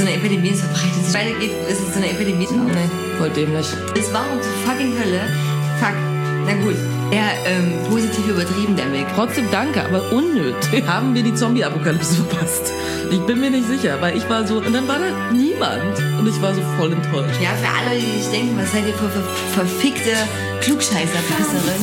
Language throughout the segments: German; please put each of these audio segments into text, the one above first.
so eine Epidemie ist verbreitet. Es weitergeht, ist es so eine Epidemie. Nee, voll dämlich. Es war um zur fucking Hölle. Fuck. Na gut, eher positiv übertrieben, der Weg. Trotzdem danke, aber unnötig. Haben wir die Zombie-Apokalypse verpasst? Ich bin mir nicht sicher, weil ich war so... Und dann war da niemand. Und ich war so voll enttäuscht. Ja, für alle, die sich denken, was seid ihr für verfickte Klugscheißer-Pisserin?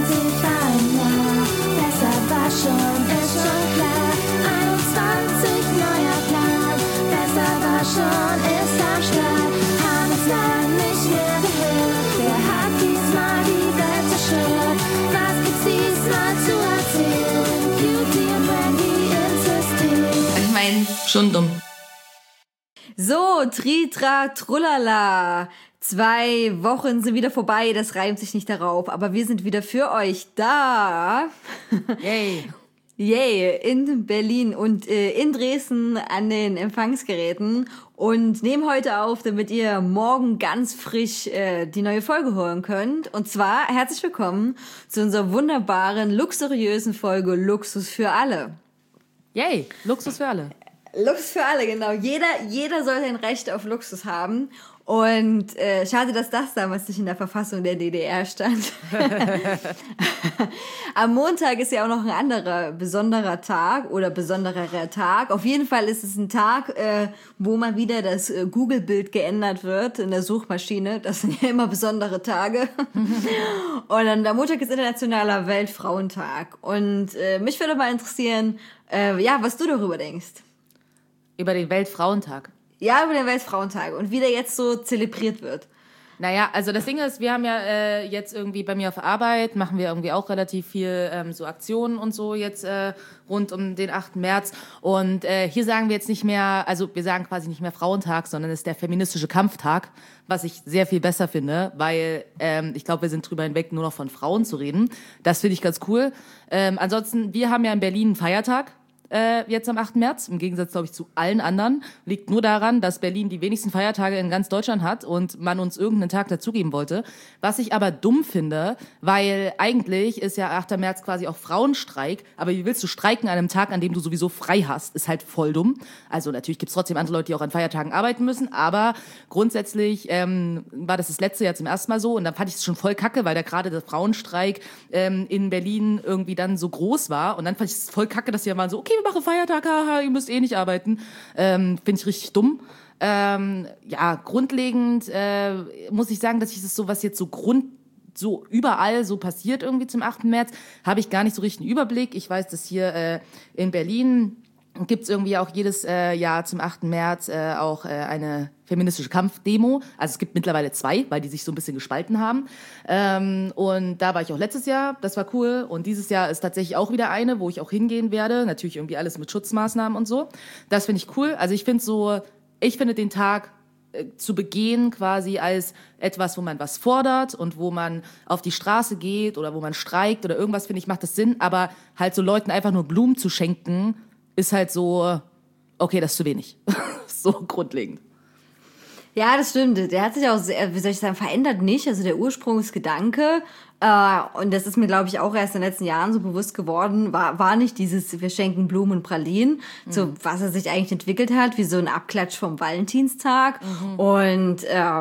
Besser war schon, ist schon klar. 21 neuer Plan. Besser war schon, ist am Start. Haben es lang nicht mehr gehört. Wer hat diesmal die Welt zerstört? Was gibt's diesmal zu erzählen? Cutie und Randy ins System. Ich meine, Schon dumm. So, Tritra, Trullala. 2 Wochen sind wieder vorbei, das reimt sich nicht darauf, aber wir sind wieder für euch da. Yay. Yay, in Berlin und in Dresden an den Empfangsgeräten und nehmen heute auf, damit ihr morgen ganz frisch die neue Folge hören könnt. Und zwar herzlich willkommen zu unserer wunderbaren, luxuriösen Folge Luxus für alle. Yay, Luxus für alle. Luxus für alle, genau. Jeder sollte ein Recht auf Luxus haben. Und schade, dass das damals nicht in der Verfassung der DDR stand. Am Montag ist ja auch noch ein anderer besonderer Tag oder besonderer Tag. Auf jeden Fall ist es ein Tag, wo mal wieder das Google-Bild geändert wird in der Suchmaschine. Das sind ja immer besondere Tage. Und dann der Montag ist Internationaler Weltfrauentag. Und mich würde mal interessieren, was du darüber denkst. Über den Weltfrauentag. Ja, über den Weltfrauentag und wie der jetzt so zelebriert wird. Naja, also das Ding ist, wir haben ja jetzt irgendwie bei mir auf Arbeit, machen wir irgendwie auch relativ viel so Aktionen und so jetzt rund um den 8. März. Und hier sagen wir jetzt nicht mehr, also wir sagen quasi nicht mehr Frauentag, sondern es ist der feministische Kampftag, was ich sehr viel besser finde, weil ich glaube, wir sind drüber hinweg, nur noch von Frauen zu reden. Das finde ich ganz cool. Ansonsten, wir haben ja in Berlin einen Feiertag. Jetzt am 8. März, im Gegensatz, glaube ich, zu allen anderen. Liegt nur daran, dass Berlin die wenigsten Feiertage in ganz Deutschland hat und man uns irgendeinen Tag dazugeben wollte. Was ich aber dumm finde, weil eigentlich ist ja 8. März quasi auch Frauenstreik, aber wie willst du streiken an einem Tag, an dem du sowieso frei hast, ist halt voll dumm. Also natürlich gibt's trotzdem andere Leute, die auch an Feiertagen arbeiten müssen, aber grundsätzlich war das letzte Jahr zum ersten Mal so und dann fand ich es schon voll kacke, weil da gerade der Frauenstreik in Berlin irgendwie dann so groß war und dann fand ich es voll kacke, dass die mal so, okay, wir machen Feiertag, haha, ihr müsst eh nicht arbeiten. Finde ich richtig dumm. Grundlegend muss ich sagen, dass ich das so, was jetzt so überall so passiert irgendwie zum 8. März, habe ich gar nicht so richtig einen Überblick. Ich weiß, dass hier in Berlin gibt's irgendwie auch jedes Jahr zum 8. März auch eine feministische Kampfdemo. Also es gibt mittlerweile 2, weil die sich so ein bisschen gespalten haben. Und da war ich auch letztes Jahr, das war cool. Und dieses Jahr ist tatsächlich auch wieder eine, wo ich auch hingehen werde. Natürlich irgendwie alles mit Schutzmaßnahmen und so. Das finde ich cool. Also ich finde den Tag zu begehen quasi als etwas, wo man was fordert und wo man auf die Straße geht oder wo man streikt oder irgendwas, finde ich, macht das Sinn. Aber halt so Leuten einfach nur Blumen zu schenken, ist halt so, okay, das ist zu wenig. So grundlegend. Ja, das stimmt. Der hat sich auch sehr, wie soll ich sagen, verändert nicht. Also der Ursprungsgedanke, und das ist mir, glaube ich, auch erst in den letzten Jahren so bewusst geworden, war nicht dieses, wir schenken Blumen und Pralinen, so was er sich eigentlich entwickelt hat, wie so ein Abklatsch vom Valentinstag. Und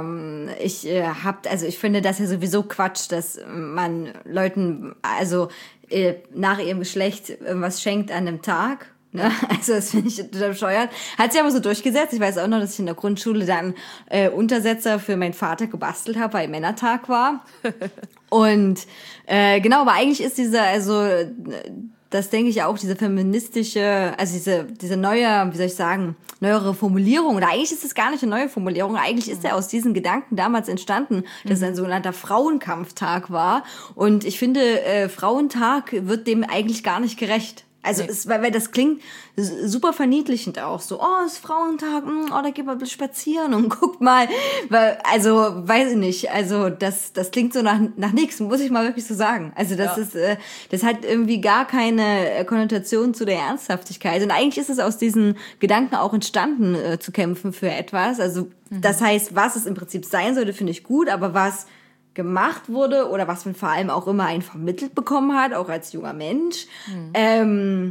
ich finde das ja sowieso Quatsch, dass man Leuten, also nach ihrem Geschlecht irgendwas schenkt an einem Tag. Ne? Also das finde ich total bescheuert. Hat sich aber so durchgesetzt. Ich weiß auch noch, dass ich in der Grundschule dann Untersetzer für meinen Vater gebastelt habe, weil Männertag war. Und genau, aber eigentlich ist das denke ich auch, diese feministische, also diese neue, wie soll ich sagen, neuere Formulierung, oder eigentlich ist es gar nicht eine neue Formulierung, eigentlich ist er aus diesen Gedanken damals entstanden, dass es ein sogenannter Frauenkampftag war. Und ich finde, Frauentag wird dem eigentlich gar nicht gerecht. Also weil das klingt super verniedlichend auch. So, oh, es ist Frauentag, da geht man ein bisschen spazieren und guckt mal. Also, weiß ich nicht. Also, das klingt so nach nichts, muss ich mal wirklich so sagen. Also, das hat irgendwie gar keine Konnotation zu der Ernsthaftigkeit. Und eigentlich ist es aus diesen Gedanken auch entstanden, zu kämpfen für etwas. Also, das heißt, was es im Prinzip sein sollte, finde ich gut, aber was gemacht wurde oder was man vor allem auch immer einen vermittelt bekommen hat, auch als junger Mensch,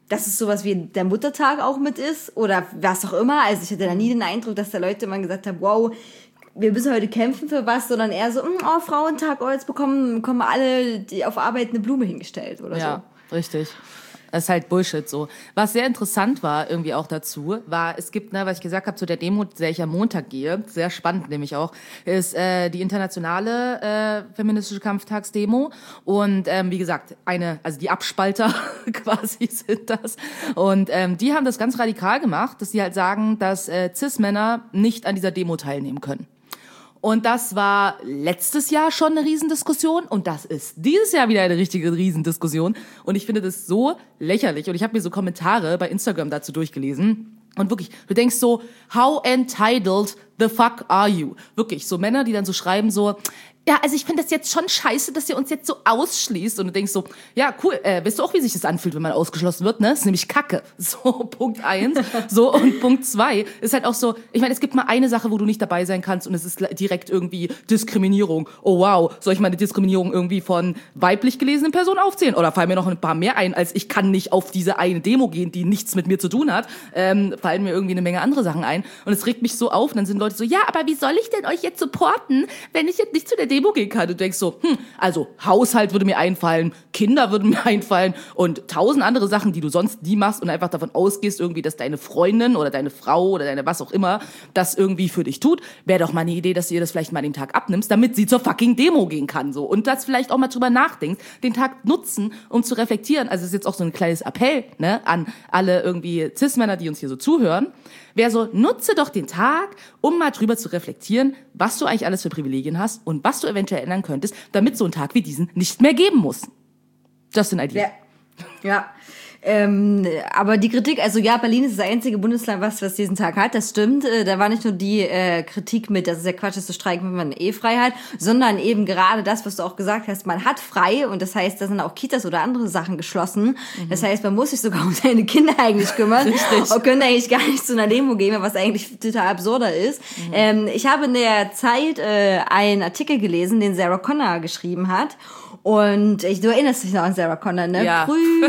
dass es sowas wie der Muttertag auch mit ist oder was auch immer. Also ich hatte da nie den Eindruck, dass da Leute immer gesagt haben, wow, wir müssen heute kämpfen für was, sondern eher so, oh, Frauentag, oh, jetzt bekommen alle die auf Arbeit eine Blume hingestellt oder so. Ja, richtig. Das ist halt Bullshit so. Was sehr interessant war irgendwie auch dazu, war, es gibt, was ich gesagt habe, zu der Demo, zu der ich am Montag gehe, sehr spannend nämlich auch, ist die internationale feministische Kampftagsdemo. Und wie gesagt, also die Abspalter quasi sind das. Und die haben das ganz radikal gemacht, dass sie halt sagen, dass Cis-Männer nicht an dieser Demo teilnehmen können. Und das war letztes Jahr schon eine Riesendiskussion und das ist dieses Jahr wieder eine richtige Riesendiskussion. Und ich finde das so lächerlich. Und ich habe mir so Kommentare bei Instagram dazu durchgelesen. Und wirklich, du denkst so, how entitled the fuck are you? Wirklich, so Männer, die dann so schreiben so, ja, also ich finde das jetzt schon scheiße, dass ihr uns jetzt so ausschließt. Und du denkst so, ja, cool, weißt du auch, wie sich das anfühlt, wenn man ausgeschlossen wird, ne? Das ist nämlich Kacke. So, Punkt 1. So, und Punkt 2 ist halt auch so, ich meine, es gibt mal eine Sache, wo du nicht dabei sein kannst und es ist direkt irgendwie Diskriminierung. Oh wow, soll ich meine Diskriminierung irgendwie von weiblich gelesenen Personen aufzählen? Oder fallen mir noch ein paar mehr ein, als ich kann nicht auf diese eine Demo gehen, die nichts mit mir zu tun hat. Fallen mir irgendwie eine Menge andere Sachen ein. Und es regt mich so auf. Und dann sind Leute so, ja, aber wie soll ich denn euch jetzt supporten, wenn ich jetzt nicht zu der Demo gehen kann? Du denkst so, also Haushalt würde mir einfallen, Kinder würden mir einfallen und 1000 andere Sachen, die du sonst nie machst und einfach davon ausgehst, irgendwie, dass deine Freundin oder deine Frau oder deine was auch immer das irgendwie für dich tut. Wäre doch mal eine Idee, dass du ihr das vielleicht mal an dem Tag abnimmst, damit sie zur fucking Demo gehen kann. So. Und das vielleicht auch mal drüber nachdenkst, den Tag nutzen, um zu reflektieren. Also es ist jetzt auch so ein kleines Appell, ne, an alle irgendwie Cis-Männer, die uns hier so zuhören. Wäre so, nutze doch den Tag, um mal drüber zu reflektieren, was du eigentlich alles für Privilegien hast und was du eventuell ändern könntest, damit so ein Tag wie diesen nicht mehr geben muss. Just an idea. Ja. Aber die Kritik, also ja, Berlin ist das einzige Bundesland, was diesen Tag hat, das stimmt. Da war nicht nur die Kritik mit, dass es ja Quatsch ist zu streiken, wenn man frei hat, sondern eben gerade das, was du auch gesagt hast, man hat frei und das heißt, da sind auch Kitas oder andere Sachen geschlossen. Das heißt, man muss sich sogar um seine Kinder eigentlich kümmern. Richtig. Und könnte eigentlich gar nicht zu einer Demo gehen, was eigentlich total absurder ist. Ich habe in der Zeit einen Artikel gelesen, den Sarah Connor geschrieben hat. Und du erinnerst dich noch an Sarah Connor, ne? Ja.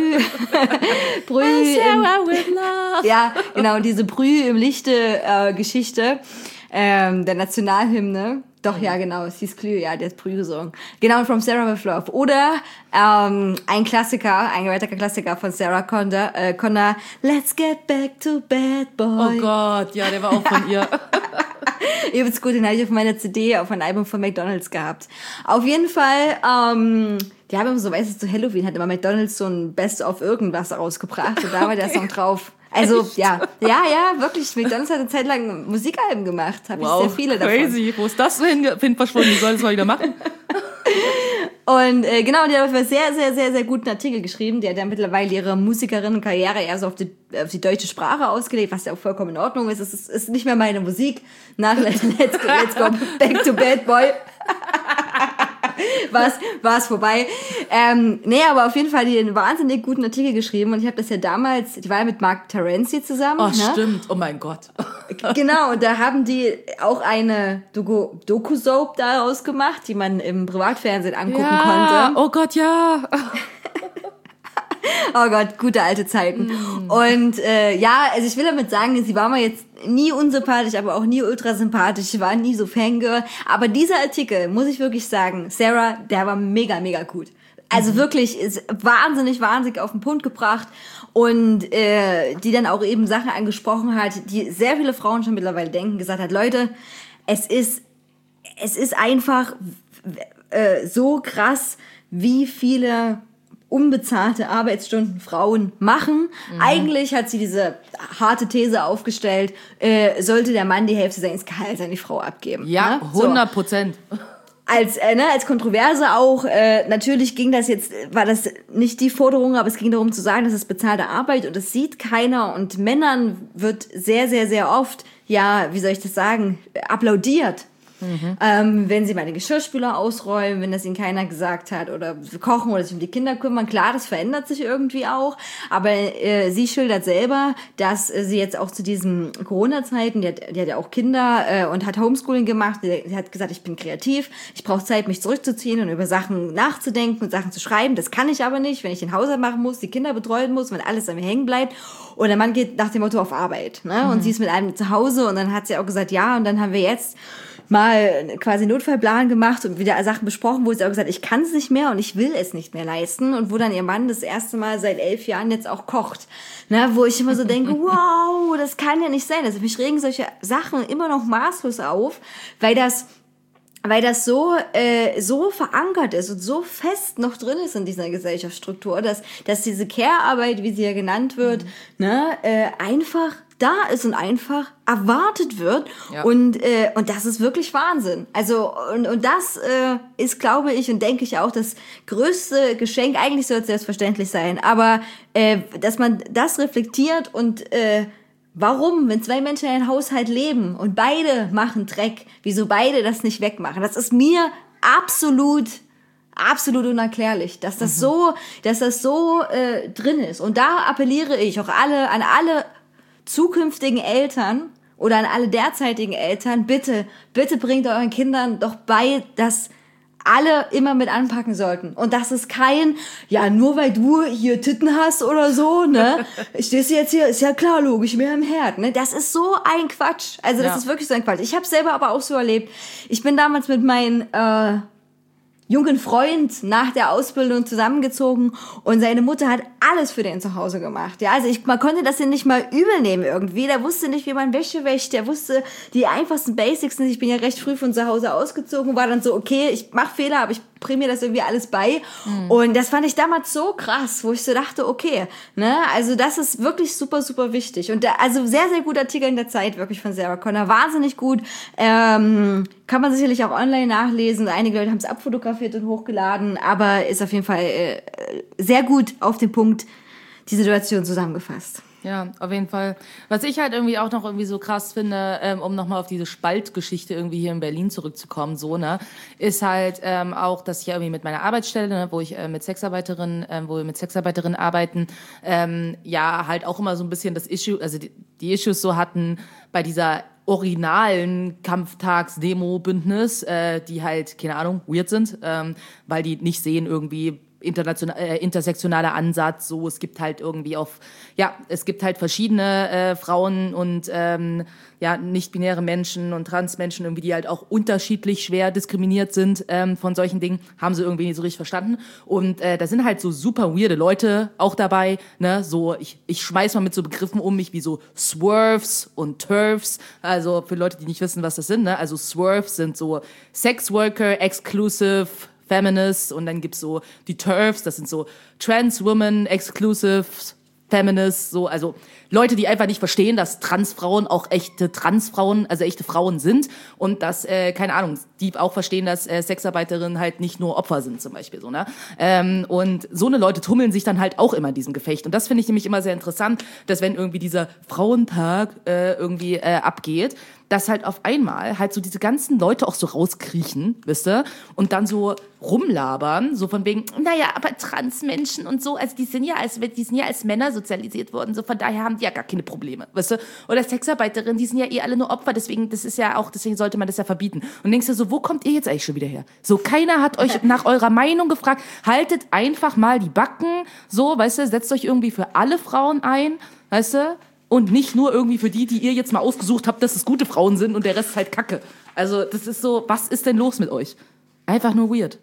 Brü Sarah with love. Ja, genau, diese Brü im Lichte Geschichte der Nationalhymne. Doch, ja, genau, es hieß Klü, ja, der ist Brü gesungen. Genau, From Sarah with Love. Oder ein Klassiker, ein weiterer Klassiker von Sarah Connor, Let's Get Back to Bad Boy. Oh Gott, ja, der war auch von ihr. Übelst gut, den hatte ich auf meiner CD auf ein Album von McDonald's gehabt. Auf jeden Fall, die haben immer so, weißt du, zu Halloween hat immer McDonald's so ein Best-of irgendwas rausgebracht und da war der Song drauf. Also, ja, wirklich, McDonald's hat eine Zeit lang Musikalben gemacht, habe ich sehr viele davon. Crazy, wo ist das hin verschwunden? Die sollen es mal wieder machen. Und genau, die hat einen sehr, sehr, sehr, sehr guten Artikel geschrieben. Die hat ja mittlerweile ihre Musikerinnenkarriere eher so auf die deutsche Sprache ausgelegt, was ja auch vollkommen in Ordnung ist. Es ist nicht mehr meine Musik. Nach Let's Go Back to Bad Boy. war's vorbei. Aber auf jeden Fall die einen wahnsinnig guten Artikel geschrieben und ich habe das ja damals, die war ja mit Mark Terenzi zusammen. Oh, ne? Stimmt, oh mein Gott. Genau, und da haben die auch eine Doku-Soap daraus gemacht, die man im Privatfernsehen angucken konnte. Oh Gott, ja. Oh Gott, gute alte Zeiten. Und also ich will damit sagen, sie war mir jetzt nie unsympathisch, aber auch nie ultra sympathisch. Ich war nie so Fangirl. Aber dieser Artikel, muss ich wirklich sagen, Sarah, der war mega, mega gut. Also wirklich ist wahnsinnig auf den Punkt gebracht und die dann auch eben Sachen angesprochen hat, die sehr viele Frauen schon mittlerweile denken, gesagt hat, Leute, es ist einfach so krass, wie viele unbezahlte Arbeitsstunden Frauen machen. Eigentlich hat sie diese harte These aufgestellt, sollte der Mann die Hälfte seines Gehalts an die Frau abgeben. Ja, ne? 100%. Als Kontroverse auch, natürlich war das nicht die Forderung, aber es ging darum zu sagen, das ist bezahlte Arbeit und das sieht keiner und Männern wird sehr, sehr, sehr oft, ja, wie soll ich das sagen, applaudiert. Wenn sie mal den Geschirrspüler ausräumen, wenn das ihnen keiner gesagt hat, oder kochen oder sich um die Kinder kümmern. Klar, das verändert sich irgendwie auch, aber sie schildert selber, dass sie jetzt auch zu diesen Corona-Zeiten, die hat ja auch Kinder und hat Homeschooling gemacht, sie hat gesagt, ich bin kreativ, ich brauche Zeit, mich zurückzuziehen und über Sachen nachzudenken und Sachen zu schreiben. Das kann ich aber nicht, wenn ich den Haushalt machen muss, die Kinder betreuen muss, wenn alles an mir hängen bleibt. Und der Mann geht nach dem Motto auf Arbeit, ne? Und sie ist mit einem zu Hause und dann hat sie auch gesagt, ja, und dann haben wir jetzt mal quasi Notfallplan gemacht und wieder Sachen besprochen, wo sie auch gesagt hat, ich kann es nicht mehr und ich will es nicht mehr leisten, und wo dann ihr Mann das erste Mal seit 11 Jahren jetzt auch kocht, ne? Wo ich immer so denke, wow, das kann ja nicht sein. Also mich regen solche Sachen immer noch maßlos auf, weil das so verankert ist und so fest noch drin ist in dieser Gesellschaftsstruktur, dass diese Care-Arbeit, wie sie ja genannt wird, einfach da ist und einfach erwartet wird. Ja. Und das ist wirklich Wahnsinn. Also und das ist, glaube ich, und denke ich auch, das größte Geschenk. Eigentlich soll es selbstverständlich sein, aber dass man das reflektiert und warum, wenn zwei Menschen in einem Haushalt leben und beide machen Dreck, wieso beide das nicht wegmachen? Das ist mir absolut unerklärlich, dass das so drin ist. Und da appelliere ich auch an alle zukünftigen Eltern oder an alle derzeitigen Eltern, bitte bringt euren Kindern doch bei, dass alle immer mit anpacken sollten. Und das ist kein, ja, nur weil du hier Titten hast oder so, ne, stehst du jetzt hier, ist ja klar, logisch, mehr im Herd, ne, das ist so ein Quatsch. Also das ist wirklich so ein Quatsch. Ich habe selber aber auch so erlebt. Ich bin damals mit meinen jungen Freund nach der Ausbildung zusammengezogen und seine Mutter hat alles für den zu Hause gemacht. Ja, also man konnte das ja nicht mal übel nehmen irgendwie. Der wusste nicht, wie man Wäsche wäscht. Der wusste die einfachsten Basics nicht. Ich bin ja recht früh von zu Hause ausgezogen, war dann so, okay, ich mache Fehler, aber ich bringe mir das irgendwie alles bei. Und das fand ich damals so krass, wo ich so dachte, okay, ne, also das ist wirklich super, super wichtig. Und also sehr, sehr guter Artikel in der Zeit, wirklich von Sarah Connor. Wahnsinnig gut. Kann man sicherlich auch online nachlesen. Einige Leute haben es abfotografiert und hochgeladen, aber ist auf jeden Fall sehr gut auf den Punkt die Situation zusammengefasst. Ja, auf jeden Fall. Was ich halt irgendwie auch noch irgendwie so krass finde, um nochmal auf diese Spaltgeschichte irgendwie hier in Berlin zurückzukommen, so, ne, ist halt auch, dass ich ja irgendwie mit meiner Arbeitsstelle, ne, wo wir mit Sexarbeiterinnen arbeiten, ja, halt auch immer so ein bisschen das Issue, also die Issues so hatten bei dieser originalen Kampftags-Demo-Bündnis, die halt, keine Ahnung, weird sind, weil die nicht sehen irgendwie intersektionaler Ansatz, so, es gibt halt irgendwie es gibt halt verschiedene Frauen und nicht-binäre Menschen und Transmenschen irgendwie, die halt auch unterschiedlich schwer diskriminiert sind von solchen Dingen, haben sie irgendwie nicht so richtig verstanden. Und da sind halt so super weirde Leute auch dabei, ne, so, ich schmeiß mal mit so Begriffen um mich wie so Swerves und TERFs, also für Leute, die nicht wissen, was das sind, ne, also Swerves sind so Sex Worker, Exclusive, Feminists, und dann gibt's so die TERFs, das sind so Trans Women, Exclusive Feminists, so, also Leute, die einfach nicht verstehen, dass Transfrauen auch echte Transfrauen, also echte Frauen sind, und dass, keine Ahnung, die auch verstehen, dass Sexarbeiterinnen halt nicht nur Opfer sind, zum Beispiel, so, ne? Und so eine Leute tummeln sich dann halt auch immer in diesem Gefecht. Und das finde ich nämlich immer sehr interessant, dass wenn irgendwie dieser Frauentag irgendwie abgeht, dass halt auf einmal halt so diese ganzen Leute auch so rauskriechen, wisst ihr, und dann so rumlabern, so von wegen, naja, aber Transmenschen und so, also die sind ja als Männer sozialisiert worden, so von daher haben die ja gar keine Probleme, weißt du? Oder Sexarbeiterinnen, die sind ja alle nur Opfer, deswegen sollte man das ja verbieten. Und denkst du so, wo kommt ihr jetzt eigentlich schon wieder her? So, keiner hat euch nach eurer Meinung gefragt, haltet einfach mal die Backen, so, weißt du, setzt euch irgendwie für alle Frauen ein, weißt du? Und nicht nur irgendwie für die ihr jetzt mal ausgesucht habt, dass es gute Frauen sind und der Rest ist halt Kacke. Also das ist so, was ist denn los mit euch? Einfach nur weird.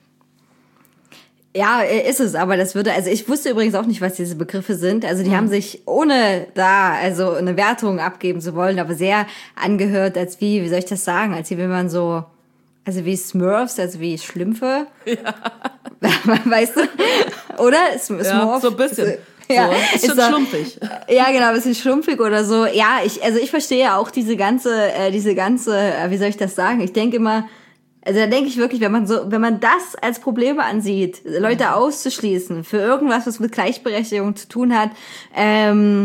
Ja, ist es, aber ich wusste übrigens auch nicht, was diese Begriffe sind. Also die haben sich, ohne da also eine Wertung abgeben zu wollen, aber sehr angehört, als wie soll ich das sagen, als wenn man so, also wie Smurfs, also wie Schlümpfe. Ja. Weißt du? Oder? Smurf. Ja, so ein bisschen. Ja, so, ist schon schlumpfig. Ja, genau, ein bisschen schlumpfig oder so. Ja, ich verstehe ja auch diese ganze, wie soll ich das sagen? Ich denke immer, also da denke ich wirklich, wenn man das als Probleme ansieht, Leute auszuschließen für irgendwas, was mit Gleichberechtigung zu tun hat,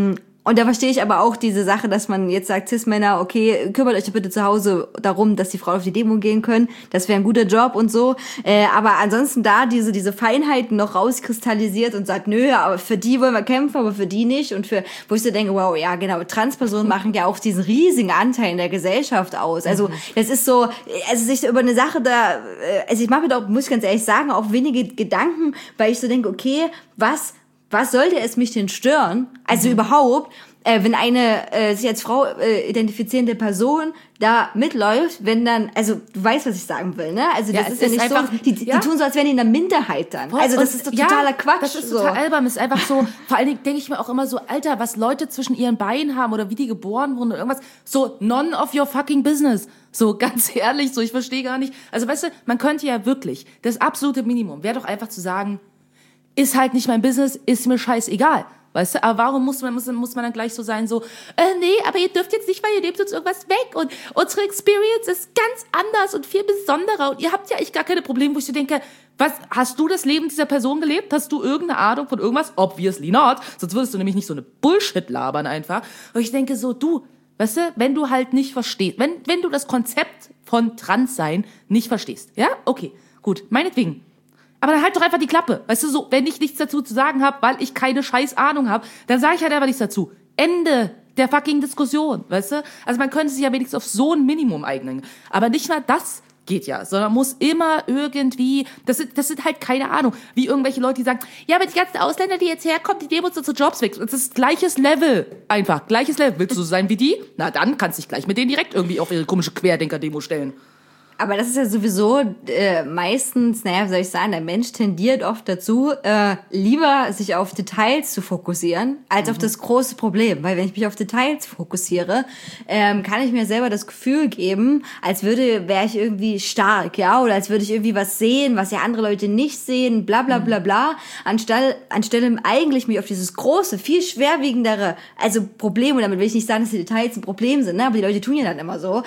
Und da verstehe ich aber auch diese Sache, dass man jetzt sagt, Cis-Männer, okay, kümmert euch doch bitte zu Hause darum, dass die Frauen auf die Demo gehen können. Das wäre ein guter Job und so. Aber ansonsten da diese Feinheiten noch rauskristallisiert und sagt, nö, aber für die wollen wir kämpfen, aber für die nicht. Und wo ich so denke, wow, ja genau, Transpersonen machen ja auch diesen riesigen Anteil in der Gesellschaft aus. Also das ist so, also sich über eine Sache da, also ich mache mir da, muss ich ganz ehrlich sagen, auch wenige Gedanken, weil ich so denke, okay, was sollte es mich denn stören? Also überhaupt, wenn eine sich als Frau identifizierende Person da mitläuft, wenn dann, also du weißt, was ich sagen will, ne? Also das ist ja nicht einfach, so, die tun so, als wären die in der Minderheit dann. Also das ist doch totaler Quatsch. Das ist total albern, das ist einfach so, vor allen Dingen denke ich mir auch immer so, Alter, was Leute zwischen ihren Beinen haben oder wie die geboren wurden oder irgendwas, so none of your fucking business. So ganz ehrlich, so ich verstehe gar nicht. Also weißt du, man könnte ja wirklich, das absolute Minimum wäre doch einfach zu sagen, ist halt nicht mein Business, ist mir scheißegal. Weißt du, aber warum muss man dann gleich so sein, so, nee, aber ihr dürft jetzt nicht, weil ihr nehmt uns irgendwas weg und unsere Experience ist ganz anders und viel besonderer und ihr habt ja echt gar keine Probleme, wo ich so denke, was, hast du das Leben dieser Person gelebt? Hast du irgendeine Ahnung von irgendwas? Obviously not. Sonst würdest du nämlich nicht so eine Bullshit labern einfach. Und ich denke so, du, weißt du, wenn du halt nicht verstehst, wenn du das Konzept von Transsein nicht verstehst, ja, okay, gut, meinetwegen. Aber dann halt doch einfach die Klappe. Weißt du, so, wenn ich nichts dazu zu sagen habe, weil ich keine scheiß Ahnung habe, dann sage ich halt einfach nichts dazu. Ende der fucking Diskussion, weißt du? Also man könnte sich ja wenigstens auf so ein Minimum eignen. Aber nicht mal das geht ja, sondern muss immer irgendwie, das sind halt keine Ahnung, wie irgendwelche Leute, die sagen, ja, aber die ganzen Ausländer, die jetzt herkommen, die nehmen uns unsere Jobs weg. Das ist gleiches Level, einfach, gleiches Level. Willst du so sein wie die? Na, dann kannst du dich gleich mit denen direkt irgendwie auf ihre komische Querdenker-Demo stellen. Aber das ist ja sowieso meistens, naja, wie soll ich sagen, der Mensch tendiert oft dazu, lieber sich auf Details zu fokussieren, als auf das große Problem. Weil wenn ich mich auf Details fokussiere, kann ich mir selber das Gefühl geben, als wäre ich irgendwie stark, ja, oder als würde ich irgendwie was sehen, was ja andere Leute nicht sehen, bla bla bla bla, anstelle eigentlich mich auf dieses große, viel schwerwiegendere, also Problem, und damit will ich nicht sagen, dass die Details ein Problem sind, ne, aber die Leute tun ja dann immer so.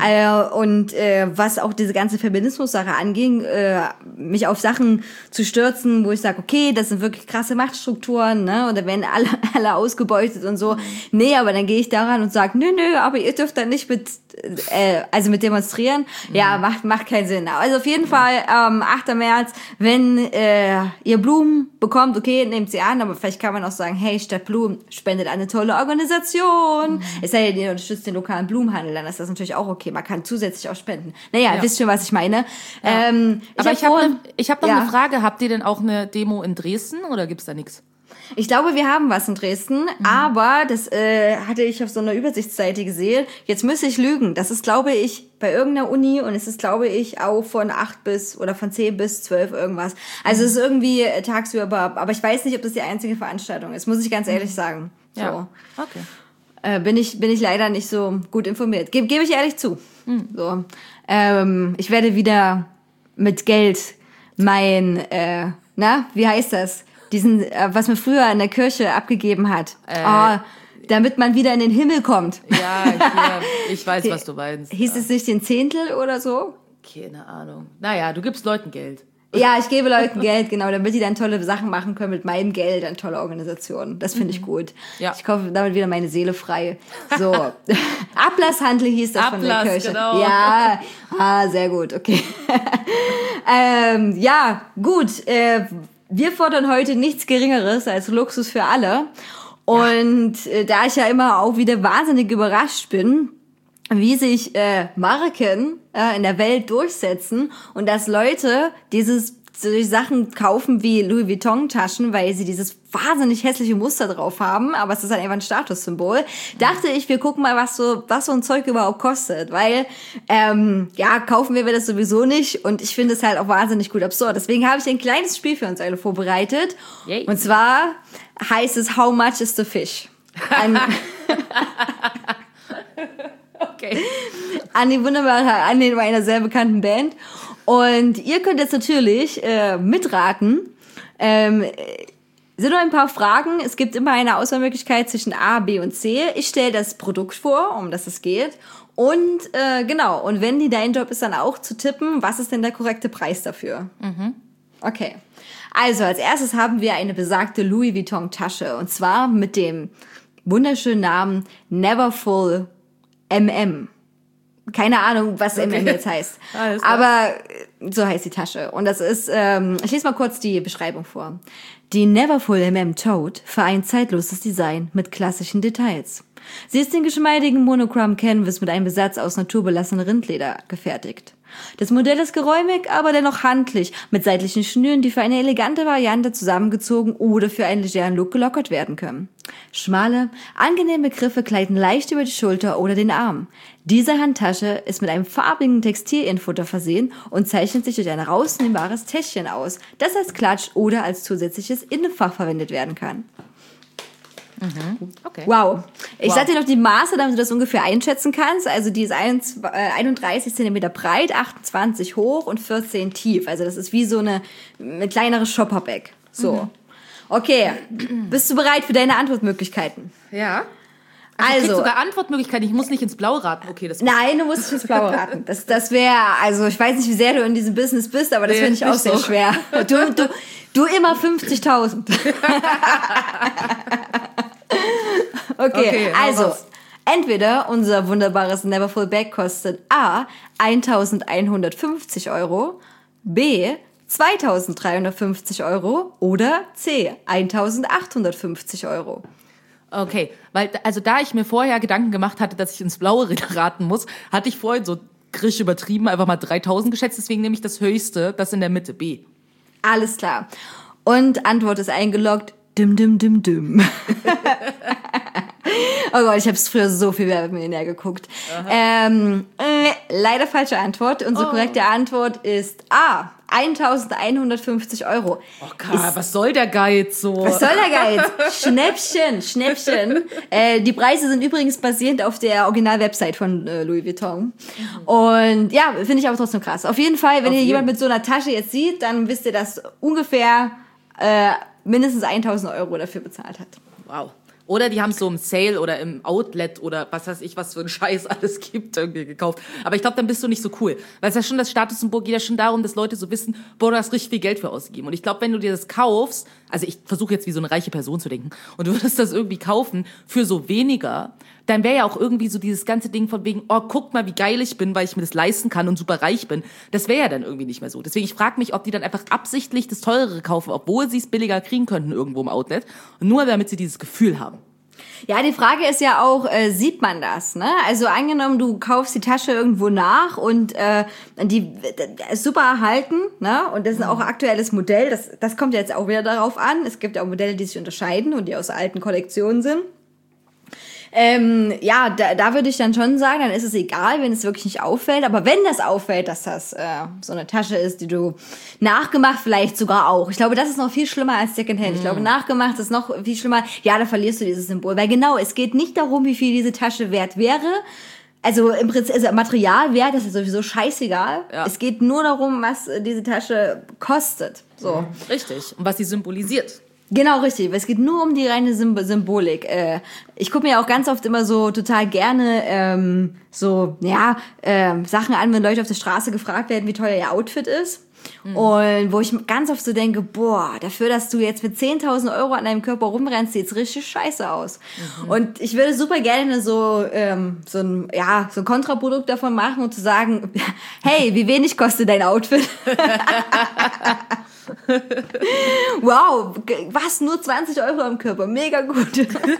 Was auch diese ganze Feminismus-Sache anging, mich auf Sachen zu stürzen, wo ich sage, okay, das sind wirklich krasse Machtstrukturen, ne, und da werden alle ausgebeutet und so. Nee, aber dann gehe ich daran und sage, nö, aber ihr dürft dann nicht mit demonstrieren. Ja, macht keinen Sinn. Also auf jeden Fall, 8. März, wenn ihr Blumen bekommt, okay, nehmt sie an, aber vielleicht kann man auch sagen, hey, statt Blumen spendet eine tolle Organisation. Es sei denn, ihr unterstützt den lokalen Blumenhandel, dann ist das natürlich auch okay. Man kann zusätzlich auch spenden. Naja, wisst schon, was ich meine. Ja. Aber ich hab noch eine Frage. Habt ihr denn auch eine Demo in Dresden oder gibt's da nichts? Ich glaube, wir haben was in Dresden, aber das hatte ich auf so einer Übersichtsseite gesehen. Jetzt müsste ich lügen. Das ist, glaube ich, bei irgendeiner Uni und es ist, glaube ich, auch von 10 bis 12 irgendwas. Also es ist irgendwie tagsüber, aber ich weiß nicht, ob das die einzige Veranstaltung ist, muss ich ganz ehrlich sagen. So. Ja, okay. Bin ich leider nicht so gut informiert. Gebe ich ehrlich zu. So. Ich werde wieder mit Geld wie heißt das? Was man früher in der Kirche abgegeben hat. Damit man wieder in den Himmel kommt. Ja, ich weiß, was du meinst. Hieß es nicht den Zehntel oder so? Keine Ahnung. Naja, du gibst Leuten Geld. Ja, ich gebe Leuten Geld, genau, damit die dann tolle Sachen machen können mit meinem Geld an tolle Organisationen. Das finde ich gut. Ja. Ich kaufe damit wieder meine Seele frei. So. Ablasshandel hieß das von der Kirche. Genau. Ja, sehr gut, okay. Ja, gut. Wir fordern heute nichts Geringeres als Luxus für alle. Und da ich ja immer auch wieder wahnsinnig überrascht bin, wie sich Marken in der Welt durchsetzen und dass Leute solche Sachen kaufen wie Louis Vuitton Taschen, weil sie dieses wahnsinnig hässliche Muster drauf haben, aber es ist halt einfach ein Statussymbol. Dachte ich, wir gucken mal, was so ein Zeug überhaupt kostet, weil kaufen wir das sowieso nicht und ich finde es halt auch wahnsinnig gut absurd. Deswegen habe ich ein kleines Spiel für uns alle vorbereitet. Yay. Und zwar heißt es How much is the fish? Okay. An die wunderbare Anlehnung einer sehr bekannten Band. Und ihr könnt jetzt natürlich mitraten. Sind noch ein paar Fragen. Es gibt immer eine Auswahlmöglichkeit zwischen A, B und C. Ich stelle das Produkt vor, um das es geht. Und und wenn dein Job ist, dann auch zu tippen, was ist denn der korrekte Preis dafür? Okay. Also als erstes haben wir eine besagte Louis Vuitton Tasche. Und zwar mit dem wunderschönen Namen Neverfull MM. Keine Ahnung, was MM jetzt heißt. Alles klar. Aber so heißt die Tasche. Und das ist, ich lese mal kurz die Beschreibung vor. Die Neverfull MM Tote vereint zeitloses Design mit klassischen Details. Sie ist in geschmeidigen Monochrome Canvas mit einem Besatz aus naturbelassenem Rindleder gefertigt. Das Modell ist geräumig, aber dennoch handlich, mit seitlichen Schnüren, die für eine elegante Variante zusammengezogen oder für einen legeren Look gelockert werden können. Schmale, angenehme Griffe gleiten leicht über die Schulter oder den Arm. Diese Handtasche ist mit einem farbigen Textilinfutter versehen und zeichnet sich durch ein rausnehmbares Täschchen aus, das als Klatsch oder als zusätzliches Innenfach verwendet werden kann. Okay. Wow. Ich sag dir noch die Maße, damit du das ungefähr einschätzen kannst. Also die ist 31 cm breit, 28 hoch und 14 tief. Also das ist wie so eine kleinere Shopper-Bag. So. Okay. Bist du bereit für deine Antwortmöglichkeiten? Ja. Also, ich krieg Also, sogar Antwortmöglichkeiten. Ich muss nicht ins Blaue raten. Okay, das nein, du musst nicht ins Blaue raten. Das wäre, also ich weiß nicht, wie sehr du in diesem Business bist, aber das Nee, finde ich auch nicht sehr so. schwer. Du immer 50.000. Okay, hau also, raus. entweder unser wunderbares Neverfull Bag kostet A, 1.150 Euro, B, 2.350 Euro oder C, 1.850 Euro. Okay, weil, also da ich mir vorher Gedanken gemacht hatte, dass ich ins Blaue raten muss, hatte ich vorhin so grisch übertrieben, einfach mal 3.000 geschätzt, deswegen nehme ich das Höchste, das in der Mitte, B. Alles klar. Und Antwort ist eingeloggt, dim, dim, dim, dim. Oh Gott, ich habe früher so viel Werbemillionär geguckt. Leider falsche Antwort. Unsere korrekte Antwort ist A, 1.150 Euro. Oh Gott, was soll der Geiz so? Was soll der Geiz? Schnäppchen. Die Preise sind übrigens basierend auf der Original-Website von Louis Vuitton. Und ja, finde ich aber trotzdem krass. Auf jeden Fall, wenn ihr jemand mit so einer Tasche jetzt sieht, dann wisst ihr, dass ungefähr mindestens 1.000 Euro dafür bezahlt hat. Wow. Oder die haben es so im Sale oder im Outlet oder was weiß ich, was für ein Scheiß alles gibt, irgendwie gekauft. Aber ich glaube, dann bist du nicht so cool. Weil es ja schon das Statussymbol geht ja schon darum, dass Leute so wissen, boah, du hast richtig viel Geld für ausgegeben. Und ich glaube, wenn du dir das kaufst, also ich versuche jetzt wie so eine reiche Person zu denken, und du würdest das irgendwie kaufen für so weniger, dann wäre ja auch irgendwie so dieses ganze Ding von wegen, oh, guck mal, wie geil ich bin, weil ich mir das leisten kann und super reich bin. Das wäre ja dann irgendwie nicht mehr so. Deswegen, ich frage mich, ob die dann einfach absichtlich das Teurere kaufen, obwohl sie es billiger kriegen könnten irgendwo im Outlet, nur damit sie dieses Gefühl haben. Ja, die Frage ist ja auch, sieht man das, ne? Also angenommen, du kaufst die Tasche irgendwo nach und die ist super erhalten, ne? Und das ist auch ein aktuelles Modell, das kommt ja jetzt auch wieder darauf an. Es gibt ja auch Modelle, die sich unterscheiden und die aus alten Kollektionen sind. Ja, da würde ich dann schon sagen, dann ist es egal, wenn es wirklich nicht auffällt. Aber wenn das auffällt, dass das so eine Tasche ist, die du nachgemacht vielleicht sogar auch. Ich glaube, das ist noch viel schlimmer als Secondhand. Ich glaube, nachgemacht ist noch viel schlimmer. Ja, da verlierst du dieses Symbol. Weil genau, es geht nicht darum, wie viel diese Tasche wert wäre. Also im Prinzip, also Materialwert ist ja sowieso scheißegal. Ja. Es geht nur darum, was diese Tasche kostet. So. Richtig. Und was sie symbolisiert. Genau, richtig. Es geht nur um die reine Symbolik. Ich gucke mir auch ganz oft immer so total gerne Sachen an, wenn Leute auf der Straße gefragt werden, wie teuer ihr Outfit ist. Und wo ich ganz oft so denke, boah, dafür, dass du jetzt mit 10.000 Euro an deinem Körper rumrennst, sieht's richtig scheiße aus. Und ich würde super gerne so ein Kontraprodukt davon machen und zu sagen, hey, wie wenig kostet dein Outfit? Wow, was? Nur 20 Euro am Körper, mega gut.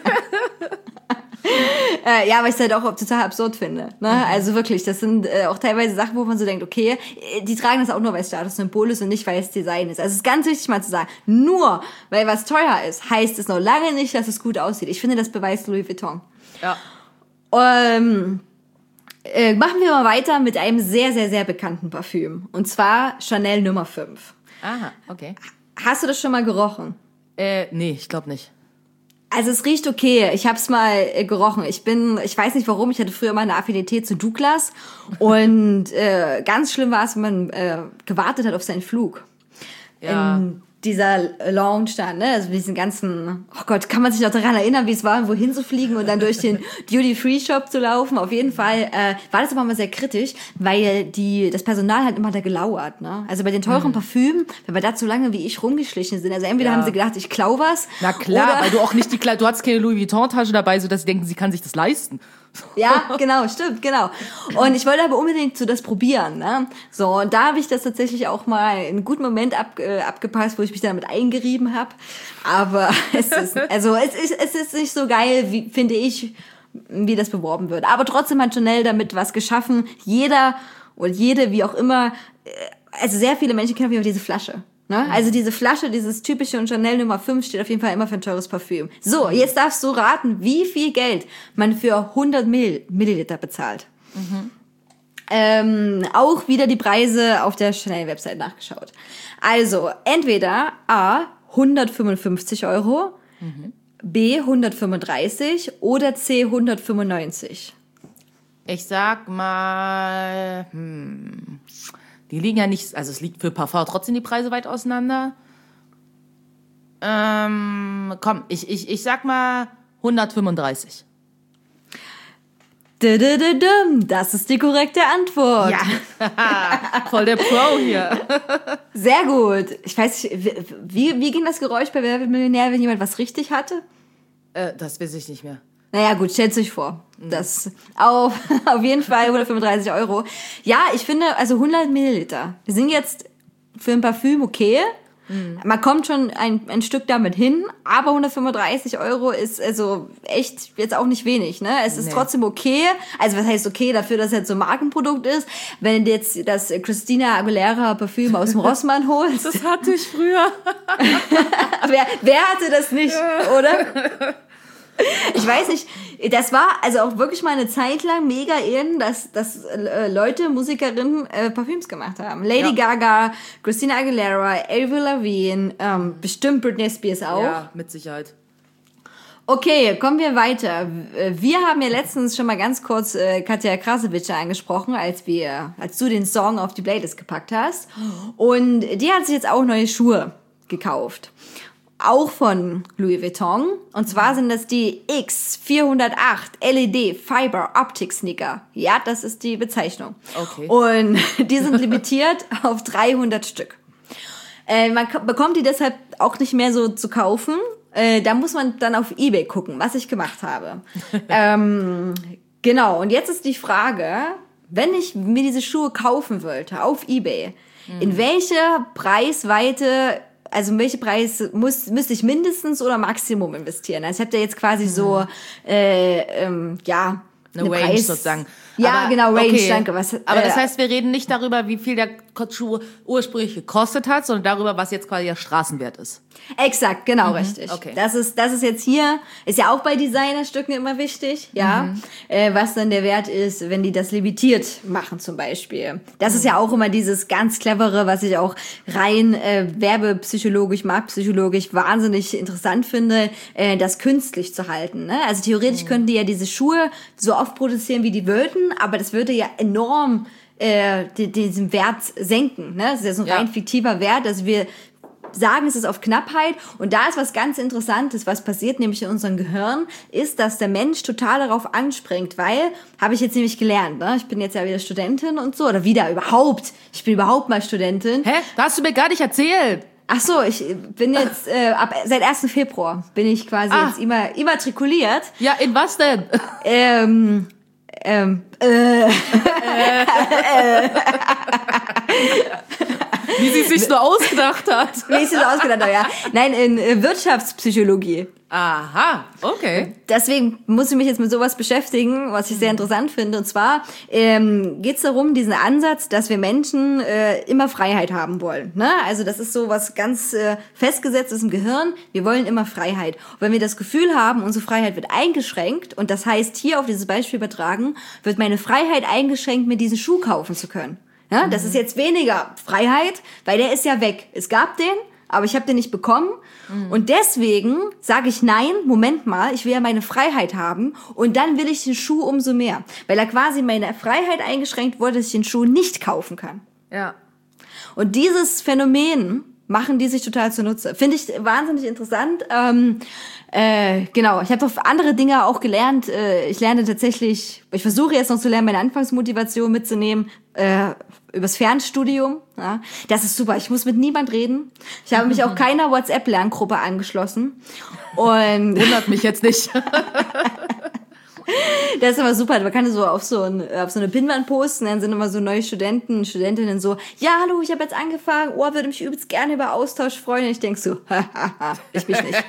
Ja, weil ich es halt auch total absurd finde. Ne? Also wirklich, das sind auch teilweise Sachen, wo man so denkt, okay, die tragen das auch nur, weil es Statussymbol ist und nicht, weil es Design ist. Also es ist ganz wichtig mal zu sagen, nur weil was teuer ist, heißt es noch lange nicht, dass es gut aussieht. Ich finde, das beweist Louis Vuitton. Ja. Machen wir mal weiter mit einem sehr, sehr, sehr bekannten Parfüm. Und zwar Chanel Nummer 5. Aha, okay. Hast du das schon mal gerochen? Nee, ich glaube nicht. Also es riecht okay. Ich habe es mal gerochen. Ich weiß nicht warum, ich hatte früher mal eine Affinität zu Douglas. Und ganz schlimm war es, wenn man gewartet hat auf seinen Flug. Ja. dieser Lounge da, ne, also diesen ganzen, oh Gott, kann man sich noch daran erinnern, wie es war, wohin zu fliegen und dann durch den Duty-Free-Shop zu laufen. Auf jeden Fall war das aber mal sehr kritisch, weil das Personal hat immer da gelauert, ne. Also bei den teuren Parfümen, wenn wir da zu lange wie ich rumgeschlichen sind, also entweder haben sie gedacht, ich klau was. Na klar, oder weil du auch nicht du hattest keine Louis Vuitton-Tasche dabei, sodass sie denken, sie kann sich das leisten. Ja, genau, stimmt, genau. Und ich wollte aber unbedingt so das probieren, ne? So, und da habe ich das tatsächlich auch mal in einem guten Moment abgepasst, wo ich mich damit eingerieben habe. Aber es ist nicht so geil, wie, finde ich, wie das beworben wird. Aber trotzdem hat Chanel damit was geschaffen. Jeder und jede, wie auch immer, also sehr viele Menschen kennen auf jeden Fall diese Flasche. Ne? Also diese Flasche, dieses typische, und Chanel Nummer 5 steht auf jeden Fall immer für ein teures Parfüm. So, jetzt darfst du raten, wie viel Geld man für 100 Milliliter bezahlt. Auch wieder die Preise auf der Chanel-Website nachgeschaut. Also, entweder A, 155 €, B, 135 oder C, 195. Ich sag mal, die liegen ja nicht, also es liegt für Parfum trotzdem die Preise weit auseinander. Komm, ich sag mal 135. Das ist die korrekte Antwort. Ja, voll der Pro hier. Sehr gut. Ich weiß nicht, wie ging das Geräusch bei Wer wird Millionär, wenn jemand was richtig hatte? Das weiß ich nicht mehr. Naja, gut, stellt euch vor. Das auf jeden Fall 135 €. Ja, ich finde, also 100 Milliliter. Wir sind jetzt für ein Parfüm okay. Man kommt schon ein Stück damit hin, aber 135 € ist also echt jetzt auch nicht wenig, ne? Es ist trotzdem okay. Also was heißt okay dafür, dass es jetzt so ein Markenprodukt ist? Wenn du jetzt das Christina Aguilera Parfüm aus dem Rossmann holst. Das hatte ich früher. wer hatte das nicht, oder? Ich weiß nicht, das war also auch wirklich mal eine Zeit lang mega in, dass Leute, Musikerinnen Parfüms gemacht haben. Lady Gaga, Christina Aguilera, Avril Lavigne, bestimmt Britney Spears auch. Ja, mit Sicherheit. Okay, kommen wir weiter. Wir haben ja letztens schon mal ganz kurz Katja Krasowitsch angesprochen, als du den Song auf die Playlist gepackt hast. Und die hat sich jetzt auch neue Schuhe gekauft. Auch von Louis Vuitton. Und zwar sind das die X408 LED Fiber Optic Sneaker. Ja, das ist die Bezeichnung. Okay. Und die sind limitiert auf 300 Stück. Man bekommt die deshalb auch nicht mehr so zu kaufen. Da muss man dann auf eBay gucken, was ich gemacht habe. Genau, und jetzt ist die Frage, wenn ich mir diese Schuhe kaufen wollte auf eBay, in welche Preisweite, also in welche Preis müsste ich mindestens oder Maximum investieren? Also ich habe da jetzt quasi so, eine Range sozusagen. Ja, aber, genau, Range, okay. danke. Aber das heißt, wir reden nicht darüber, wie viel der Schuh ursprünglich gekostet hat, sondern darüber, was jetzt quasi der Straßenwert ist. Exakt, genau, richtig. Okay. Das ist jetzt hier, ist ja auch bei Designerstücken immer wichtig, ja, was dann der Wert ist, wenn die das limitiert machen zum Beispiel. Das ist ja auch immer dieses ganz clevere, was ich auch rein werbepsychologisch, marktpsychologisch wahnsinnig interessant finde, das künstlich zu halten. Ne? Also theoretisch könnten die ja diese Schuhe so oft produzieren, wie die wollten, aber das würde ja enorm diesen Wert senken. Ne? Das ist ja so ein rein fiktiver Wert. Also wir sagen, es ist auf Knappheit. Und da ist was ganz Interessantes, was passiert, nämlich in unserem Gehirn, ist, dass der Mensch total darauf anspringt, weil, habe ich jetzt nämlich gelernt, ne? Ich bin jetzt ja wieder Studentin und so, oder wieder überhaupt. Ich bin überhaupt mal Studentin. Hä? Das hast du mir gar nicht erzählt. Ach so, ich bin jetzt, seit 1. Februar bin ich quasi jetzt immatrikuliert. Ja, in was denn? Wie sie sich nur ausgedacht hat. Wie ich es ausgedacht habe, ja. Nein, in Wirtschaftspsychologie. Aha, okay. Deswegen muss ich mich jetzt mit sowas beschäftigen, was ich sehr interessant finde. Und zwar geht es darum, diesen Ansatz, dass wir Menschen immer Freiheit haben wollen. Ne? Also das ist so was ganz festgesetztes im Gehirn. Wir wollen immer Freiheit. Und wenn wir das Gefühl haben, unsere Freiheit wird eingeschränkt, und das heißt hier auf dieses Beispiel übertragen, wird meine Freiheit eingeschränkt, mir diesen Schuh kaufen zu können. Ja? Das ist jetzt weniger Freiheit, weil der ist ja weg. Es gab den, aber ich habe den nicht bekommen. Und deswegen sage ich, nein, Moment mal, ich will ja meine Freiheit haben, und dann will ich den Schuh umso mehr. Weil er quasi meine Freiheit eingeschränkt wurde, dass ich den Schuh nicht kaufen kann. Ja. Und dieses Phänomen machen die sich total zunutze. Finde ich wahnsinnig interessant. Genau, ich habe noch andere Dinge auch gelernt. Ich versuche jetzt noch zu lernen, meine Anfangsmotivation mitzunehmen, übers Fernstudium. Ja. Das ist super, ich muss mit niemand reden. Ich habe mich auch keiner WhatsApp-Lerngruppe angeschlossen. Und Wundert mich jetzt nicht. das ist immer super, man kann so auf so eine Pinwand posten, dann sind immer so neue Studentinnen so, ja, hallo, ich habe jetzt angefangen, würde mich übelst gerne über Austausch freuen. Und ich denk so, ich mich nicht.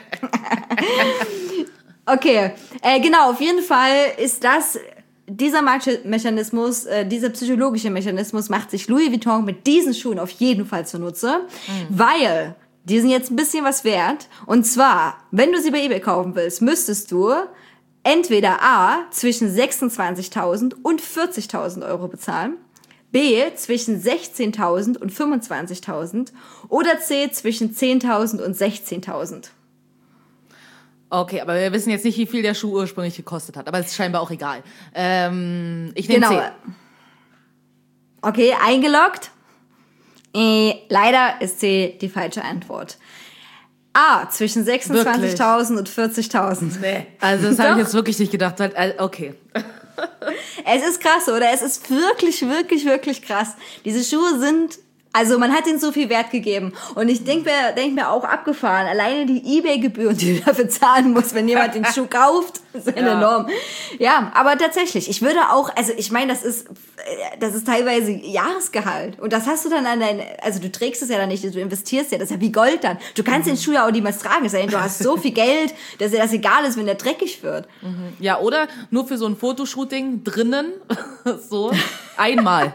Okay, genau, auf jeden Fall ist dieser Marktmechanismus, dieser psychologische Mechanismus macht sich Louis Vuitton mit diesen Schuhen auf jeden Fall zunutze, weil die sind jetzt ein bisschen was wert. Und zwar, wenn du sie bei eBay kaufen willst, müsstest du entweder A, zwischen 26.000 und 40.000 Euro bezahlen, B, zwischen 16.000 und 25.000 oder C, zwischen 10.000 und 16.000. Okay, aber wir wissen jetzt nicht, wie viel der Schuh ursprünglich gekostet hat. Aber es ist scheinbar auch egal. Ich nehme C. Okay, eingeloggt. Leider ist C die falsche Antwort. A, zwischen 26.000 und 40.000. Nee, also das habe ich jetzt wirklich nicht gedacht. Okay. Es ist krass, oder? Es ist wirklich, wirklich, wirklich krass. Diese Schuhe sind... Also man hat ihnen so viel Wert gegeben. Und ich denk mir auch abgefahren, alleine die eBay-Gebühren, die du dafür zahlen musst, wenn jemand den Schuh kauft, ist enorm. Ja, aber tatsächlich, ich würde auch, also ich meine, das ist teilweise Jahresgehalt. Und das hast du dann also du trägst es ja dann nicht, du investierst ja, das ist ja wie Gold dann. Du kannst den Schuh ja auch niemals tragen, es sei denn, du hast so viel Geld, dass dir das egal ist, wenn der dreckig wird. Ja, oder nur für so ein Fotoshooting drinnen, so einmal.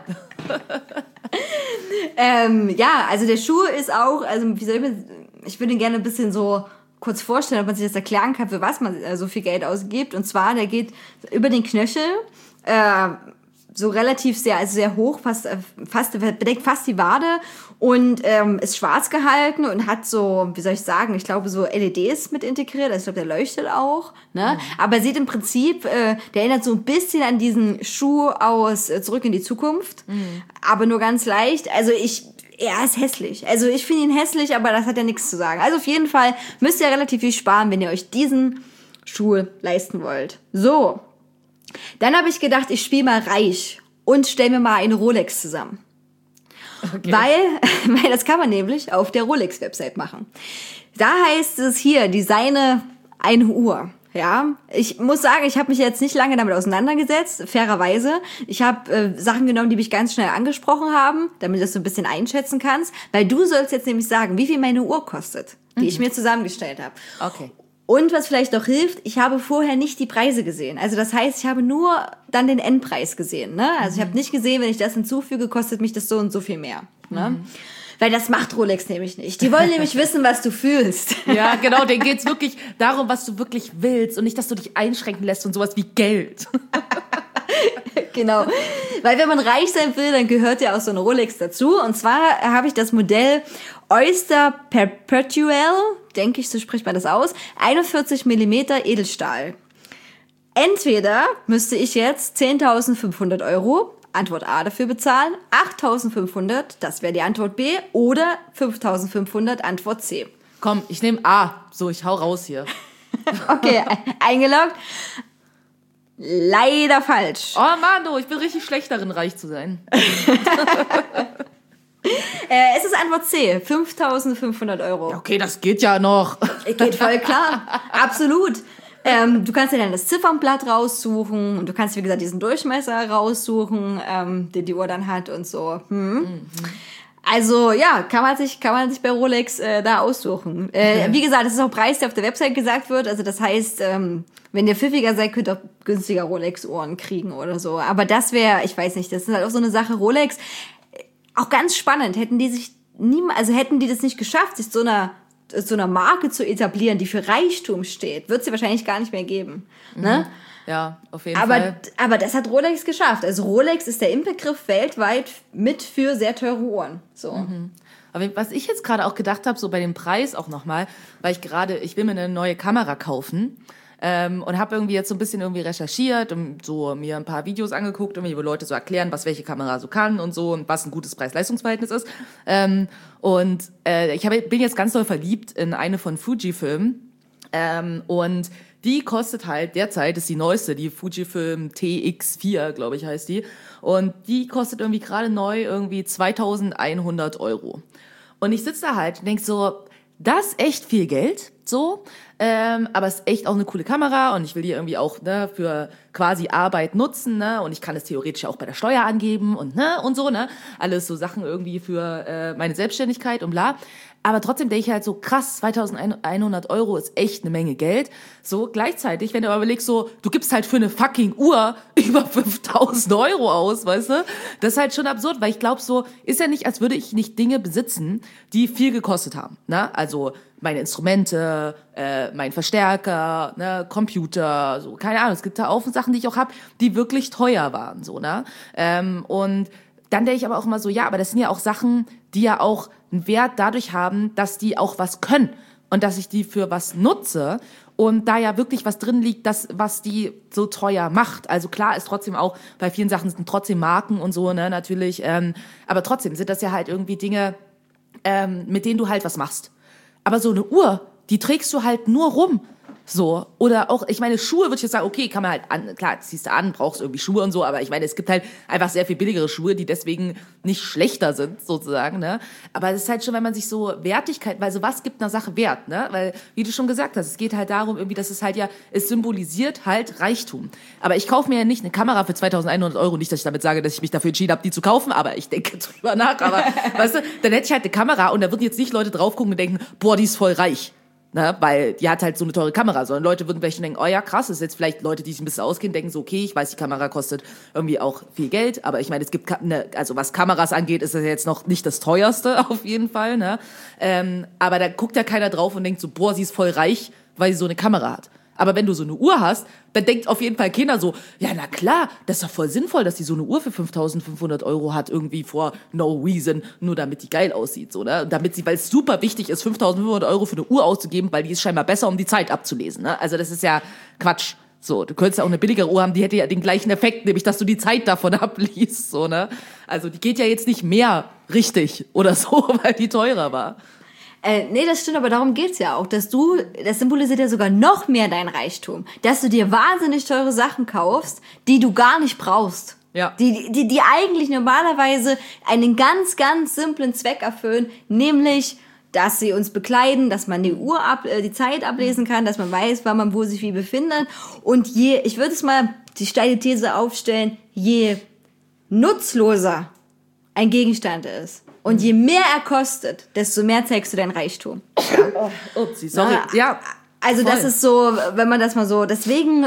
Ja, also der Schuh ist auch, also ich würde ihn gerne ein bisschen so kurz vorstellen, ob man sich das erklären kann, für was man so viel Geld ausgibt. Und zwar, der geht über den Knöchel, so relativ sehr hoch, bedeckt fast die Wade und ist schwarz gehalten und hat so, wie soll ich sagen, ich glaube so LEDs mit integriert, also ich glaube, der leuchtet auch, ne? Aber sieht im Prinzip, der erinnert so ein bisschen an diesen Schuh aus Zurück in die Zukunft, aber nur ganz leicht. Also er ist hässlich. Also ich finde ihn hässlich, aber das hat ja nichts zu sagen. Also auf jeden Fall müsst ihr relativ viel sparen, wenn ihr euch diesen Schuh leisten wollt. So. Dann habe ich gedacht, ich spiele mal reich und stelle mir mal eine Rolex zusammen. Okay. Weil das kann man nämlich auf der Rolex-Website machen. Da heißt es hier, designe eine Uhr. Ja, ich muss sagen, ich habe mich jetzt nicht lange damit auseinandergesetzt, fairerweise. Ich habe Sachen genommen, die mich ganz schnell angesprochen haben, damit du das so ein bisschen einschätzen kannst. Weil du sollst jetzt nämlich sagen, wie viel meine Uhr kostet, die ich mir zusammengestellt habe. Okay. Und was vielleicht noch hilft, ich habe vorher nicht die Preise gesehen. Also das heißt, ich habe nur dann den Endpreis gesehen. Ne? Also ich habe nicht gesehen, wenn ich das hinzufüge, kostet mich das so und so viel mehr. Ne? Weil das macht Rolex nämlich nicht. Die wollen nämlich wissen, was du fühlst. Ja, genau, denen geht's wirklich darum, was du wirklich willst und nicht, dass du dich einschränken lässt und sowas wie Geld. Genau. Weil wenn man reich sein will, dann gehört ja auch so eine Rolex dazu. Und zwar habe ich das Modell Oyster Perpetual, denke ich, so spricht man das aus, 41 mm Edelstahl. Entweder müsste ich jetzt 10.500 Euro, Antwort A, dafür bezahlen, 8.500, das wäre die Antwort B, oder 5.500, Antwort C. Komm, ich nehme A. So, ich hau raus hier. Okay, eingeloggt. Leider falsch. Oh Mann, ich bin richtig schlecht darin, reich zu sein. Es ist Antwort C, 5.500 Euro. Okay, das geht ja noch. Geht voll klar, absolut. Du kannst dir dann das Ziffernblatt raussuchen und du kannst, wie gesagt, diesen Durchmesser raussuchen, den die Uhr dann hat und so. Also ja, kann man sich bei Rolex da aussuchen. Wie gesagt, das ist auch Preis, der auf der Website gesagt wird. Also das heißt, wenn ihr pfiffiger seid, könnt ihr auch günstiger Rolex-Uhren kriegen oder so. Aber das wäre, ich weiß nicht, das ist halt auch so eine Sache. Rolex, auch ganz spannend, hätten die das nicht geschafft, sich so einer Marke zu etablieren, die für Reichtum steht, wird sie wahrscheinlich gar nicht mehr geben. Ne? Ja, auf jeden Fall. Aber das hat Rolex geschafft. Also Rolex ist der Inbegriff weltweit mit für sehr teure Uhren. So. Aber was ich jetzt gerade auch gedacht habe, so bei dem Preis auch nochmal, weil ich will mir eine neue Kamera kaufen. Und habe irgendwie jetzt so ein bisschen irgendwie recherchiert und so mir ein paar Videos angeguckt, irgendwie, wo Leute so erklären, was welche Kamera so kann und so und was ein gutes Preis-Leistungs-Verhältnis ist. Bin jetzt ganz doll verliebt in eine von Fujifilm. Und die kostet halt derzeit, ist die neueste, die Fujifilm TX4, glaube ich, heißt die. Und die kostet irgendwie gerade neu irgendwie 2.100 €. Und ich sitze da halt und denk so, das ist echt viel Geld, so. Aber es ist echt auch eine coole Kamera und ich will die irgendwie auch für quasi Arbeit nutzen, ne? Und ich kann es theoretisch auch bei der Steuer angeben und so, ne? Alles so Sachen irgendwie für meine Selbstständigkeit und bla. Aber trotzdem denke ich halt so, krass, 2.100 € ist echt eine Menge Geld. So gleichzeitig, wenn du aber überlegst, so, du gibst halt für eine fucking Uhr über 5.000 € aus, weißt du? Das ist halt schon absurd, weil ich glaube so, ist ja nicht, als würde ich nicht Dinge besitzen, die viel gekostet haben, ne? Also meine Instrumente, mein Verstärker, ne, Computer, so, keine Ahnung. Es gibt da auch Sachen, die ich auch habe, die wirklich teuer waren, so, ne? Und dann denke ich aber auch immer so, ja, aber das sind ja auch Sachen, die ja auch einen Wert dadurch haben, dass die auch was können und dass ich die für was nutze und da ja wirklich was drin liegt, das, was die so teuer macht. Also klar ist trotzdem auch, bei vielen Sachen sind trotzdem Marken und so, ne, natürlich, aber trotzdem sind das ja halt irgendwie Dinge, mit denen du halt was machst. Aber so eine Uhr, die trägst du halt nur rum. So. Oder auch, ich meine, Schuhe würde ich jetzt sagen, okay, kann man halt an, klar, ziehst du an, brauchst irgendwie Schuhe und so, aber ich meine, es gibt halt einfach sehr viel billigere Schuhe, die deswegen nicht schlechter sind, sozusagen, ne? Aber es ist halt schon, wenn man sich so Wertigkeit, weil so was gibt einer Sache Wert, ne? Weil, wie du schon gesagt hast, es geht halt darum, irgendwie, dass es halt ja, es symbolisiert halt Reichtum. Aber ich kaufe mir ja nicht eine Kamera für 2.100 €, nicht, dass ich damit sage, dass ich mich dafür entschieden habe, die zu kaufen, aber ich denke drüber nach, aber, weißt du, dann hätte ich halt eine Kamera und da würden jetzt nicht Leute drauf gucken und denken, boah, die ist voll reich. Ne, weil die hat halt so eine teure Kamera, sondern Leute würden vielleicht denken, oh ja, krass, das ist jetzt vielleicht Leute, die sich ein bisschen auskennen, denken so, okay, ich weiß, die Kamera kostet irgendwie auch viel Geld, aber ich meine, es gibt, also was Kameras angeht, ist das jetzt noch nicht das teuerste, auf jeden Fall, ne, aber da guckt ja keiner drauf und denkt so, boah, sie ist voll reich, weil sie so eine Kamera hat. Aber wenn du so eine Uhr hast, dann denkt auf jeden Fall keiner so, ja, na klar, das ist doch voll sinnvoll, dass die so eine Uhr für 5.500 € hat, irgendwie for no reason, nur damit die geil aussieht, so, ne? Und damit sie, weil es super wichtig ist, 5.500 € für eine Uhr auszugeben, weil die ist scheinbar besser, um die Zeit abzulesen, ne? Also das ist ja Quatsch. So, du könntest ja auch eine billigere Uhr haben, die hätte ja den gleichen Effekt, nämlich, dass du die Zeit davon abliest, so, ne? Also die geht ja jetzt nicht mehr richtig oder so, weil die teurer war. Nee, das stimmt, aber darum geht's ja auch, das symbolisiert ja sogar noch mehr dein Reichtum, dass du dir wahnsinnig teure Sachen kaufst, die du gar nicht brauchst. Ja. Die eigentlich normalerweise einen ganz, ganz simplen Zweck erfüllen, nämlich, dass sie uns bekleiden, dass man die die Zeit ablesen kann, dass man weiß, wann man wo sich wie befindet. Und ich würde es mal die steile These aufstellen, je nutzloser ein Gegenstand ist, und je mehr er kostet, desto mehr zeigst du dein Reichtum. Upsi, sorry. Ja, also voll. das ist so, wenn man das mal so, deswegen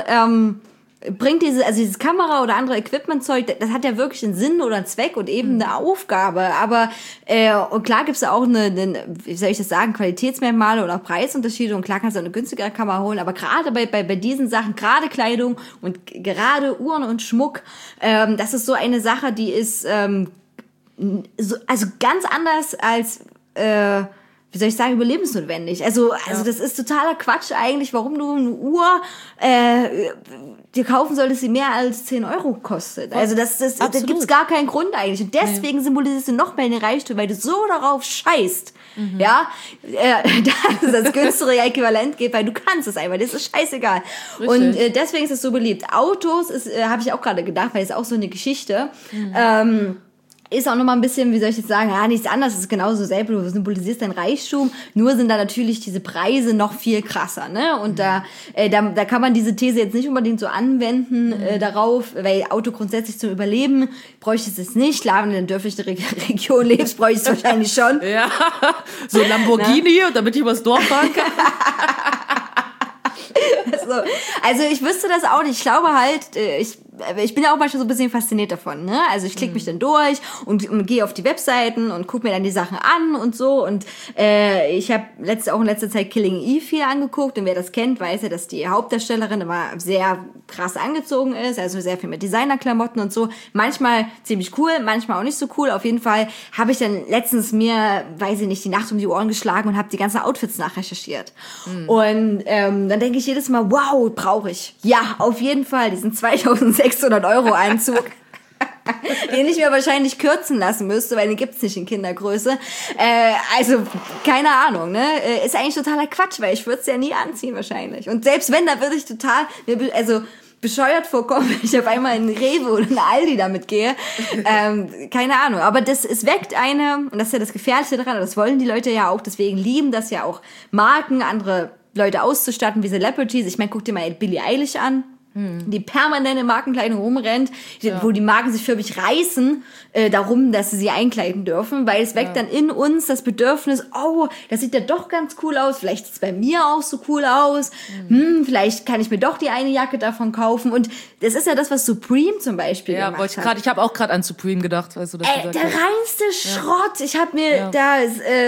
bringt dieses Kamera oder andere Equipmentzeug, das hat ja wirklich einen Sinn oder einen Zweck und eben eine Aufgabe. Aber und klar gibt's da auch wie soll ich das sagen, Qualitätsmerkmale oder Preisunterschiede und klar kannst du auch eine günstigere Kamera holen. Aber gerade bei diesen Sachen, gerade Kleidung und gerade Uhren und Schmuck, das ist so eine Sache, die ist also ganz anders als wie soll ich sagen, überlebensnotwendig. Also das ist totaler Quatsch eigentlich, warum du eine Uhr dir kaufen solltest, die mehr als 10 € kostet. Also da gibt's gar keinen Grund eigentlich. Und deswegen symbolisierst du noch mehr den Reichtum, weil du so darauf scheißt, ja, dass es das günstigere Äquivalent geht, weil du kannst es einfach, das ist scheißegal. Richtig. Und deswegen ist es so beliebt. Autos habe ich auch gerade gedacht, weil es ist auch so eine Geschichte. Ist auch nochmal ein bisschen, wie soll ich jetzt sagen, nichts anderes, es ist genauso selber, du symbolisierst dein Reichtum, nur sind da natürlich diese Preise noch viel krasser, ne? Und da kann man diese These jetzt nicht unbedingt so anwenden darauf, weil Auto grundsätzlich zum Überleben bräuchtest es nicht. Klar, wenn du in der dörflichen Region lebst, bräuchtest du es wahrscheinlich schon. Ja, so ein Lamborghini, damit ich übers Dorf fahren kann. Also ich wüsste das auch nicht. Ich glaube halt, ich bin ja auch manchmal so ein bisschen fasziniert davon, ne? Also ich klicke mich dann durch und gehe auf die Webseiten und gucke mir dann die Sachen an und so. Und ich habe auch in letzter Zeit Killing Eve viel angeguckt. Und wer das kennt, weiß ja, dass die Hauptdarstellerin immer sehr krass angezogen ist. Also sehr viel mit Designerklamotten und so. Manchmal ziemlich cool, manchmal auch nicht so cool. Auf jeden Fall habe ich dann letztens mir, weiß ich nicht, die Nacht um die Ohren geschlagen und habe die ganzen Outfits nachrecherchiert. Und dann denke ich jedes Mal, wow, brauche ich. Ja, auf jeden Fall diesen 2.600 € Anzug. Den ich mir wahrscheinlich kürzen lassen müsste, weil den gibt's nicht in Kindergröße. Also, keine Ahnung, ne? Ist eigentlich totaler Quatsch, weil ich würde es ja nie anziehen wahrscheinlich. Und selbst wenn, dann würde ich total, bescheuert vorkommen, wenn ich auf einmal in Rewe oder in Aldi damit gehe. Keine Ahnung. Aber es weckt und das ist ja das Gefährliche daran, das wollen die Leute ja auch, deswegen lieben das ja auch Marken, andere Leute auszustatten wie Celebrities. Ich meine, guck dir mal Billie Eilish an, die permanent in Markenkleidung rumrennt, wo die Marken sich für mich reißen, darum, dass sie einkleiden dürfen, weil es weckt dann in uns das Bedürfnis, oh, das sieht ja doch ganz cool aus, vielleicht sieht es bei mir auch so cool aus, vielleicht kann ich mir doch die eine Jacke davon kaufen. Und das ist ja das, was Supreme zum Beispiel gemacht hat. Ich habe auch gerade an Supreme gedacht, weißt du, das der reinste Schrott. Ich habe mir da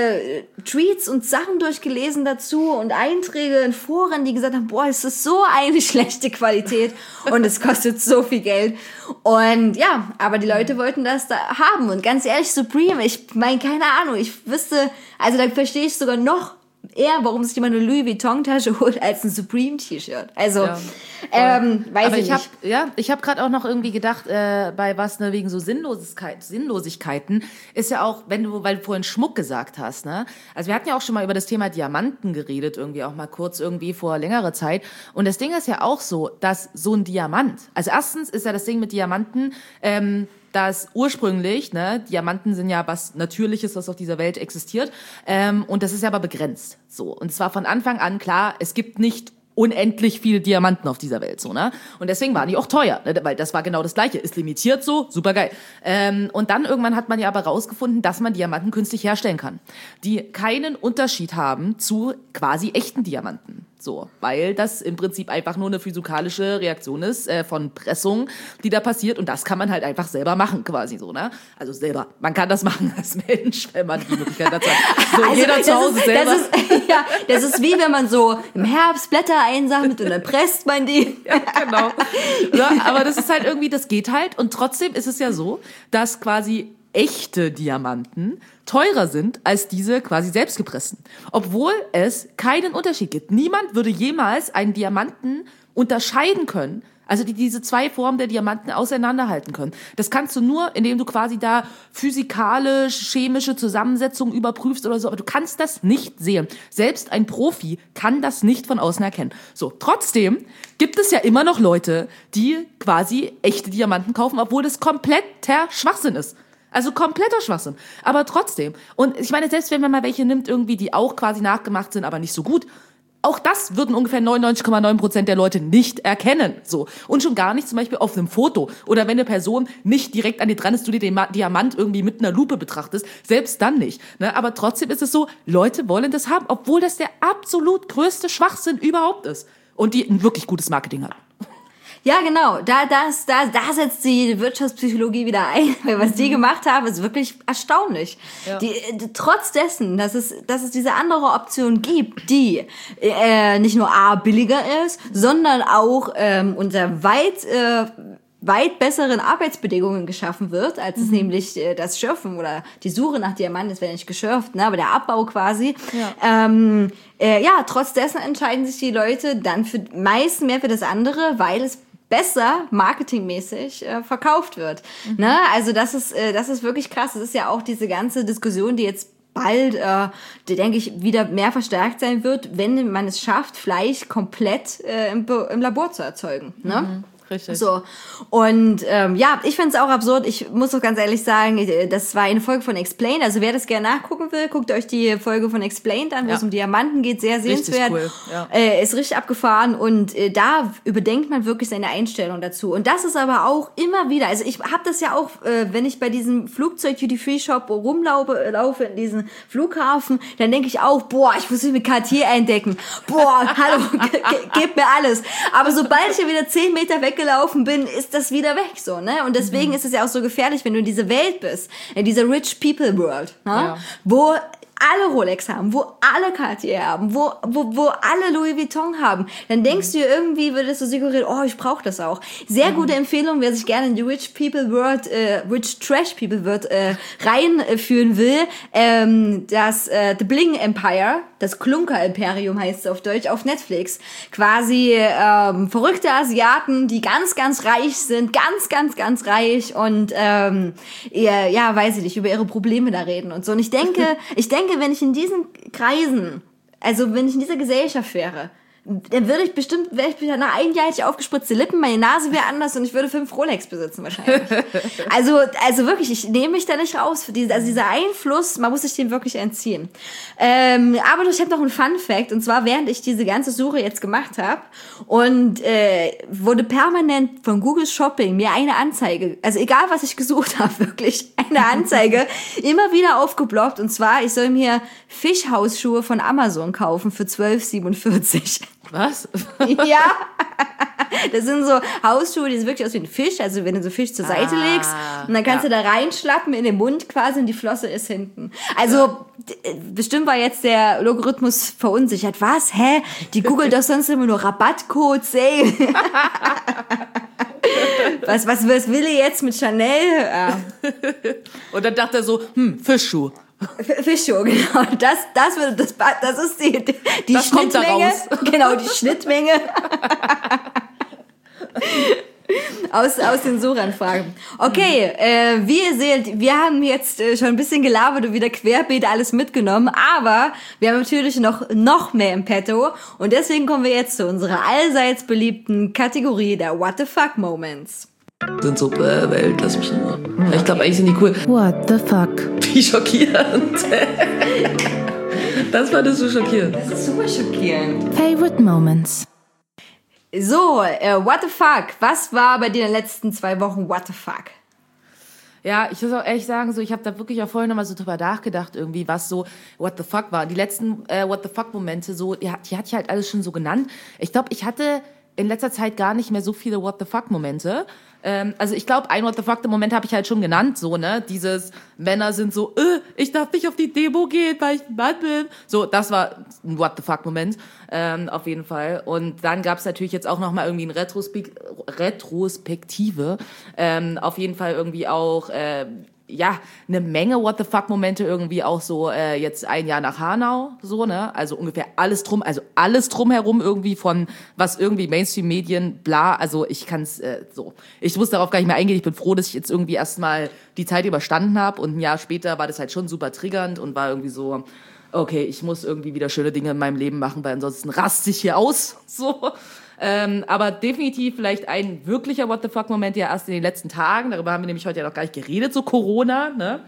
Tweets und Sachen durchgelesen dazu und Einträge in Foren, die gesagt haben, boah, es ist so eine schlechte Qualität und es kostet so viel Geld. Und ja, aber die Leute wollten das da haben. Und ganz ehrlich, Supreme, ich meine, keine Ahnung, ich wüsste, also da verstehe ich sogar noch eher, warum sich jemand eine Louis Vuitton-Tasche holt, als ein Supreme-T-Shirt. Also, weiß ich nicht. Ich habe gerade auch noch irgendwie gedacht, bei was, ne, wegen so Sinnlosigkeiten, ist ja auch, weil du vorhin Schmuck gesagt hast, ne? Also wir hatten ja auch schon mal über das Thema Diamanten geredet, irgendwie auch mal kurz irgendwie vor längerer Zeit. Und das Ding ist ja auch so, dass so ein Diamant, also erstens ist ja das Ding mit Diamanten, dass ursprünglich, ne, Diamanten sind ja was Natürliches, was auf dieser Welt existiert, und das ist ja aber begrenzt, so. Und zwar von Anfang an klar, es gibt nicht unendlich viele Diamanten auf dieser Welt, so, ne? Und deswegen waren die auch teuer, ne? Weil das war genau das Gleiche. Ist limitiert so, super geil. Und dann irgendwann hat man ja aber rausgefunden, dass man Diamanten künstlich herstellen kann, die keinen Unterschied haben zu quasi echten Diamanten. So, weil das im Prinzip einfach nur eine physikalische Reaktion ist von Pressung, die da passiert, und das kann man halt einfach selber machen, quasi so, ne? Also selber. Man kann das machen als Mensch, wenn man die Möglichkeit dazu hat. So, also jeder zu Hause selber. Das ist wie wenn man so im Herbst Blätter einsammelt und dann presst man die. Ja, genau. Ja, aber das ist halt irgendwie, das geht halt, und trotzdem ist es ja so, dass quasi echte Diamanten teurer sind als diese quasi selbstgepressten. Obwohl es keinen Unterschied gibt. Niemand würde jemals einen Diamanten unterscheiden können, also diese zwei Formen der Diamanten auseinanderhalten können. Das kannst du nur, indem du quasi da physikalisch, chemische Zusammensetzungen überprüfst oder so, aber du kannst das nicht sehen. Selbst ein Profi kann das nicht von außen erkennen. So, trotzdem gibt es ja immer noch Leute, die quasi echte Diamanten kaufen, obwohl das kompletter Schwachsinn ist. Also kompletter Schwachsinn. Aber trotzdem. Und ich meine, selbst wenn man mal welche nimmt, irgendwie, die auch quasi nachgemacht sind, aber nicht so gut, auch das würden ungefähr 99,9% der Leute nicht erkennen. So. Und schon gar nicht zum Beispiel auf einem Foto. Oder wenn eine Person nicht direkt an dir dran ist, du dir den Diamant irgendwie mit einer Lupe betrachtest. Selbst dann nicht. Ne? Aber trotzdem ist es so, Leute wollen das haben, obwohl das der absolut größte Schwachsinn überhaupt ist. Und die ein wirklich gutes Marketing haben. Ja, genau. Da setzt die Wirtschaftspsychologie wieder ein, weil was die gemacht haben, ist wirklich erstaunlich. Ja. Trotz dessen, dass es diese andere Option gibt, die nicht nur billiger ist, sondern auch unter weit besseren Arbeitsbedingungen geschaffen wird, als es nämlich das Schürfen oder die Suche nach Diamanten, das wäre nicht geschürft, ne, aber der Abbau quasi. Ja. Trotz dessen entscheiden sich die Leute dann meist mehr für das andere, weil es besser marketingmäßig verkauft wird. Ne? Also das ist wirklich krass. Das ist ja auch diese ganze Diskussion, die jetzt bald, denke ich, wieder mehr verstärkt sein wird, wenn man es schafft, Fleisch komplett im Labor zu erzeugen. Ne? Mhm. Richtig. So. Und ich finde es auch absurd. Ich muss doch ganz ehrlich sagen, das war eine Folge von Explained. Also wer das gerne nachgucken will, guckt euch die Folge von Explained an, wo es um Diamanten geht. Sehr sehenswert. Richtig cool. Ja. Ist richtig abgefahren. Und da überdenkt man wirklich seine Einstellung dazu. Und das ist aber auch immer wieder, also ich habe das ja auch, wenn ich bei diesem Flugzeug-Duty-Free-Shop laufe in diesem Flughafen, dann denke ich auch, boah, ich muss mich mit Cartier eindecken. Boah, hallo, gib mir alles. Aber sobald ich ja wieder 10 Meter weg gelaufen bin, ist das wieder weg, so, ne? Und deswegen ist es ja auch so gefährlich, wenn du in dieser Welt bist, in dieser Rich People World, ne? Ja. Wo alle Rolex haben, wo alle Cartier haben, wo alle Louis Vuitton haben, dann denkst du irgendwie, würdest du suggerieren, oh, ich brauche das auch. Sehr gute Empfehlung, wer sich gerne in die Rich People World, Rich Trash People World reinführen will, das The Bling Empire, das Klunker-Imperium heißt es auf Deutsch, auf Netflix. Quasi verrückte Asiaten, die ganz, ganz reich sind, ganz, ganz, ganz reich und ja, weiß ich nicht, über ihre Probleme da reden und so. Und ich denke, wenn ich in diesen Kreisen, also wenn ich in dieser Gesellschaft wäre, dann wäre ich nach einem Jahr hätte ich aufgespritzte Lippen, meine Nase wäre anders und ich würde 5 Rolex besitzen wahrscheinlich. Also wirklich, ich nehme mich da nicht raus. Dieser Einfluss, man muss sich dem wirklich entziehen. Aber ich habe noch einen Fun-Fact, und zwar während ich diese ganze Suche jetzt gemacht habe und wurde permanent von Google Shopping mir eine Anzeige, also egal was ich gesucht habe, wirklich eine Anzeige, immer wieder aufgeploppt, und zwar, ich soll mir Fischhausschuhe von Amazon kaufen für 12,47. Was? Ja, das sind so Hausschuhe, die sehen wirklich aus wie ein Fisch, also wenn du so Fisch zur Seite legst und dann kannst du da reinschlappen in den Mund quasi und die Flosse ist hinten. Also bestimmt war jetzt der Logarithmus verunsichert. Was? Hä? Die googelt doch sonst immer nur Rabattcodes, ey. Was will er jetzt mit Chanel? Und dann dachte er so, Fischschuh. Fischschuh, genau. Das ist die das kommt da Schnittmenge. raus. Genau, die Schnittmenge. aus den Suchanfragen. Okay, wie ihr seht, wir haben jetzt schon ein bisschen gelabert und wieder querbeet alles mitgenommen, aber wir haben natürlich noch mehr im Petto und deswegen kommen wir jetzt zu unserer allseits beliebten Kategorie der What the Fuck Moments. Sind so, Welt, lass mich in Ruhe. Ich glaube, eigentlich sind die cool. What the fuck? Wie schockierend. Das fandest du schockierend. Das ist super schockierend. Favorite Moments. So, what the fuck? Was war bei dir in den letzten 2 Wochen what the fuck? Ja, ich muss auch ehrlich sagen, so ich habe da wirklich auch vorhin nochmal so drüber nachgedacht, irgendwie, was so what the fuck war. Die letzten what the fuck Momente, so die hatte ich halt alles schon so genannt. Ich glaube, ich hatte in letzter Zeit gar nicht mehr so viele what the fuck Momente. Also ich glaube, ein what the fuck Moment habe ich halt schon genannt, so, ne, dieses Männer sind so, ich darf nicht auf die Demo gehen, weil ich ein Mann bin. So, das war ein what the fuck Moment, auf jeden Fall. Und dann gab es natürlich jetzt auch nochmal irgendwie eine Retrospektive, auf jeden Fall irgendwie auch, ja, eine Menge what the fuck Momente irgendwie auch so jetzt ein Jahr nach Hanau, so, ne, also ungefähr alles drumherum irgendwie von was irgendwie Mainstream-Medien, bla, also ich kann's so, ich muss darauf gar nicht mehr eingehen, ich bin froh, dass ich jetzt irgendwie erstmal die Zeit überstanden habe und ein Jahr später war das halt schon super triggernd und war irgendwie so, okay, ich muss irgendwie wieder schöne Dinge in meinem Leben machen, weil ansonsten raste ich hier aus, so. Aber definitiv vielleicht ein wirklicher What the fuck Moment ja erst in den letzten Tagen. Darüber haben wir nämlich heute ja noch gar nicht geredet, so Corona, ne?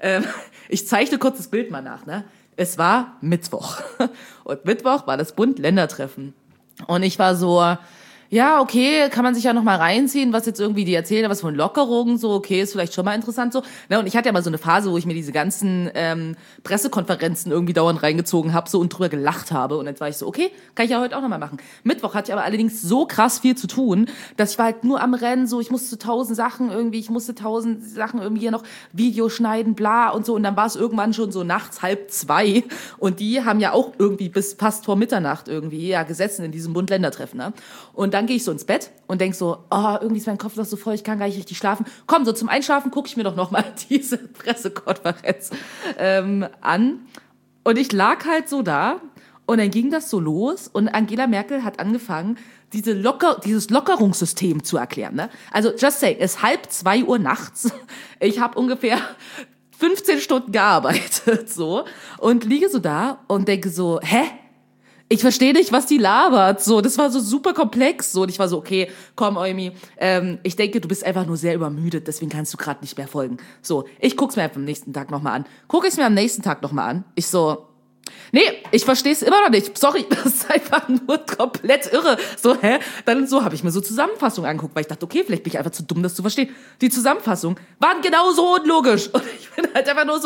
Ich zeichne kurz das Bild mal nach, ne? Es war Mittwoch. Und Mittwoch war das Bund-Länder-Treffen. Und ich war so, ja, okay, kann man sich ja noch mal reinziehen, was jetzt irgendwie die erzählen, was von Lockerungen, so, okay, ist vielleicht schon mal interessant so. Ne, und ich hatte ja mal so eine Phase, wo ich mir diese ganzen Pressekonferenzen irgendwie dauernd reingezogen habe so und drüber gelacht habe. Und jetzt war ich so, okay, kann ich ja heute auch noch mal machen. Mittwoch hatte ich aber allerdings so krass viel zu tun, dass ich war halt nur am Rennen, so, ich musste 1000 Sachen irgendwie hier noch Video schneiden, bla und so. Und dann war es irgendwann schon so nachts 1:30 und die haben ja auch irgendwie bis fast vor Mitternacht irgendwie ja gesessen in diesem Bund-Länder-Treffen, ne? Und dann gehe ich so ins Bett und denk so, oh, irgendwie ist mein Kopf noch so voll, ich kann gar nicht richtig schlafen. Komm, so zum Einschlafen gucke ich mir doch noch mal diese Pressekonferenz an. Und ich lag halt so da und dann ging das so los und Angela Merkel hat angefangen, dieses Lockerungssystem zu erklären. Ne? Also just say, es ist 1:30 Uhr nachts. Ich habe ungefähr 15 Stunden gearbeitet so und liege so da und denke so, hä? Ich verstehe nicht, was die labert. So, das war so super komplex. So, und ich war so, okay, komm, Eumi, ich denke, du bist einfach nur sehr übermüdet, deswegen kannst du gerade nicht mehr folgen. So, ich guck's mir einfach am nächsten Tag nochmal an. Guck ich's mir am nächsten Tag nochmal an. Ich so, nee, ich verstehe es immer noch nicht. Sorry, das ist einfach nur komplett irre. So, hä? Dann so habe ich mir so Zusammenfassungen angeguckt, weil ich dachte, okay, vielleicht bin ich einfach zu dumm, das zu verstehen. Die Zusammenfassungen waren genauso unlogisch. Und ich bin halt einfach nur so,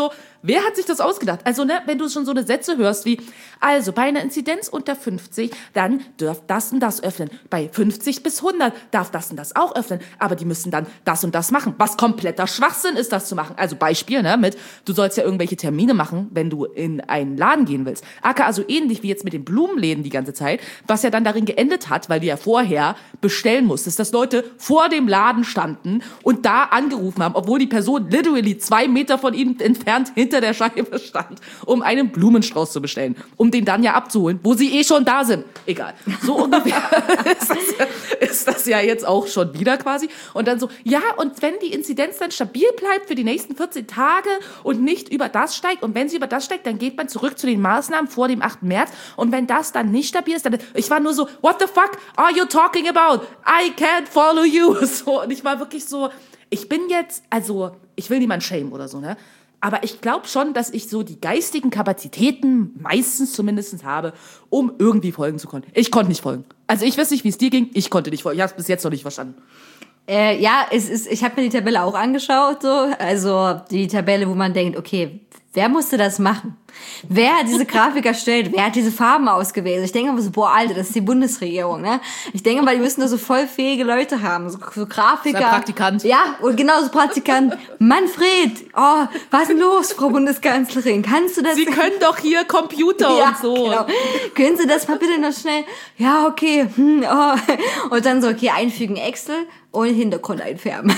wer hat sich das ausgedacht? Also, ne, wenn du schon so eine Sätze hörst wie, also bei einer Inzidenz unter 50, dann darf das und das öffnen. Bei 50 bis 100 darf das und das auch öffnen. Aber die müssen dann das und das machen. Was kompletter Schwachsinn ist, das zu machen. Also Beispiel, ne, mit, du sollst ja irgendwelche Termine machen, wenn du in einen Laden gehen willst. aka also ähnlich wie jetzt mit den Blumenläden die ganze Zeit, was ja dann darin geendet hat, weil du ja vorher bestellen musstest, dass Leute vor dem Laden standen und da angerufen haben, obwohl die Person literally 2 Meter von ihnen entfernt hinter der Scheibe stand, um einen Blumenstrauß zu bestellen, um den dann ja abzuholen, wo sie schon da sind. Egal. So ungefähr ist das ja jetzt auch schon wieder quasi. Und dann so, ja, und wenn die Inzidenz dann stabil bleibt für die nächsten 14 Tage und nicht über das steigt, und wenn sie über das steigt, dann geht man zurück zu den Maßnahmen vor dem 8. März. Und wenn das dann nicht stabil ist, dann, ich war nur so, what the fuck are you talking about? I can't follow you. So, und ich war wirklich so, ich bin jetzt, also, ich will niemand shamen oder so, ne? Aber ich glaube schon, dass ich so die geistigen Kapazitäten meistens zumindest habe, um irgendwie folgen zu können. Ich konnte nicht folgen. Also ich weiß nicht, wie es dir ging. Ich konnte nicht folgen. Ich habe es bis jetzt noch nicht verstanden. Ja, ich habe mir die Tabelle auch angeschaut, so. Also die Tabelle, wo man denkt, okay, wer musste das machen? Wer hat diese Grafik erstellt? Wer hat diese Farben ausgewählt? Ich denke mal so, boah, Alter, das ist die Bundesregierung, ne? Ich denke mal, die müssen da so voll fähige Leute haben, so Grafiker. Das ist ein Praktikant. Ja, und genau, so Praktikant. Manfred, oh, was ist denn los, Frau Bundeskanzlerin? Kannst du das? Sie können doch hier Computer ja, und so. Genau. Können Sie das mal bitte noch schnell? Ja, okay. Oh. Und dann so, okay, einfügen Excel und Hintergrund einfärben.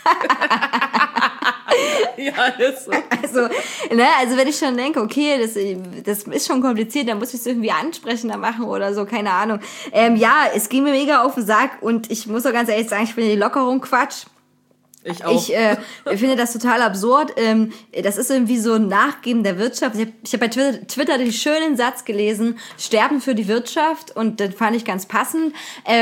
Ja, ist so. Also wenn ich schon denke, okay, das ist schon kompliziert, dann muss ich es irgendwie ansprechender machen oder so, keine Ahnung. Ja, es ging mir mega auf den Sack und ich muss auch ganz ehrlich sagen, ich finde die Lockerung Quatsch. Ich auch. Ich finde das total absurd. Das ist irgendwie so ein Nachgeben der Wirtschaft. Ich hab bei Twitter den schönen Satz gelesen, Sterben für die Wirtschaft, und das fand ich ganz passend.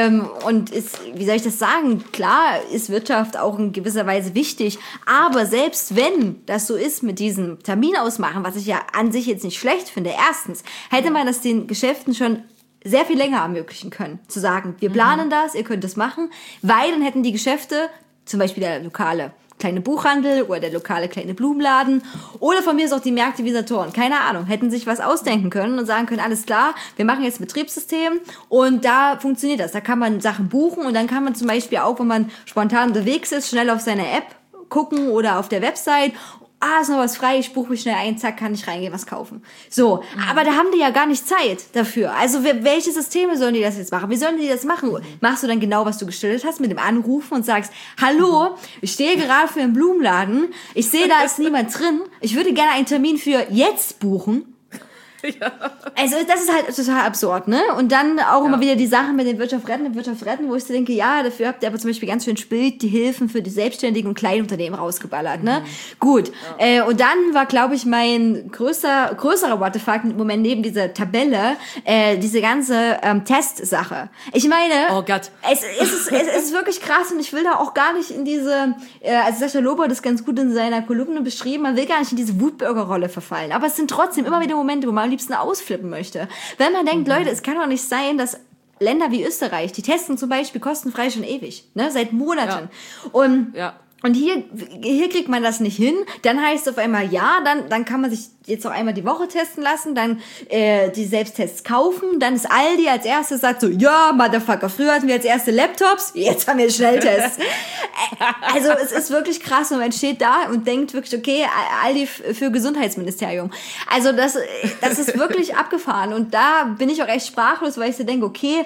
Und wie soll ich das sagen? Klar ist Wirtschaft auch in gewisser Weise wichtig, aber selbst wenn das so ist mit diesem Termin ausmachen, was ich ja an sich jetzt nicht schlecht finde, erstens, hätte man das den Geschäften schon sehr viel länger ermöglichen können. Zu sagen, wir planen das, ihr könnt das machen, weil dann hätten die Geschäfte, zum Beispiel der lokale kleine Buchhandel oder der lokale kleine Blumenladen oder von mir ist auch die Märkte wie Saturn, keine Ahnung, hätten sich was ausdenken können und sagen können, alles klar, wir machen jetzt ein Betriebssystem und da funktioniert das. Da kann man Sachen buchen und dann kann man zum Beispiel auch, wenn man spontan unterwegs ist, schnell auf seine App gucken oder auf der Website, ist noch was frei, ich buche mich schnell ein, zack, kann ich reingehen, was kaufen. So, aber da haben die ja gar nicht Zeit dafür. Also welche Systeme sollen die das jetzt machen? Wie sollen die das machen? Machst du dann genau, was du gestellt hast, mit dem Anrufen und sagst, hallo, ich stehe gerade für einen Blumenladen, ich sehe, da ist niemand drin, ich würde gerne einen Termin für jetzt buchen. Ja. Also das ist halt total absurd, ne? Und dann auch immer wieder die Sachen mit den Wirtschaft retten, wo ich so denke, ja, dafür habt ihr aber zum Beispiel ganz schön Bild die Hilfen für die selbstständigen und kleinen Unternehmen rausgeballert, ne? Gut. Und dann war, glaube ich, mein größerer What the fuck Moment neben dieser Tabelle, diese ganze Testsache. Ich meine, oh Gott. Es ist wirklich krass und ich will da auch gar nicht in diese, also Sascha Lobo hat das ganz gut in seiner Kolumne beschrieben, man will gar nicht in diese Wutbürgerrolle verfallen. Aber es sind trotzdem immer wieder Momente, wo man am liebsten ausflippen möchte. Wenn man denkt, Leute, es kann doch nicht sein, dass Länder wie Österreich, die testen zum Beispiel kostenfrei schon ewig, ne, seit Monaten. Ja. Und hier kriegt man das nicht hin. Dann heißt es auf einmal, ja, dann kann man sich jetzt noch einmal die Woche testen lassen, dann die Selbsttests kaufen, dann ist Aldi als erstes sagt so, ja, Motherfucker, früher hatten wir als erste Laptops, jetzt haben wir Schnelltests. Also es ist wirklich krass und man steht da und denkt wirklich, okay, Aldi für Gesundheitsministerium. Also das ist wirklich abgefahren und da bin ich auch echt sprachlos, weil ich so denke, okay,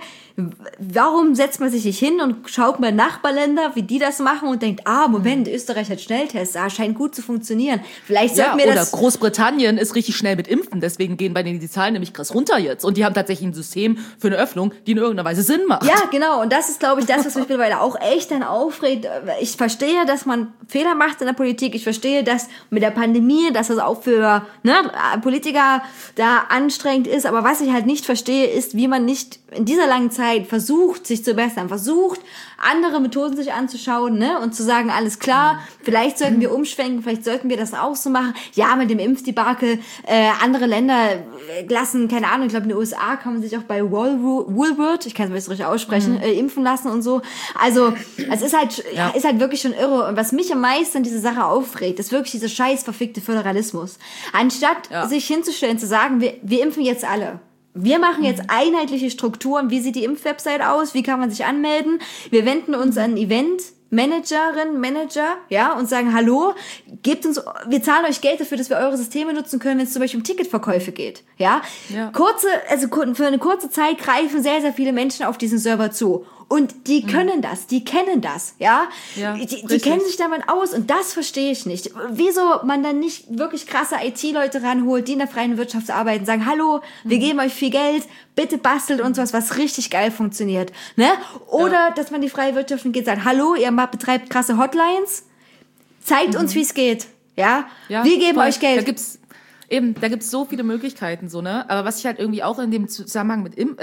warum setzt man sich nicht hin und schaut mal Nachbarländer, wie die das machen und denkt, Moment, Österreich hat Schnelltests, scheint gut zu funktionieren. Vielleicht sollten wir das... Oder Großbritannien ist richtig schnell mit Impfen, deswegen gehen bei denen die Zahlen nämlich krass runter jetzt. Und die haben tatsächlich ein System für eine Öffnung, die in irgendeiner Weise Sinn macht. Ja, genau. Und das ist, glaube ich, das, was mich mittlerweile auch echt dann aufregt. Ich verstehe, dass man Fehler macht in der Politik. Ich verstehe, dass mit der Pandemie, dass das auch für Politiker da anstrengend ist. Aber was ich halt nicht verstehe, ist, wie man nicht in dieser langen Zeit versucht, sich zu bessern, versucht, andere Methoden sich anzuschauen, und zu sagen, alles klar, vielleicht sollten wir umschwenken, vielleicht sollten wir das auch so machen. Ja, mit dem Impfdebakel Merkel. Andere Länder lassen, keine Ahnung, ich glaube in den USA kann man sich auch bei Woolworth, ich kann es nicht richtig aussprechen, impfen lassen und so. Also es ist halt wirklich schon irre. Und was mich am meisten an diese Sache aufregt, ist wirklich dieser scheiß verfickte Föderalismus. Anstatt sich hinzustellen, zu sagen, wir impfen jetzt alle. Wir machen jetzt einheitliche Strukturen. Wie sieht die Impfwebsite aus? Wie kann man sich anmelden? Wir wenden uns an Manager, ja, und sagen, hallo, wir zahlen euch Geld dafür, dass wir eure Systeme nutzen können, wenn es zum Beispiel um Ticketverkäufe geht, ja. Für eine kurze Zeit greifen sehr, sehr viele Menschen auf diesen Server zu. Und die können das, die kennen das, ja. Die kennen sich damit aus und das verstehe ich nicht. Wieso man dann nicht wirklich krasse IT-Leute ranholt, die in der freien Wirtschaft arbeiten, sagen, hallo, wir geben euch viel Geld, bitte bastelt uns was richtig geil funktioniert, ne? Oder, dass man die freie Wirtschaft geht, sagt, hallo, ihr betreibt krasse Hotlines, zeigt uns, wie es geht, ja. Wir geben euch Geld. Da gibt's so viele Möglichkeiten, so, ne? Aber was ich halt irgendwie auch in dem Zusammenhang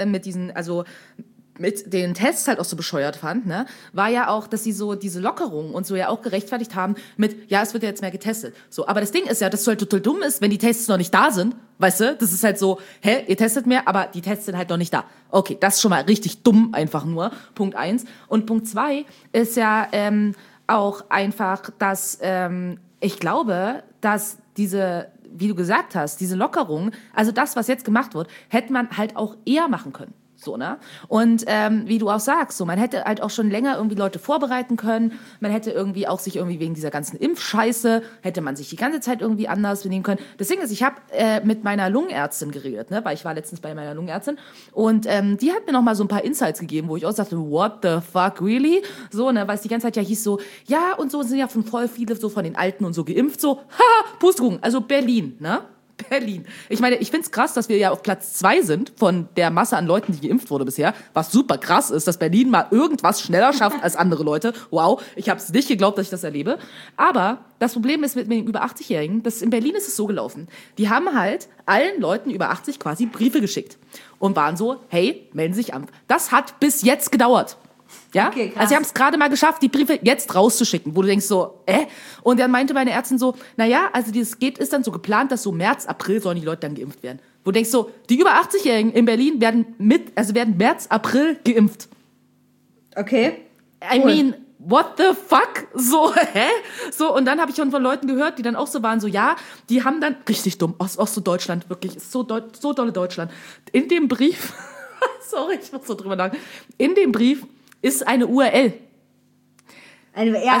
mit den Tests halt auch so bescheuert fand, ne, war ja auch, dass sie so diese Lockerung und so ja auch gerechtfertigt haben mit, ja, es wird ja jetzt mehr getestet. So, aber das Ding ist ja, dass es halt total dumm ist, wenn die Tests noch nicht da sind, weißt du? Das ist halt so, ihr testet mehr, aber die Tests sind halt noch nicht da. Okay, das ist schon mal richtig dumm einfach nur, Punkt 1. Und Punkt 2 ist ja auch einfach, dass ich glaube, dass diese, wie du gesagt hast, diese Lockerung, also das, was jetzt gemacht wird, hätte man halt auch eher machen können. So, ne? Und wie du auch sagst, so, man hätte halt auch schon länger irgendwie Leute vorbereiten können. Man hätte irgendwie auch sich irgendwie wegen dieser ganzen Impfscheiße, hätte man sich die ganze Zeit irgendwie anders benehmen können. Das Ding ist, ich habe mit meiner Lungenärztin geredet, ne? Weil ich war letztens bei meiner Lungenärztin und die hat mir noch mal so ein paar Insights gegeben, wo ich auch sagte, what the fuck, really? So, ne? Weil es die ganze Zeit ja hieß so, ja, und so sind ja von voll viele so von den Alten und so geimpft, so, haha, Pustekuchen, also Berlin, ne? Berlin. Ich meine, ich find's krass, dass wir ja auf Platz 2 sind von der Masse an Leuten, die geimpft wurde bisher. Was super krass ist, dass Berlin mal irgendwas schneller schafft als andere Leute. Wow, ich habe es nicht geglaubt, dass ich das erlebe. Aber das Problem ist mit den über 80-Jährigen, in Berlin ist es so gelaufen. Die haben halt allen Leuten über 80 quasi Briefe geschickt und waren so, hey, melden Sie sich an. Das hat bis jetzt gedauert. Ja, okay, also sie haben es gerade mal geschafft, die Briefe jetzt rauszuschicken, wo du denkst so, Und dann meinte meine Ärztin so, naja, also dieses ist dann so geplant, dass so März, April sollen die Leute dann geimpft werden. Wo du denkst so, die über 80-Jährigen in Berlin werden März, April geimpft. Okay. I mean, what the fuck? So, So, und dann habe ich schon von Leuten gehört, die dann auch so waren, so, ja, die haben dann, richtig dumm, auch so Deutschland, wirklich, so dolle Deutschland. In dem Brief, sorry, ich muss so drüber nachdenken, in dem Brief ist eine URL. Da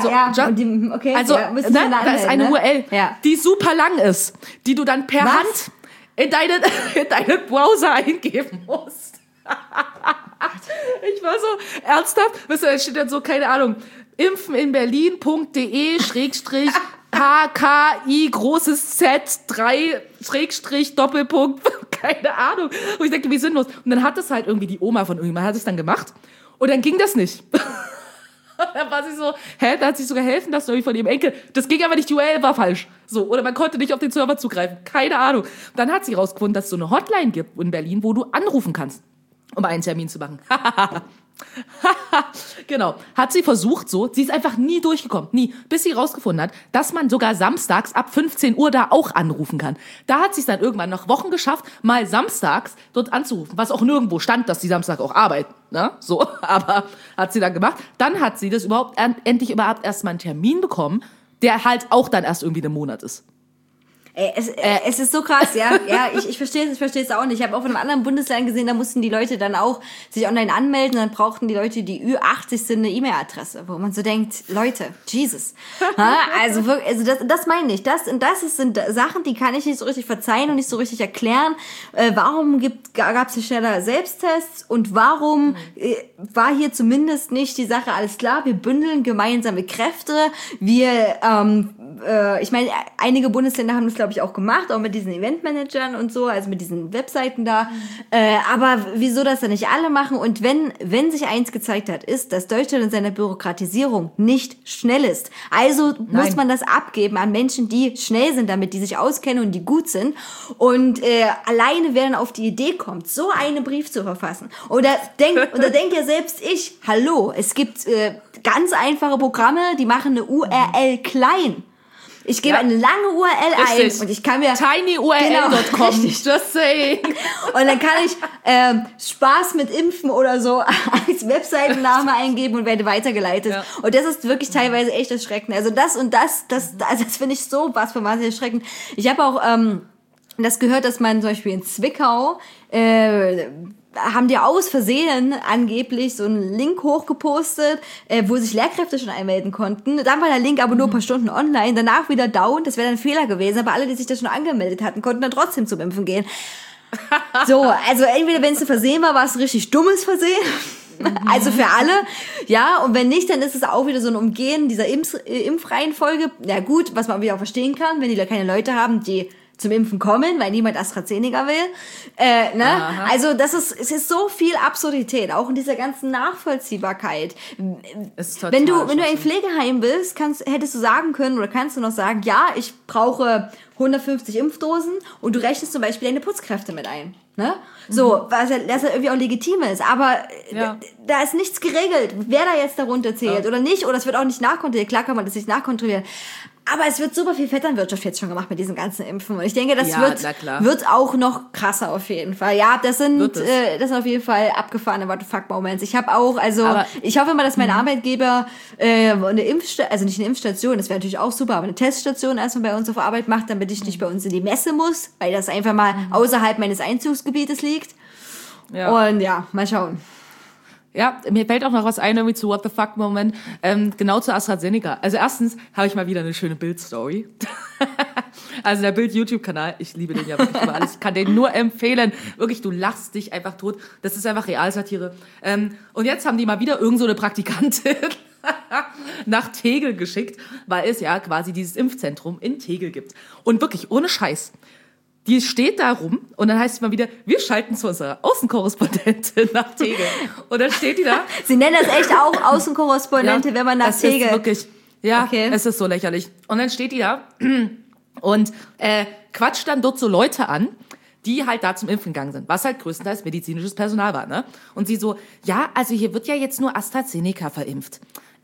ist eine URL, die super lang ist, die du dann per Hand in deinen Browser eingeben musst. Ich war so ernsthaft, weißt du, da steht dann so, keine Ahnung, impfeninberlin.de HKI großes Z 3 Schrägstrich Doppelpunkt, keine Ahnung. Und ich dachte, wie sinnlos. Und dann hat es halt irgendwie die Oma von irgendjemand, hat es dann gemacht. Und dann ging das nicht. Dann war sie so, da hat sich sogar helfen lassen irgendwie von ihrem Enkel. Das ging aber nicht, die URL war falsch. So, oder man konnte nicht auf den Server zugreifen. Keine Ahnung. Dann hat sie rausgefunden, dass es so eine Hotline gibt in Berlin, wo du anrufen kannst, um einen Termin zu machen. Genau. Hat sie versucht so. Sie ist einfach nie durchgekommen. Nie. Bis sie rausgefunden hat, dass man sogar samstags ab 15 Uhr da auch anrufen kann. Da hat sie es dann irgendwann nach Wochen geschafft, mal samstags dort anzurufen. Was auch nirgendwo stand, dass sie Samstag auch arbeiten. Ne? So. Aber hat sie dann gemacht. Dann hat sie das endlich überhaupt erstmal einen Termin bekommen, der halt auch dann erst irgendwie einen Monat ist. Es ist so krass, ja. Ja, ich verstehe es auch nicht. Ich habe auch von einem anderen Bundesland gesehen, da mussten die Leute dann auch sich online anmelden, dann brauchten die Leute, die Ü80 sind, eine E-Mail-Adresse, wo man so denkt, Leute, Jesus. Also wirklich, das meine ich. Das sind Sachen, die kann ich nicht so richtig verzeihen und nicht so richtig erklären. Warum gab es schneller Selbsttests und warum war hier zumindest nicht die Sache alles klar? Wir bündeln gemeinsame Kräfte. Ich meine, einige Bundesländer haben das, glaube ich, auch gemacht, auch mit diesen Eventmanagern und so, also mit diesen Webseiten da. Aber wieso das dann nicht alle machen? Und wenn sich eins gezeigt hat, ist, dass Deutschland in seiner Bürokratisierung nicht schnell ist. Also muss man das abgeben an Menschen, die schnell sind damit, die sich auskennen und die gut sind. Und alleine, wer dann auf die Idee kommt, so einen Brief zu verfassen. Und da denkt ja selbst ich, hallo, es gibt ganz einfache Programme, die machen eine URL klein. Ich gebe eine lange URL Richtig. ein und ich kann mir... tinyurl.com, Genau, richtig. just saying. Und dann kann ich Spaß mit Impfen oder so als Webseitenname eingeben und werde weitergeleitet. Ja. Und das ist wirklich teilweise echt erschreckend. Also das finde ich so was von wahnsinnig erschreckend. Ich habe auch das gehört, dass man zum Beispiel in Zwickau haben die aus Versehen angeblich so einen Link hochgepostet, wo sich Lehrkräfte schon einmelden konnten. Dann war der Link aber nur ein paar Stunden online, danach wieder down. Das wäre dann ein Fehler gewesen. Aber alle, die sich da schon angemeldet hatten, konnten dann trotzdem zum Impfen gehen. So, also entweder wenn es ein Versehen war, war es ein richtig dummes Versehen. Also für alle, ja, und wenn nicht, dann ist es auch wieder so ein Umgehen dieser Impfreihenfolge. Ja gut, was man wieder auch verstehen kann, wenn die da keine Leute haben, die zum Impfen kommen, weil niemand AstraZeneca will. Also es ist so viel Absurdität, auch in dieser ganzen Nachvollziehbarkeit. Wenn du ein Pflegeheim bist, hättest du sagen können oder kannst du noch sagen, ja, ich brauche 150 Impfdosen und du rechnest zum Beispiel deine Putzkräfte mit ein. Ne? So, was das irgendwie auch legitim ist. Aber da ist nichts geregelt, wer da jetzt darunter zählt oder nicht. Oder es wird auch nicht nachkontrolliert. Klar kann man das nicht nachkontrollieren. Aber es wird super viel Vetternwirtschaft jetzt schon gemacht mit diesen ganzen Impfen. Und ich denke, das wird auch noch krasser auf jeden Fall. Ja, das sind auf jeden Fall abgefahrene What the fuck Moments. Ich habe auch, ich hoffe mal, dass mein Arbeitgeber eine Impfstation, also nicht eine Impfstation, das wäre natürlich auch super, aber eine Teststation erstmal bei uns auf Arbeit macht, damit ich nicht bei uns in die Messe muss, weil das einfach mal außerhalb meines Einzugsgebietes liegt. Ja. Und ja, mal schauen. Ja, mir fällt auch noch was ein, irgendwie zu What the fuck Moment, genau zu AstraZeneca. Also erstens habe ich mal wieder eine schöne Bild-Story. Also der Bild-YouTube-Kanal, ich liebe den ja wirklich über alles, ich kann den nur empfehlen. Wirklich, du lachst dich einfach tot. Das ist einfach Realsatire. Und jetzt haben die mal wieder irgend so eine Praktikantin nach Tegel geschickt, weil es ja quasi dieses Impfzentrum in Tegel gibt. Und wirklich, ohne Scheiß. Die steht da rum und dann heißt es mal wieder, wir schalten zu unserer Außenkorrespondentin nach Tegel. Und dann steht die da. Sie nennen das echt auch Außenkorrespondentin, wenn man nach Tegel... Das ist wirklich, es ist so lächerlich. Und dann steht die da und quatscht dann dort so Leute an, die halt da zum Impfen gegangen sind, was halt größtenteils medizinisches Personal war, ne? Und sie so, ja, also hier wird ja jetzt nur AstraZeneca verimpft.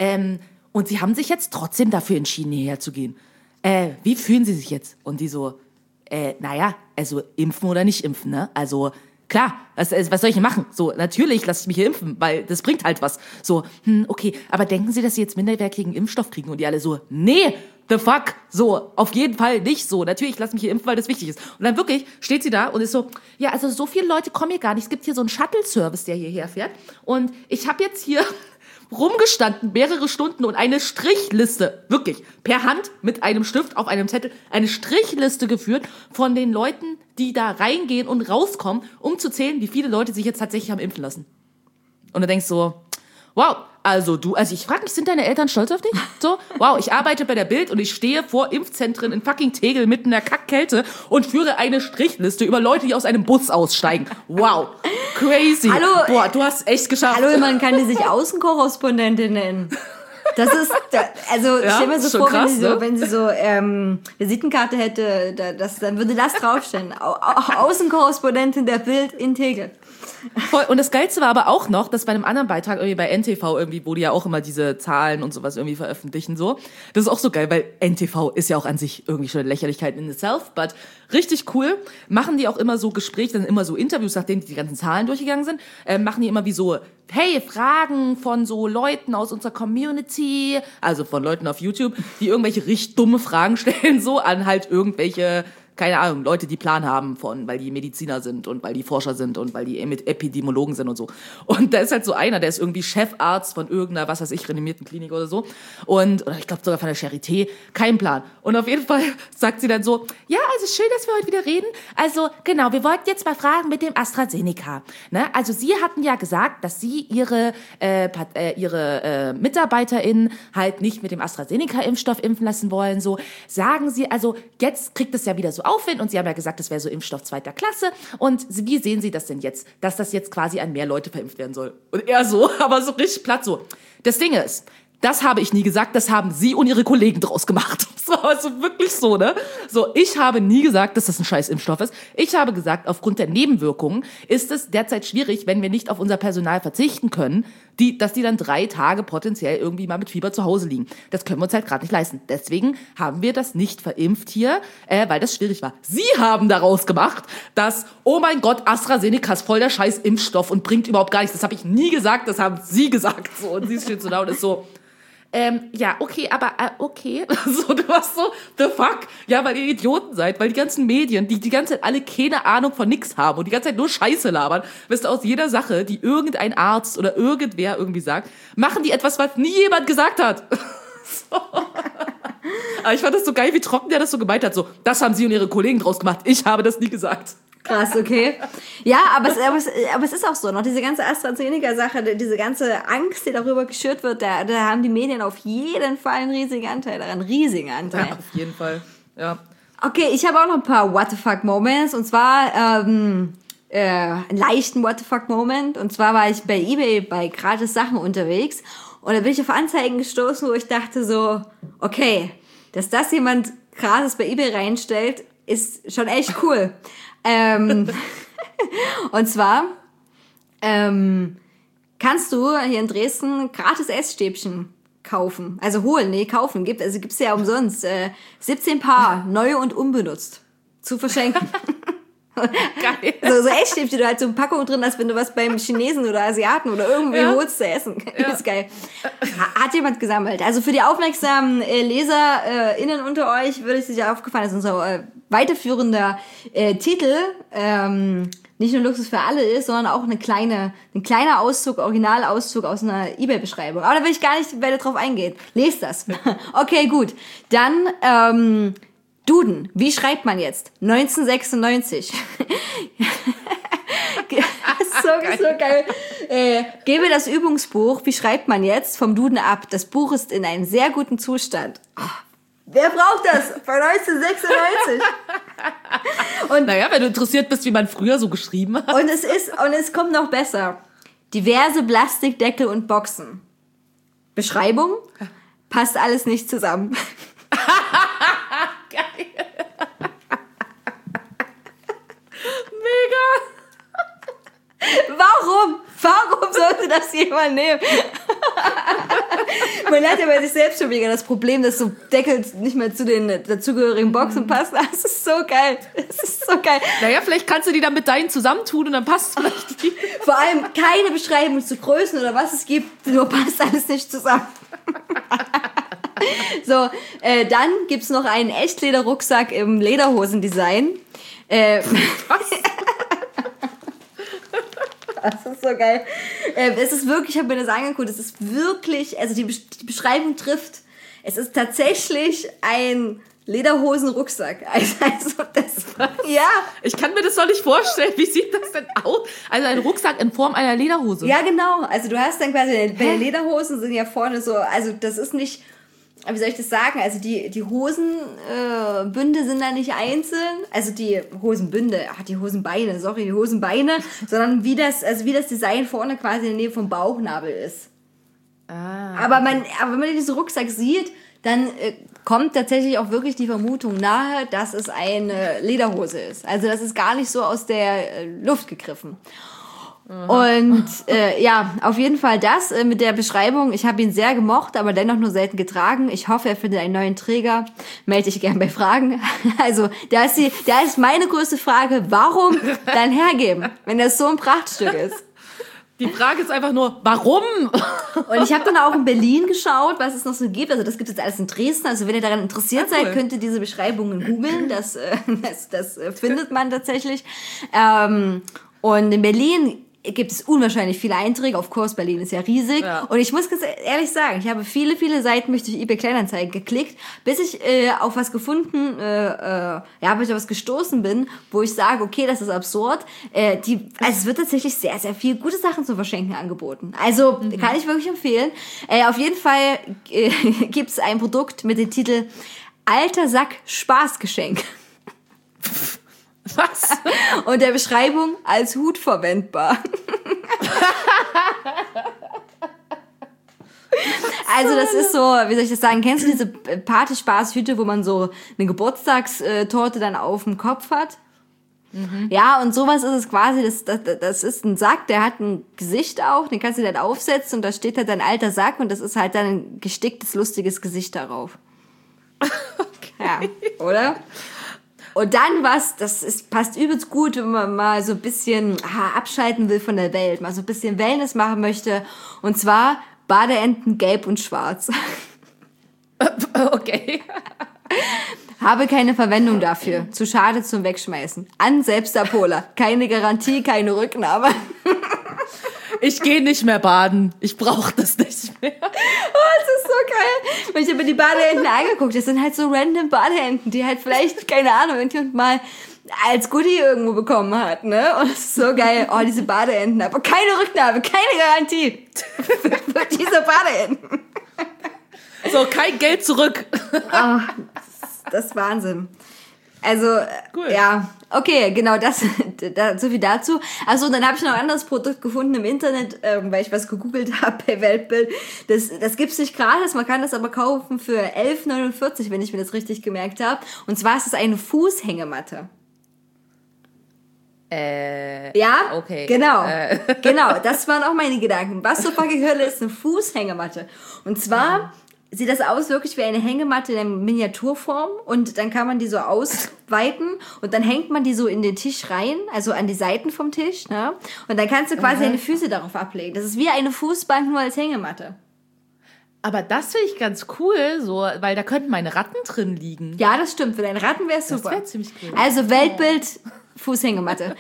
Und sie haben sich jetzt trotzdem dafür entschieden, hierher zu gehen. Wie fühlen sie sich jetzt? Und die so... naja, also impfen oder nicht impfen, ne? Also, klar, was soll ich denn machen? So, natürlich lasse ich mich hier impfen, weil das bringt halt was. So, okay, aber denken Sie, dass Sie jetzt minderwertigen Impfstoff kriegen? Und die alle so, nee, the fuck? So, auf jeden Fall nicht so. Natürlich lasse ich mich hier impfen, weil das wichtig ist. Und dann wirklich steht sie da und ist so, ja, also so viele Leute kommen hier gar nicht. Es gibt hier so einen Shuttle-Service, der hierher fährt. Und ich habe jetzt hier... rumgestanden, mehrere Stunden und eine Strichliste, wirklich, per Hand mit einem Stift auf einem Zettel, eine Strichliste geführt von den Leuten, die da reingehen und rauskommen, um zu zählen, wie viele Leute sich jetzt tatsächlich haben impfen lassen. Und du denkst so, wow, also ich frage mich, sind deine Eltern stolz auf dich? So, wow, ich arbeite bei der Bild und ich stehe vor Impfzentren in fucking Tegel mitten in der Kackkälte und führe eine Strichliste über Leute, die aus einem Bus aussteigen. Wow, crazy. Hallo, boah, du hast echt geschafft. Hallo, man kann die sich Außenkorrespondentin nennen. Das ist, also ich stell mir so vor, krass, wenn sie so Visitenkarte hätte, dann würde das draufstehen. Außenkorrespondentin der Bild in Tegel. Voll. Und das Geilste war aber auch noch, dass bei einem anderen Beitrag irgendwie bei NTV irgendwie, wo die ja auch immer diese Zahlen und sowas irgendwie veröffentlichen, so. Das ist auch so geil, weil NTV ist ja auch an sich irgendwie schon eine Lächerlichkeit in itself, but richtig cool. Machen die auch immer so Gespräche, dann immer so Interviews, nachdem die ganzen Zahlen durchgegangen sind, machen die immer wie so, hey, Fragen von so Leuten aus unserer Community, also von Leuten auf YouTube, die irgendwelche richtig dumme Fragen stellen, so an halt irgendwelche, keine Ahnung, Leute, die Plan haben weil die Mediziner sind und weil die Forscher sind und weil die Epidemiologen sind und so. Und da ist halt so einer, der ist irgendwie Chefarzt von irgendeiner, was weiß ich, renommierten Klinik oder so. Oder ich glaube sogar von der Charité. Kein Plan. Und auf jeden Fall sagt sie dann so, ja, also schön, dass wir heute wieder reden. Also genau, wir wollten jetzt mal fragen mit dem AstraZeneca. Ne? Also Sie hatten ja gesagt, dass Sie Ihre MitarbeiterInnen halt nicht mit dem AstraZeneca-Impfstoff impfen lassen wollen. So, sagen Sie, also jetzt kriegt es ja wieder so Aufwind und Sie haben ja gesagt, das wäre so Impfstoff 2. Klasse und wie sehen Sie das denn jetzt, dass das jetzt quasi an mehr Leute verimpft werden soll? Und er so, aber so richtig platt so. Das Ding ist, das habe ich nie gesagt, das haben Sie und Ihre Kollegen draus gemacht. So, also wirklich so, ne? So, ich habe nie gesagt, dass das ein scheiß Impfstoff ist. Ich habe gesagt, aufgrund der Nebenwirkungen ist es derzeit schwierig, wenn wir nicht auf unser Personal verzichten können, dass die dann 3 Tage potenziell irgendwie mal mit Fieber zu Hause liegen. Das können wir uns halt gerade nicht leisten. Deswegen haben wir das nicht verimpft hier, weil das schwierig war. Sie haben daraus gemacht, dass, oh mein Gott, AstraZeneca ist voll der scheiß Impfstoff und bringt überhaupt gar nichts. Das habe ich nie gesagt, das haben Sie gesagt. So, und sie steht so da und ist so, ja, okay, aber okay. So, du warst so, the fuck? Ja, weil ihr Idioten seid, weil die ganzen Medien, die ganze Zeit alle keine Ahnung von nix haben und die ganze Zeit nur Scheiße labern, wisst ihr, aus jeder Sache, die irgendein Arzt oder irgendwer irgendwie sagt, machen die etwas, was nie jemand gesagt hat. So. Aber ich fand das so geil, wie trocken der das so gemeint hat. So, das haben sie und ihre Kollegen draus gemacht. Ich habe das nie gesagt. Krass, okay. Ja, aber es ist auch so, noch diese ganze AstraZeneca-Sache, diese ganze Angst, die darüber geschürt wird, da haben die Medien auf jeden Fall einen riesigen Anteil daran. Riesigen Anteil. Ja, auf jeden Fall, ja. Okay, ich habe auch noch ein paar What-the-fuck-Moments, und zwar einen leichten What-the-fuck-Moment. Und zwar war ich bei eBay bei gratis Sachen unterwegs und da bin ich auf Anzeigen gestoßen, wo ich dachte so, okay, dass das jemand gratis bei eBay reinstellt, ist schon echt cool. Und zwar kannst du hier in Dresden gratis Essstäbchen kaufen. Also kaufen. Gibt's ja umsonst. 17 Paar, neu und unbenutzt, zu verschenken. Geil. So Essstäbchen, die du halt so eine Packung drin hast, wenn du was beim Chinesen oder Asiaten oder irgendwie holst zu essen. Ja. Ist geil. Hat jemand gesammelt. Also für die aufmerksamen LeserInnen unter euch würde es sich aufgefallen, dass unser weiterführender Titel nicht nur Luxus für alle ist, sondern auch ein kleiner Auszug, Originalauszug aus einer eBay-Beschreibung. Aber da will ich gar nicht weiter drauf eingehen. Lest das. Okay, gut. Dann Duden. Wie schreibt man jetzt? 1996. so geil. Gebe das Übungsbuch, wie schreibt man jetzt, vom Duden ab. Das Buch ist in einem sehr guten Zustand. Oh, wer braucht das? Von 1996. Und naja, wenn du interessiert bist, wie man früher so geschrieben hat. Und es kommt noch besser. Diverse Plastikdeckel und Boxen. Beschreibung? Passt alles nicht zusammen. Geil. Mega. Warum sollte das jemand nehmen? Man hat ja bei sich selbst schon wieder das Problem, dass so Deckel nicht mehr zu den dazugehörigen Boxen passen. Das ist so geil. Naja, vielleicht kannst du die dann mit deinen zusammentun und dann passt es vielleicht die. Vor allem keine Beschreibung zu Größen oder was es gibt, nur passt alles nicht zusammen. So, dann gibt's noch einen Echtleder-Rucksack im Lederhosendesign. Was? Das ist so geil. Es ist wirklich, ich habe mir das angeguckt, es ist wirklich, also die Beschreibung trifft, es ist tatsächlich ein Lederhosen-Rucksack. Also das, ja. Ich kann mir das doch nicht vorstellen. Wie sieht das denn aus? Also ein Rucksack in Form einer Lederhose. Ja, genau. Also du hast dann quasi, bei den Lederhosen sind ja vorne so, also das ist nicht, wie soll ich das sagen? Also die Hosenbünde sind da nicht einzeln, also die Hosenbeine, sondern wie das Design vorne quasi in der Nähe vom Bauchnabel ist. Aber wenn man diesen Rucksack sieht, dann kommt tatsächlich auch wirklich die Vermutung nahe, dass es eine Lederhose ist. Also das ist gar nicht so aus der Luft gegriffen. Und ja, auf jeden Fall das mit der Beschreibung. Ich habe ihn sehr gemocht, aber dennoch nur selten getragen. Ich hoffe, er findet einen neuen Träger. Melde dich gern bei Fragen. Also, da ist meine größte Frage, warum dann hergeben, wenn das so ein Prachtstück ist? Die Frage ist einfach nur, warum? Und ich habe dann auch in Berlin geschaut, was es noch so gibt. Also das gibt es jetzt alles in Dresden. Also wenn ihr daran interessiert seid, könnt ihr diese Beschreibungen googeln. Das findet man tatsächlich. Und in Berlin gibt es unwahrscheinlich viele Einträge. Of course, Berlin ist ja riesig. Ja. Und ich muss ganz ehrlich sagen, ich habe viele Seiten durch eBay Kleinanzeigen geklickt, bis ich auf was gefunden, bis ich auf was gestoßen bin, wo ich sage, okay, das ist absurd. Es wird tatsächlich sehr, sehr viel gute Sachen zum Verschenken angeboten. Also kann ich wirklich empfehlen. Auf jeden Fall gibt es ein Produkt mit dem Titel Alter Sack Spaßgeschenk. Was? Und der Beschreibung als Hut verwendbar. Also das ist so, wie soll ich das sagen, kennst du diese Partyspaßhüte, wo man so eine Geburtstagstorte dann auf dem Kopf hat? Ja, und sowas ist es quasi, das ist ein Sack, der hat ein Gesicht auch, den kannst du dann aufsetzen und da steht halt ein alter Sack und das ist halt dann ein gesticktes, lustiges Gesicht darauf. Okay. Ja, oder? Und dann passt übelst gut, wenn man mal so ein bisschen abschalten will von der Welt, mal so ein bisschen Wellness machen möchte. Und zwar Badeenten gelb und schwarz. Okay. Habe keine Verwendung dafür. Zu schade zum Wegschmeißen. An Selbstabholer. Keine Garantie, keine Rücknahme. Ich gehe nicht mehr baden. Ich brauche das nicht mehr. Oh, das ist so geil. Weil ich habe mir die Badeenten angeguckt. Das sind halt so random Badeenten, die halt vielleicht, keine Ahnung, irgendjemand mal als Goodie irgendwo bekommen hat, ne? Und das ist so geil. Oh, diese Badeenten. Aber keine Rücknahme, keine Garantie. Für diese Badeenten. So, kein Geld zurück. Oh, das ist Wahnsinn. Also, cool. Ja, okay, genau, so viel dazu. Also dann habe ich noch ein anderes Produkt gefunden im Internet, weil ich was gegoogelt habe bei Weltbild. Das gibt's nicht gratis, man kann das aber kaufen für 11,49, wenn ich mir das richtig gemerkt habe. Und zwar ist es eine Fußhängematte. Ja, okay. Genau, genau, das waren auch meine Gedanken. Was zur fucking Hölle ist eine Fußhängematte? Und zwar sieht das aus wirklich wie eine Hängematte in der Miniaturform und dann kann man die so ausweiten und dann hängt man die so in den Tisch rein, also an die Seiten vom Tisch, ne? Und dann kannst du quasi deine Füße darauf ablegen. Das ist wie eine Fußbank, nur als Hängematte. Aber das finde ich ganz cool, so, weil da könnten meine Ratten drin liegen. Ja, das stimmt. Für deine Ratten wäre es super. Das wäre ziemlich cool. Also Weltbild, Fußhängematte.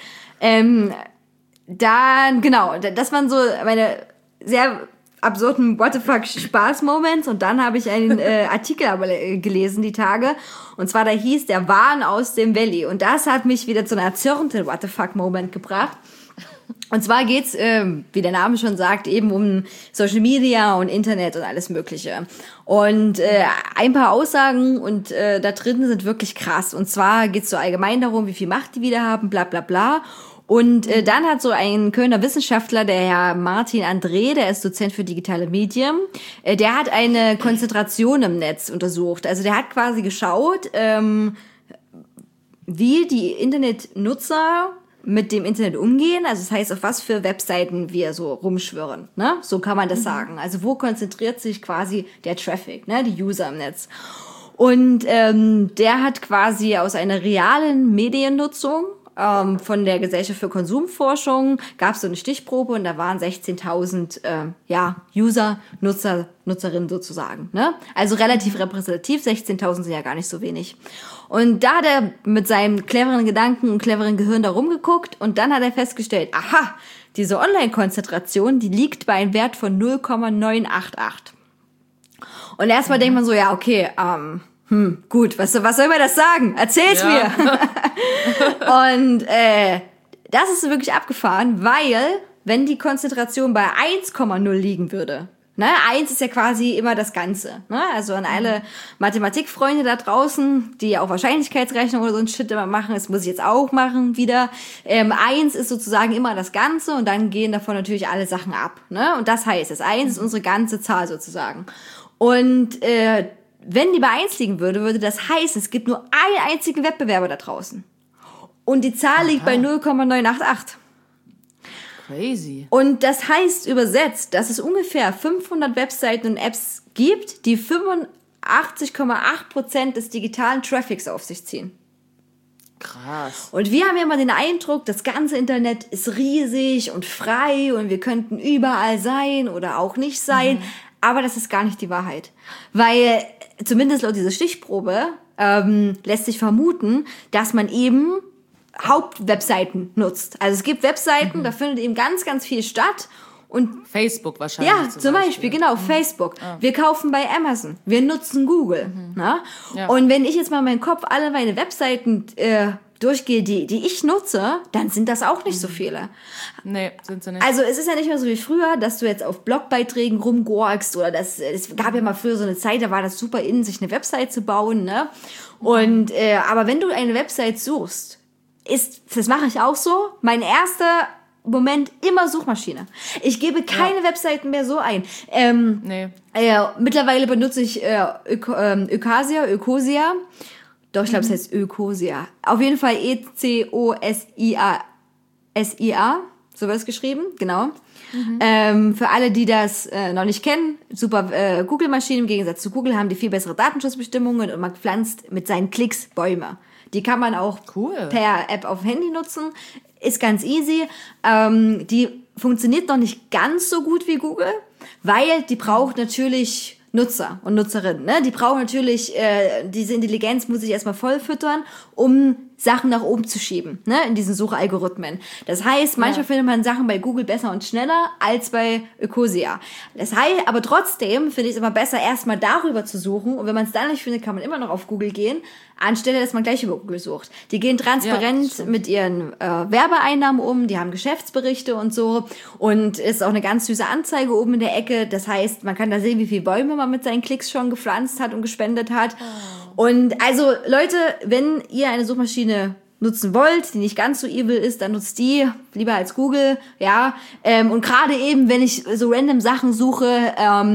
Dann, genau, das waren so meine sehr absurden What the fuck Spaß-Moments und dann habe ich einen Artikel aber gelesen die Tage und zwar da hieß der Wahn aus dem Valley und das hat mich wieder zu einer erzürnten What the fuck Moment gebracht. Und zwar geht's, wie der Name schon sagt, eben um Social Media und Internet und alles Mögliche. Und ein paar Aussagen und da drin sind wirklich krass. Und zwar geht's so allgemein darum, wie viel Macht die wieder haben, bla bla bla. Und dann hat so ein Kölner Wissenschaftler, der Herr Martin André, der ist Dozent für digitale Medien, der hat eine Konzentration im Netz untersucht. Also der hat quasi geschaut, wie die Internetnutzer mit dem Internet umgehen, also das heißt, auf was für Webseiten wir so rumschwirren, ne? So kann man das sagen. Also wo konzentriert sich quasi der Traffic, ne? Die User im Netz. Und der hat quasi aus einer realen Mediennutzung von der Gesellschaft für Konsumforschung gab es so eine Stichprobe und da waren 16.000 User, Nutzerinnen sozusagen. Ne? Also relativ repräsentativ, 16.000 sind ja gar nicht so wenig. Und da hat er mit seinem cleveren Gedanken und cleveren Gehirn da rumgeguckt und dann hat er festgestellt, aha, diese Online-Konzentration, die liegt bei einem Wert von 0,988. Und erstmal denkt man so, ja, okay, gut, was soll man das sagen? Erzähl's mir. Und das ist wirklich abgefahren, weil wenn die Konzentration bei 1,0 liegen würde, ne, 1 ist ja quasi immer das Ganze, ne? Also an alle Mathematikfreunde da draußen, die auch Wahrscheinlichkeitsrechnung oder so ein Shit immer machen, das muss ich jetzt auch machen wieder. 1 ist sozusagen immer das Ganze und dann gehen davon natürlich alle Sachen ab, ne? Und das heißt, das 1 ist unsere ganze Zahl sozusagen. Und wenn die bei 1 liegen würde, würde das heißen, es gibt nur einen einzigen Wettbewerber da draußen. Und die Zahl liegt bei 0,988. Crazy. Und das heißt übersetzt, dass es ungefähr 500 Webseiten und Apps gibt, die 85,8% des digitalen Traffics auf sich ziehen. Krass. Und wir haben ja immer den Eindruck, das ganze Internet ist riesig und frei und wir könnten überall sein oder auch nicht sein. Aber das ist gar nicht die Wahrheit. Weil, zumindest laut dieser Stichprobe, lässt sich vermuten, dass man eben Hauptwebseiten nutzt. Also es gibt Webseiten, da findet eben ganz, ganz viel statt. Und Facebook wahrscheinlich. ja, zum Beispiel, genau, Facebook. Wir kaufen bei Amazon. Wir nutzen Google. Ne? Ja. Und wenn ich jetzt mal in meinem Kopf alle meine Webseiten durchgehe, die ich nutze, dann sind das auch nicht so viele. Nee, sind sie nicht. Also es ist ja nicht mehr so wie früher, dass du jetzt auf Blogbeiträgen rumgorkst oder es gab ja mal früher so eine Zeit, da war das super in, sich eine Website zu bauen, ne? Und aber wenn du eine Website suchst, das mache ich auch so, mein erster Moment immer Suchmaschine. Ich gebe keine Webseiten mehr so ein. Nee. Mittlerweile benutze ich Ecosia. Doch, ich glaube, es heißt Ökosia. Auf jeden Fall ECOSIA, so wird es geschrieben, genau. Für alle, die das noch nicht kennen, super Google-Maschinen, im Gegensatz zu Google haben die viel bessere Datenschutzbestimmungen und man pflanzt mit seinen Klicks Bäume. Die kann man auch per App auf dem Handy nutzen, ist ganz easy. Die funktioniert noch nicht ganz so gut wie Google, weil die braucht natürlich Nutzer und Nutzerinnen. Ne? Die brauchen natürlich, diese Intelligenz muss ich erstmal voll füttern, um Sachen nach oben zu schieben, ne, in diesen Suchalgorithmen. Das heißt, manchmal findet man Sachen bei Google besser und schneller als bei Ecosia. Das heißt, aber trotzdem finde ich es immer besser, erstmal darüber zu suchen. Und wenn man es dann nicht findet, kann man immer noch auf Google gehen, anstelle, dass man gleich über Google sucht. Die gehen transparent mit ihren Werbeeinnahmen um, die haben Geschäftsberichte und so. Und ist auch eine ganz süße Anzeige oben in der Ecke. Das heißt, man kann da sehen, wie viele Bäume man mit seinen Klicks schon gepflanzt hat und gespendet hat. Und also, Leute, wenn ihr eine Suchmaschine nutzen wollt, die nicht ganz so evil ist, dann nutzt die lieber als Google, ja. Und gerade eben, wenn ich so random Sachen suche,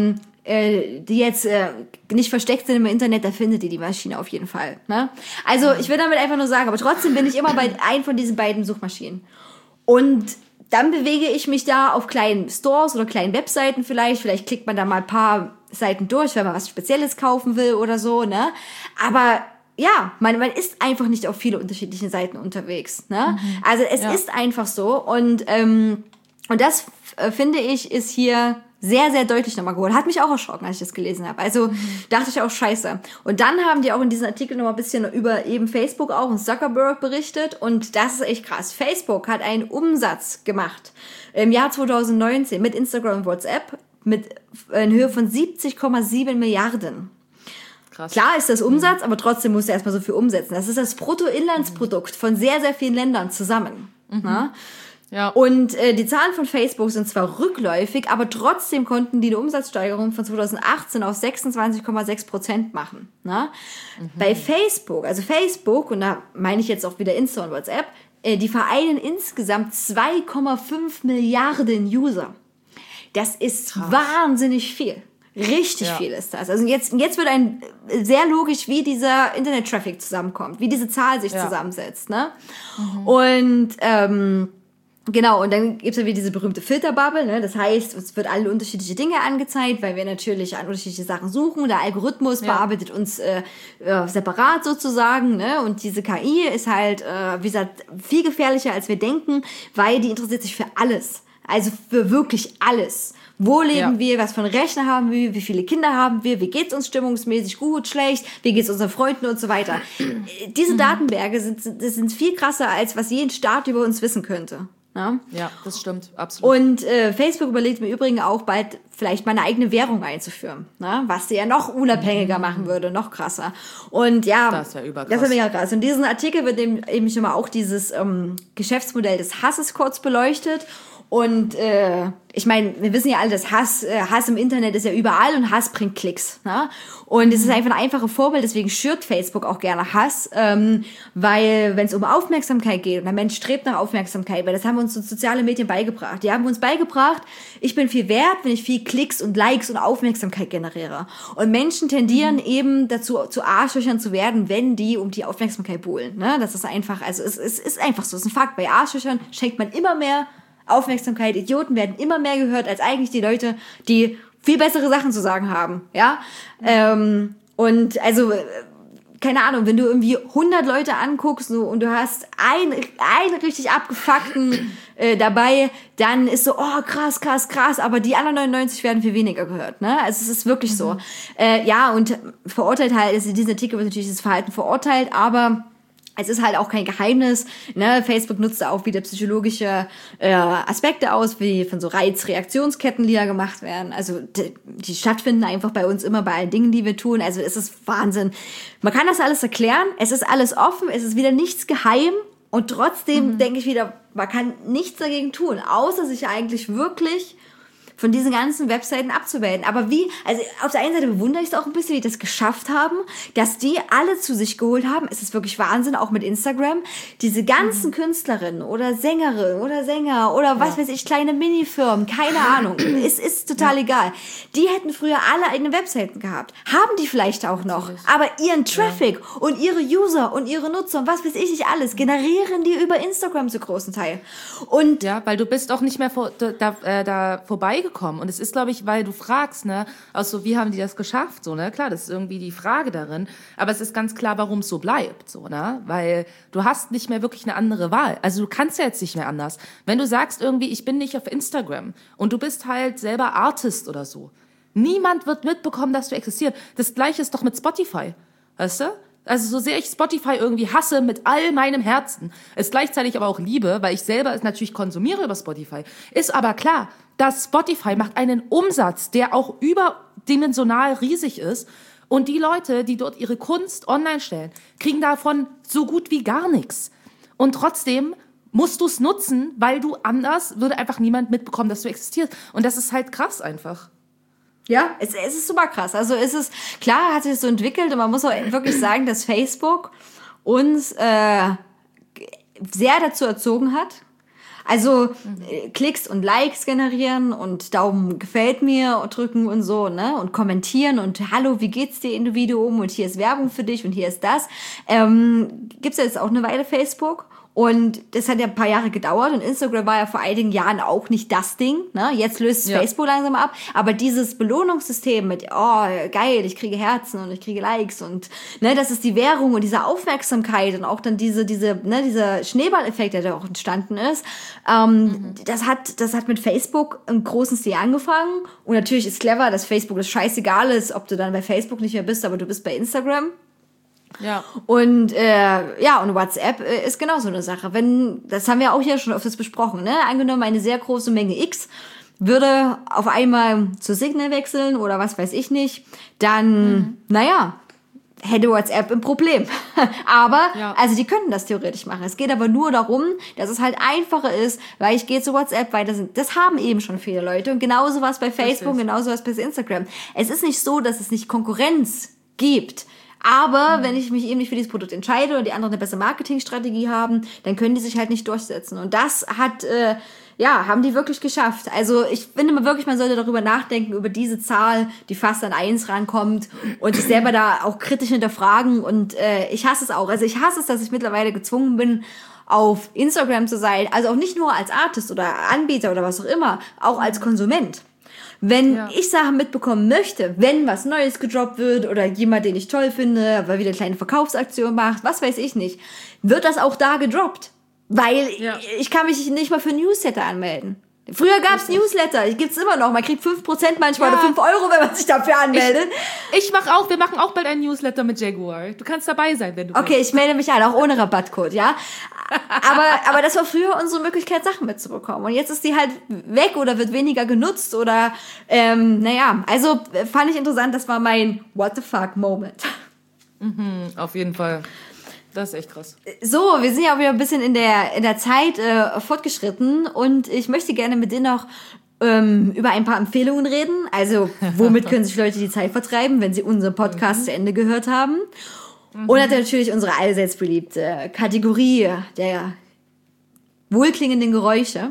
die jetzt nicht versteckt sind im Internet, da findet ihr die Maschine auf jeden Fall. Ne? Also ich will damit einfach nur sagen, aber trotzdem bin ich immer bei einem von diesen beiden Suchmaschinen. Und dann bewege ich mich da auf kleinen Stores oder kleinen Webseiten vielleicht. Vielleicht klickt man da mal ein paar Seiten durch, wenn man was Spezielles kaufen will oder so. Ne? Aber ja, man ist einfach nicht auf viele unterschiedliche Seiten unterwegs. Ne? Also es ist einfach so. Und das, finde ich, ist hier sehr, sehr deutlich nochmal geholt. Hat mich auch erschrocken, als ich das gelesen habe. Also dachte ich auch, scheiße. Und dann haben die auch in diesem Artikel nochmal ein bisschen über eben Facebook auch und Zuckerberg berichtet. Und das ist echt krass. Facebook hat einen Umsatz gemacht im Jahr 2019 mit Instagram und WhatsApp in Höhe von 70,7 Milliarden. Krass. Klar ist das Umsatz, aber trotzdem musst du erstmal so viel umsetzen. Das ist das Bruttoinlandsprodukt von sehr, sehr vielen Ländern zusammen. Na? Ja. Und die Zahlen von Facebook sind zwar rückläufig, aber trotzdem konnten die eine Umsatzsteigerung von 2018 auf 26,6% machen. Ne? Bei Facebook, und da meine ich jetzt auch wieder Insta und WhatsApp, die vereinen insgesamt 2,5 Milliarden User. Das ist wahnsinnig viel. Richtig viel ist das. Also jetzt wird sehr logisch, wie dieser Internet-Traffic zusammenkommt, wie diese Zahl sich zusammensetzt. Ne? Und genau, und dann gibt's ja wieder diese berühmte Filterbubble, ne? Das heißt, es wird alle unterschiedliche Dinge angezeigt, weil wir natürlich an unterschiedliche Sachen suchen. Der Algorithmus bearbeitet uns separat sozusagen, ne? Und diese KI ist halt, wie gesagt, viel gefährlicher, als wir denken, weil die interessiert sich für alles. Also für wirklich alles. Wo leben wir, was für einen Rechner haben wir, wie viele Kinder haben wir, wie geht's uns stimmungsmäßig, gut, schlecht, wie geht's unseren Freunden und so weiter. Diese Datenberge sind viel krasser, als was jeden Staat über uns wissen könnte. Ja, das stimmt, absolut. Und Facebook überlegt im Übrigen auch bald vielleicht mal eine eigene Währung einzuführen, ne? Was sie ja noch unabhängiger machen würde, noch krasser. Und ja, das wäre überkrass. Das wäre mega krass. In diesem Artikel wird eben schon mal auch dieses Geschäftsmodell des Hasses kurz beleuchtet. Und ich meine, wir wissen ja alle, dass Hass im Internet ist ja überall und Hass bringt Klicks. Ne? Und es ist einfach ein einfaches Vorbild, deswegen schürt Facebook auch gerne Hass, weil wenn es um Aufmerksamkeit geht und der Mensch strebt nach Aufmerksamkeit, weil das haben uns soziale Medien beigebracht. Die haben uns beigebracht, ich bin viel wert, wenn ich viel Klicks und Likes und Aufmerksamkeit generiere. Und Menschen tendieren eben dazu, zu Arschlöchern zu werden, wenn die um die Aufmerksamkeit buhlen. Ne? Das ist einfach, also es ist einfach so, es ist ein Fakt. Bei Arschlöchern schenkt man immer mehr Aufmerksamkeit. Idioten werden immer mehr gehört als eigentlich die Leute, die viel bessere Sachen zu sagen haben, ja. Und also keine Ahnung, wenn du irgendwie 100 Leute anguckst und du hast einen richtig abgefuckten dabei, dann ist so, oh krass, aber die anderen 99 werden viel weniger gehört, ne? Also es ist wirklich so. Ja, und verurteilt halt, also in diesem Artikel wird natürlich das Verhalten verurteilt, aber es ist halt auch kein Geheimnis, ne? Facebook nutzt da auch wieder psychologische Aspekte aus, wie von so Reizreaktionsketten, die da gemacht werden. Also die stattfinden einfach bei uns immer bei allen Dingen, die wir tun. Also es ist Wahnsinn. Man kann das alles erklären, es ist alles offen, es ist wieder nichts geheim und trotzdem denke ich wieder, man kann nichts dagegen tun, außer sich eigentlich wirklich von diesen ganzen Webseiten abzumelden. Aber also auf der einen Seite bewundere ich es auch ein bisschen, wie die das geschafft haben, dass die alle zu sich geholt haben. Es ist wirklich Wahnsinn, auch mit Instagram. Diese ganzen Künstlerinnen oder Sängerinnen oder Sänger oder was weiß ich, kleine Minifirmen, keine Ahnung. Es ist total egal. Die hätten früher alle eigene Webseiten gehabt. Haben die vielleicht auch noch. Aber ihren Traffic und ihre User und ihre Nutzer und was weiß ich nicht alles, generieren die über Instagram zu großen Teil. Und ja, weil du bist auch nicht mehr da vorbeigekommen. Und es ist, glaube ich, weil du fragst, ne, also wie haben die das geschafft? So, ne? Klar, das ist irgendwie die Frage darin. Aber es ist ganz klar, warum es so bleibt. So, ne? Weil du hast nicht mehr wirklich eine andere Wahl. Also du kannst ja jetzt nicht mehr anders. Wenn du sagst irgendwie, ich bin nicht auf Instagram und du bist halt selber Artist oder so. Niemand wird mitbekommen, dass du existierst. Das Gleiche ist doch mit Spotify. Weißt du? Also so sehr ich Spotify irgendwie hasse mit all meinem Herzen, es gleichzeitig aber auch liebe, weil ich selber es natürlich konsumiere über Spotify, ist aber klar, dass Spotify macht einen Umsatz, der auch überdimensional riesig ist und die Leute, die dort ihre Kunst online stellen, kriegen davon so gut wie gar nichts. Und trotzdem musst du es nutzen, weil du anders würde einfach niemand mitbekommen, dass du existierst. Und das ist halt krass einfach. Ja, es ist super krass. Also klar hat sich das so entwickelt und man muss auch wirklich sagen, dass Facebook uns sehr dazu erzogen hat. Also Klicks und Likes generieren und Daumen gefällt mir drücken und so, ne? Und kommentieren und hallo, wie geht's dir, Individuum? Und hier ist Werbung für dich und hier ist das. Gibt's ja jetzt auch eine Weile Facebook. Und das hat ja ein paar Jahre gedauert und Instagram war ja vor einigen Jahren auch nicht das Ding, ne? Jetzt löst Facebook langsam ab, aber dieses Belohnungssystem mit, oh, geil, ich kriege Herzen und ich kriege Likes und, ne, das ist die Währung und diese Aufmerksamkeit und auch dann dieser Schneeballeffekt, der da auch entstanden ist, das hat mit Facebook im großen Stil angefangen und natürlich ist clever, dass Facebook das scheißegal ist, ob du dann bei Facebook nicht mehr bist, aber du bist bei Instagram. Ja. Und und WhatsApp ist genau so eine Sache. Das haben wir auch hier schon öfters besprochen, ne? Angenommen, eine sehr große Menge X würde auf einmal zu Signal wechseln oder was weiß ich nicht, dann, hätte WhatsApp ein Problem. Aber, also die könnten das theoretisch machen. Es geht aber nur darum, dass es halt einfacher ist, weil ich gehe zu WhatsApp weiter. Das haben eben schon viele Leute. Und genauso was bei Facebook, genauso was bei Instagram. Es ist nicht so, dass es nicht Konkurrenz gibt. Aber wenn ich mich eben nicht für dieses Produkt entscheide und die anderen eine bessere Marketingstrategie haben, dann können die sich halt nicht durchsetzen. Und das haben die wirklich geschafft. Also ich finde mal wirklich, man sollte darüber nachdenken, über diese Zahl, die fast an 1 rankommt und sich selber da auch kritisch hinterfragen. Und ich hasse es auch. Also ich hasse es, dass ich mittlerweile gezwungen bin, auf Instagram zu sein. Also auch nicht nur als Artist oder Anbieter oder was auch immer, auch als Konsument. Wenn ich Sachen mitbekommen möchte, wenn was Neues gedroppt wird oder jemand, den ich toll finde, weil wieder eine kleine Verkaufsaktion macht, was weiß ich nicht, wird das auch da gedroppt. Weil ich kann mich nicht mal für Newsletter anmelden. Früher gab's Newsletter, gibt's immer noch. Man kriegt 5% manchmal oder 5 Euro, wenn man sich dafür anmeldet. Wir machen auch bald einen Newsletter mit Jaguar. Du kannst dabei sein, wenn du willst. Okay, ich melde mich an, auch ohne Rabattcode, ja. Aber das war früher unsere Möglichkeit, Sachen mitzubekommen. Und jetzt ist die halt weg oder wird weniger genutzt oder, also fand ich interessant, das war mein What the fuck Moment. Auf jeden Fall. Das ist echt krass. So, wir sind ja auch wieder ein bisschen in der Zeit fortgeschritten und ich möchte gerne mit dir noch über ein paar Empfehlungen reden. Also, womit können sich Leute die Zeit vertreiben, wenn sie unseren Podcast zu Ende gehört haben? Und natürlich unsere allseits beliebte Kategorie der wohlklingenden Geräusche.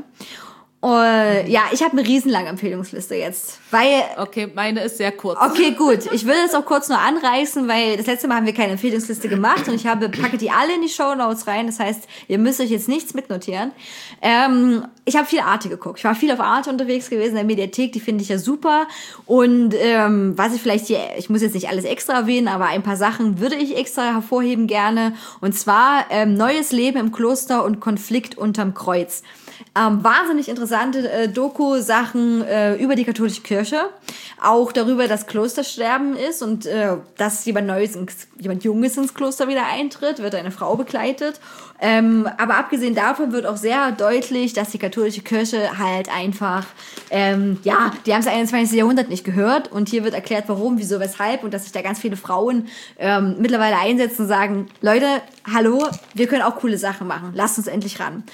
Ich habe eine riesenlange Empfehlungsliste jetzt, weil... Okay, meine ist sehr kurz. Okay, gut. Ich will das auch kurz nur anreißen, weil das letzte Mal haben wir keine Empfehlungsliste gemacht und ich packe die alle in die Shownotes rein. Das heißt, ihr müsst euch jetzt nichts mitnotieren. Ich habe viel Arte geguckt. Ich war viel auf Arte unterwegs gewesen in der Mediathek, die finde ich ja super. Und was ich vielleicht hier, ich muss jetzt nicht alles extra erwähnen, aber ein paar Sachen würde ich extra hervorheben gerne. Und zwar Neues Leben im Kloster und Konflikt unterm Kreuz. Wahnsinnig interessante Doku-Sachen über die katholische Kirche. Auch darüber, dass Klostersterben ist und dass jemand Junges ins Kloster wieder eintritt, wird eine Frau begleitet. Aber abgesehen davon wird auch sehr deutlich, dass die katholische Kirche halt einfach, die haben das 21. Jahrhundert nicht gehört. Und hier wird erklärt, warum, wieso, weshalb und dass sich da ganz viele Frauen mittlerweile einsetzen und sagen, Leute, hallo, wir können auch coole Sachen machen. Lasst uns endlich ran.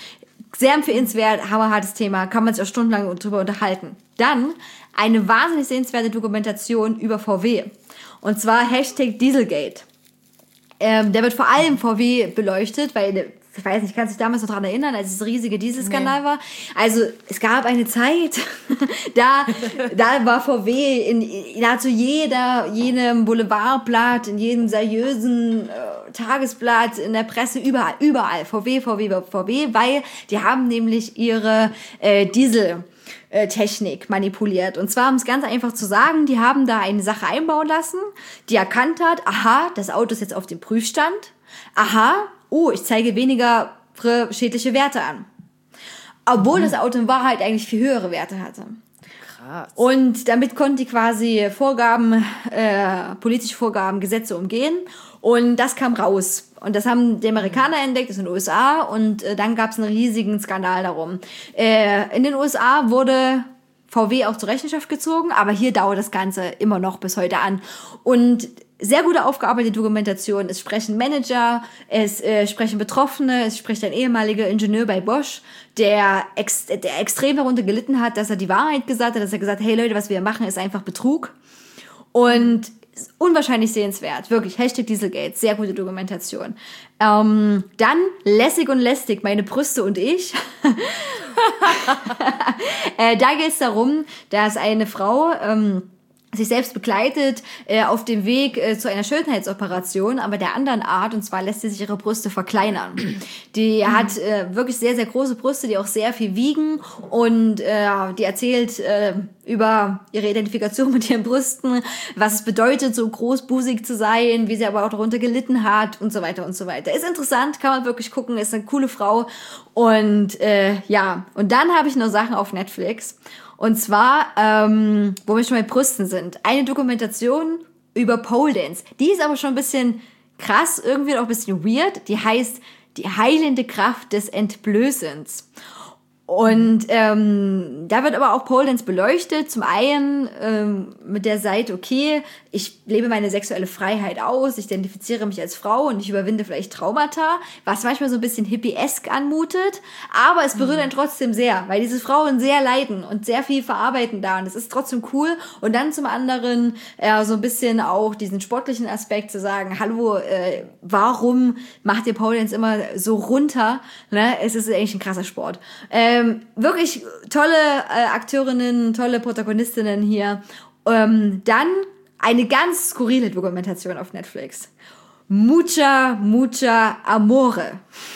Sehr empfehlenswert, hammerhartes Thema, kann man sich auch stundenlang drüber unterhalten. Dann eine wahnsinnig sehenswerte Dokumentation über VW. Und zwar #Dieselgate. Der wird vor allem VW beleuchtet, weil, ich weiß nicht, kannst du dich damals noch daran erinnern, als es ein riesiger Dieselskandal war? Also, es gab eine Zeit, da war VW in nahezu jedem Boulevardblatt, in jedem seriösen Tagesblatt, in der Presse, überall. VW, weil die haben nämlich ihre Dieseltechnik manipuliert. Und zwar, um es ganz einfach zu sagen, die haben da eine Sache einbauen lassen, die erkannt hat, aha, das Auto ist jetzt auf dem Prüfstand, aha, ich zeige weniger schädliche Werte an. Obwohl das Auto in Wahrheit eigentlich viel höhere Werte hatte. Krass. Und damit konnten die quasi politische Vorgaben, Gesetze umgehen. Und das kam raus. Und das haben die Amerikaner entdeckt, das ist in den USA. Und dann gab es einen riesigen Skandal darum. In den USA wurde VW auch zur Rechenschaft gezogen, aber hier dauert das Ganze immer noch bis heute an. Und sehr gute aufgearbeitete Dokumentation. Es sprechen Manager, es sprechen Betroffene, es spricht ein ehemaliger Ingenieur bei Bosch, der extrem darunter gelitten hat, dass er die Wahrheit gesagt hat, dass er gesagt hat, hey Leute, was wir machen, ist einfach Betrug. Und unwahrscheinlich sehenswert, wirklich. #Dieselgate, sehr gute Dokumentation. Dann Lässig und lästig, meine Brüste und ich. Da geht es darum, dass eine Frau sich selbst begleitet auf dem Weg zu einer Schönheitsoperation, aber der anderen Art, und zwar lässt sie sich ihre Brüste verkleinern. Die hat wirklich sehr, sehr große Brüste, die auch sehr viel wiegen, und die erzählt über ihre Identifikation mit ihren Brüsten, was es bedeutet, so großbusig zu sein, wie sie aber auch darunter gelitten hat und so weiter und so weiter. Ist interessant, kann man wirklich gucken, ist eine coole Frau. Und und dann habe ich noch Sachen auf Netflix. Und zwar, wo wir schon bei Brüsten sind, eine Dokumentation über Pole Dance. Die ist aber schon ein bisschen krass, irgendwie auch ein bisschen weird. Die heißt Die heilende Kraft des Entblößens. Und da wird aber auch Pole Dance beleuchtet. Zum einen mit der Seite, okay, ich lebe meine sexuelle Freiheit aus, ich identifiziere mich als Frau und ich überwinde vielleicht Traumata, was manchmal so ein bisschen hippiesk anmutet, aber es berührt einen trotzdem sehr, weil diese Frauen sehr leiden und sehr viel verarbeiten da, und es ist trotzdem cool. Und dann zum anderen so ein bisschen auch diesen sportlichen Aspekt zu sagen, hallo, warum macht ihr Pole Dance immer so runter? Ne? Es ist eigentlich ein krasser Sport. Wirklich tolle Akteurinnen, tolle Protagonistinnen hier. Dann eine ganz skurrile Dokumentation auf Netflix. Mucha Amore.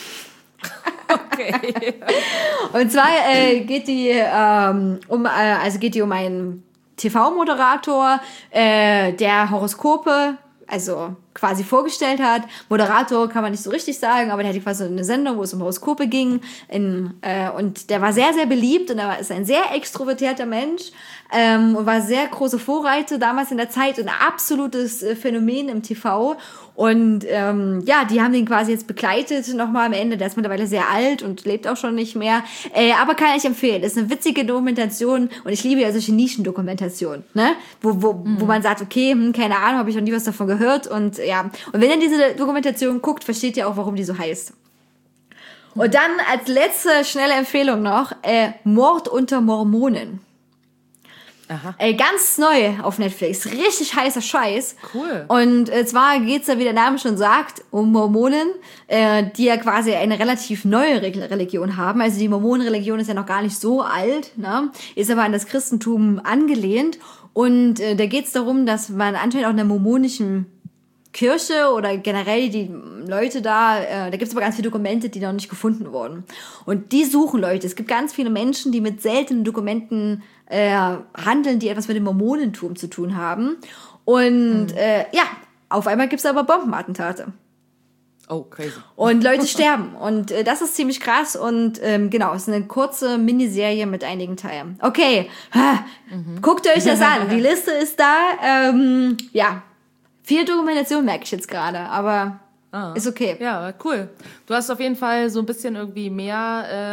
Okay. Und zwar geht die um einen TV-Moderator, der Horoskope, also quasi vorgestellt hat. Moderator kann man nicht so richtig sagen, aber der hatte quasi eine Sendung, wo es um Horoskope ging. Und der war sehr, sehr beliebt, und er ist ein sehr extrovertierter Mensch und war sehr große Vorreiter damals in der Zeit und ein absolutes Phänomen im TV. Und die haben den quasi jetzt begleitet nochmal am Ende. Der ist mittlerweile sehr alt und lebt auch schon nicht mehr. Aber kann ich empfehlen. Das ist eine witzige Dokumentation, und ich liebe ja solche Nischendokumentationen, ne? Wo man sagt, okay, keine Ahnung, habe ich noch nie was davon gehört. Und wenn ihr diese Dokumentation guckt, versteht ihr auch, warum die so heißt. Und dann als letzte schnelle Empfehlung noch, Mord unter Mormonen. Aha. Ganz neu auf Netflix. Richtig heißer Scheiß. Cool. Und zwar geht's da, wie der Name schon sagt, um Mormonen, die ja quasi eine relativ neue Religion haben. Also die Mormonenreligion ist ja noch gar nicht so alt, ne? Ist aber an das Christentum angelehnt. Und da geht's darum, dass man anscheinend auch in der mormonischen Kirche oder generell die Leute da gibt's aber ganz viele Dokumente, die noch nicht gefunden wurden. Und die suchen Leute. Es gibt ganz viele Menschen, die mit seltenen Dokumenten handeln, die etwas mit dem Mormonentum zu tun haben. Und auf einmal gibt's aber Bombenattentate. Oh, crazy. Und Leute sterben. Und das ist ziemlich krass. Und es ist eine kurze Miniserie mit einigen Teilen. Okay, guckt euch das an. Die Liste ist da. Viel Dokumentation merke ich jetzt gerade, aber ist okay. Ja, cool. Du hast auf jeden Fall so ein bisschen irgendwie mehr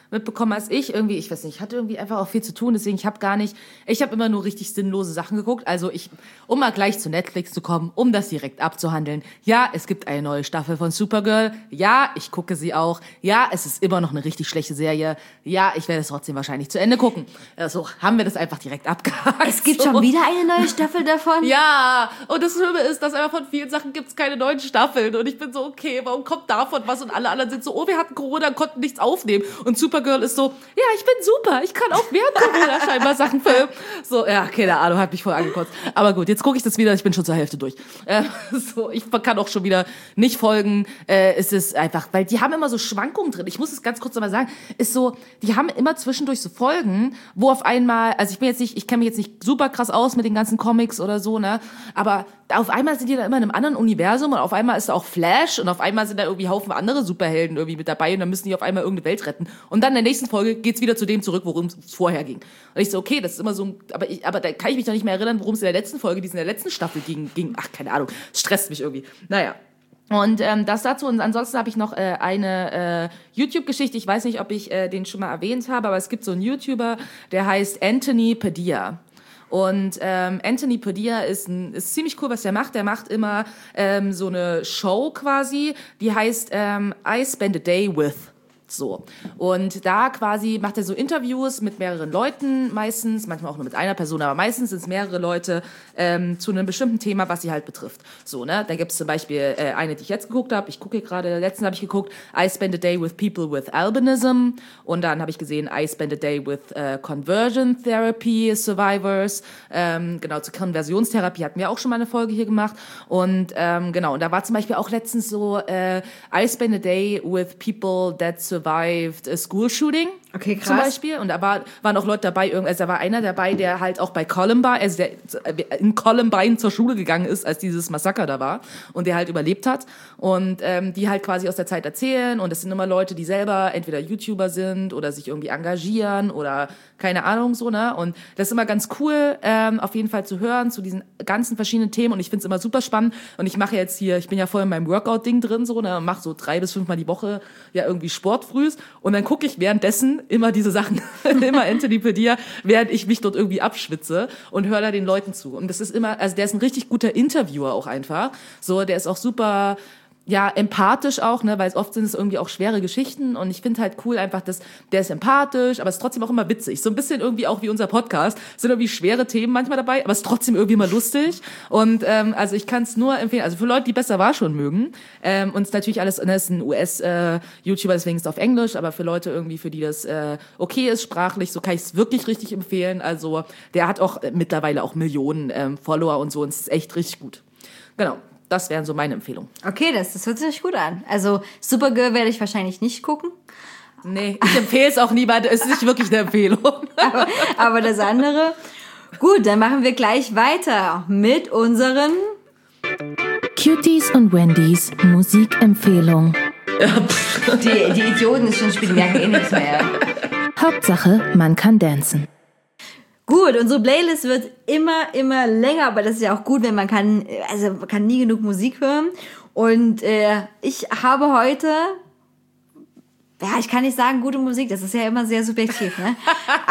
mitbekommen als ich. Irgendwie, ich weiß nicht, ich hatte irgendwie einfach auch viel zu tun, deswegen ich habe immer nur richtig sinnlose Sachen geguckt. Also um mal gleich zu Netflix zu kommen, um das direkt abzuhandeln. Ja, es gibt eine neue Staffel von Supergirl. Ja, ich gucke sie auch. Ja, es ist immer noch eine richtig schlechte Serie. Ja, ich werde es trotzdem wahrscheinlich zu Ende gucken. So haben wir das einfach direkt abgehakt. Es gibt schon wieder eine neue Staffel davon? Ja, und das Schlimme ist, dass einfach von vielen Sachen gibt es keine neuen Staffeln. Und ich bin so, okay, warum kommt davon was? Und alle anderen sind so, oh, wir hatten Corona und konnten nichts aufnehmen. Und Supergirl ist so, ja, ich bin super, ich kann auch während Corona scheinbar Sachen filmen. So, ja, keine Ahnung, hat mich voll angekotzt. Aber gut, jetzt gucke ich das wieder, ich bin schon zur Hälfte durch. Ich kann auch schon wieder nicht folgen. Es ist einfach, weil die haben immer so Schwankungen drin. Ich muss es ganz kurz nochmal sagen, ist so, die haben immer zwischendurch so Folgen, wo auf einmal, also ich kenne mich jetzt nicht super krass aus mit den ganzen Comics oder so, ne, aber auf einmal sind die da immer in einem anderen Universum und auf einmal ist da auch Flash und auf einmal sind da irgendwie Haufen andere Superhelden irgendwie mit dabei und dann müssen die auf einmal irgendeine Welt retten. Und dann in der nächsten Folge geht's wieder zu dem zurück, worum es vorher ging. Und ich so, okay, das ist immer so, aber da kann ich mich doch nicht mehr erinnern, worum es in der letzten Folge, die es in der letzten Staffel ging. Ach, keine Ahnung, stresst mich irgendwie. Naja. Und das dazu. Und ansonsten habe ich noch eine YouTube-Geschichte. Ich weiß nicht, ob ich den schon mal erwähnt habe, aber es gibt so einen YouTuber, der heißt Anthony Padilla. Und Anthony Padilla ist ziemlich cool, was er macht. Der macht immer so eine Show quasi, die heißt I Spend a Day With. So. Und da quasi macht er so Interviews mit mehreren Leuten meistens, manchmal auch nur mit einer Person, aber meistens sind es mehrere Leute zu einem bestimmten Thema, was sie halt betrifft. So, ne? Da gibt es zum Beispiel eine, die ich jetzt geguckt habe. Ich gucke gerade, letztens habe ich geguckt, I Spend a Day with People with Albinism. Und dann habe ich gesehen, I Spend a Day with Conversion Therapy Survivors. Genau, zur Konversionstherapie hatten wir auch schon mal eine Folge hier gemacht. Und genau, und da war zum Beispiel auch letztens so I Spend a Day with People that survived a school shooting. Okay, krass. Zum Beispiel. Und da waren auch Leute dabei, also da war einer dabei, der halt auch bei Columbine, also der in Columbine zur Schule gegangen ist, als dieses Massaker da war und der halt überlebt hat und die halt quasi aus der Zeit erzählen und das sind immer Leute, die selber entweder YouTuber sind oder sich irgendwie engagieren oder keine Ahnung so, ne? Und das ist immer ganz cool, auf jeden Fall zu hören zu diesen ganzen verschiedenen Themen und ich find's immer super spannend und ich bin ja voll in meinem Workout-Ding drin so, ne? Und mache so 3 bis 5 Mal die Woche ja irgendwie Sport frühs und dann gucke ich währenddessen immer diese Sachen, immer Anthony Padilla, während ich mich dort irgendwie abschwitze und höre da den Leuten zu. Und das ist immer, also der ist ein richtig guter Interviewer auch einfach. So, der ist auch super, ja, empathisch auch, ne, weil oft sind es irgendwie auch schwere Geschichten und ich finde halt cool einfach, dass der ist empathisch, aber es ist trotzdem auch immer witzig. So ein bisschen irgendwie auch wie unser Podcast. Es sind irgendwie schwere Themen manchmal dabei, aber es ist trotzdem irgendwie immer lustig. Und also ich kann es nur empfehlen, also für Leute, die besser war schon mögen. Und es ist natürlich alles, ne, ist ein US-YouTuber, deswegen ist es auf Englisch, aber für Leute irgendwie, für die das okay ist, sprachlich, so kann ich es wirklich richtig empfehlen. Also der hat auch mittlerweile auch Millionen Follower und so und es ist echt richtig gut. Genau. Das wären so meine Empfehlungen. Okay, das hört sich gut an. Also Supergirl werde ich wahrscheinlich nicht gucken. Nee, ich empfehle es auch niemandem. Es ist nicht wirklich eine Empfehlung. aber das andere. Gut, dann machen wir gleich weiter mit unseren Cuties und Wendys Musikempfehlung. Die Idioten ist schon Spiel, die merken eh nichts mehr. Hauptsache, man kann dancen. Gut, unsere Playlist wird immer länger, aber das ist ja auch gut, wenn man kann nie genug Musik hören. Und ich habe heute, ja, ich kann nicht sagen gute Musik, das ist ja immer sehr subjektiv, ne?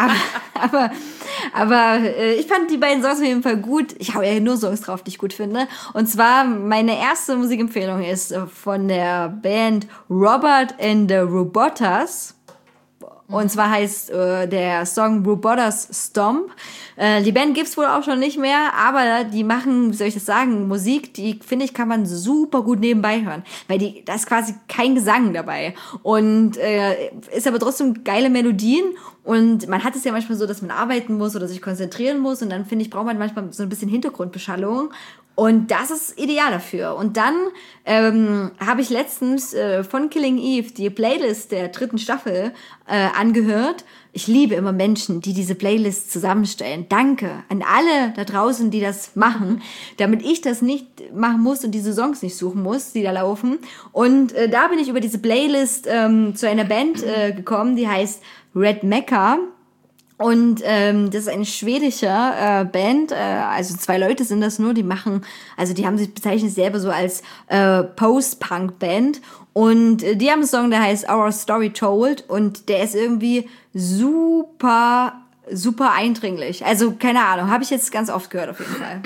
aber ich fand die beiden Songs auf jeden Fall gut. Ich hau ja nur Songs drauf, die ich gut finde. Und zwar meine erste Musikempfehlung ist von der Band Robert and the Robotas. Und zwar heißt der Song Robotas Stomp. Die Band gibt's wohl auch schon nicht mehr, aber die machen, wie soll ich das sagen, Musik, die, finde ich, kann man super gut nebenbei hören. Weil da ist quasi kein Gesang dabei. Und ist aber trotzdem geile Melodien. Und man hat es ja manchmal so, dass man arbeiten muss oder sich konzentrieren muss. Und dann, finde ich, braucht man manchmal so ein bisschen Hintergrundbeschallung. Und das ist ideal dafür. Und dann habe ich letztens von Killing Eve die Playlist der 3. Staffel angehört. Ich liebe immer Menschen, die diese Playlist zusammenstellen. Danke an alle da draußen, die das machen, damit ich das nicht machen muss und diese Songs nicht suchen muss, die da laufen. Und da bin ich über diese Playlist zu einer Band gekommen, die heißt Red Mecca. Und das ist eine schwedische Band, also 2 Leute sind das nur, die haben sich bezeichnet selber so als Post-Punk-Band. Und die haben einen Song, der heißt Our Story Told und der ist irgendwie super, super eindringlich. Also keine Ahnung, habe ich jetzt ganz oft gehört auf jeden Fall.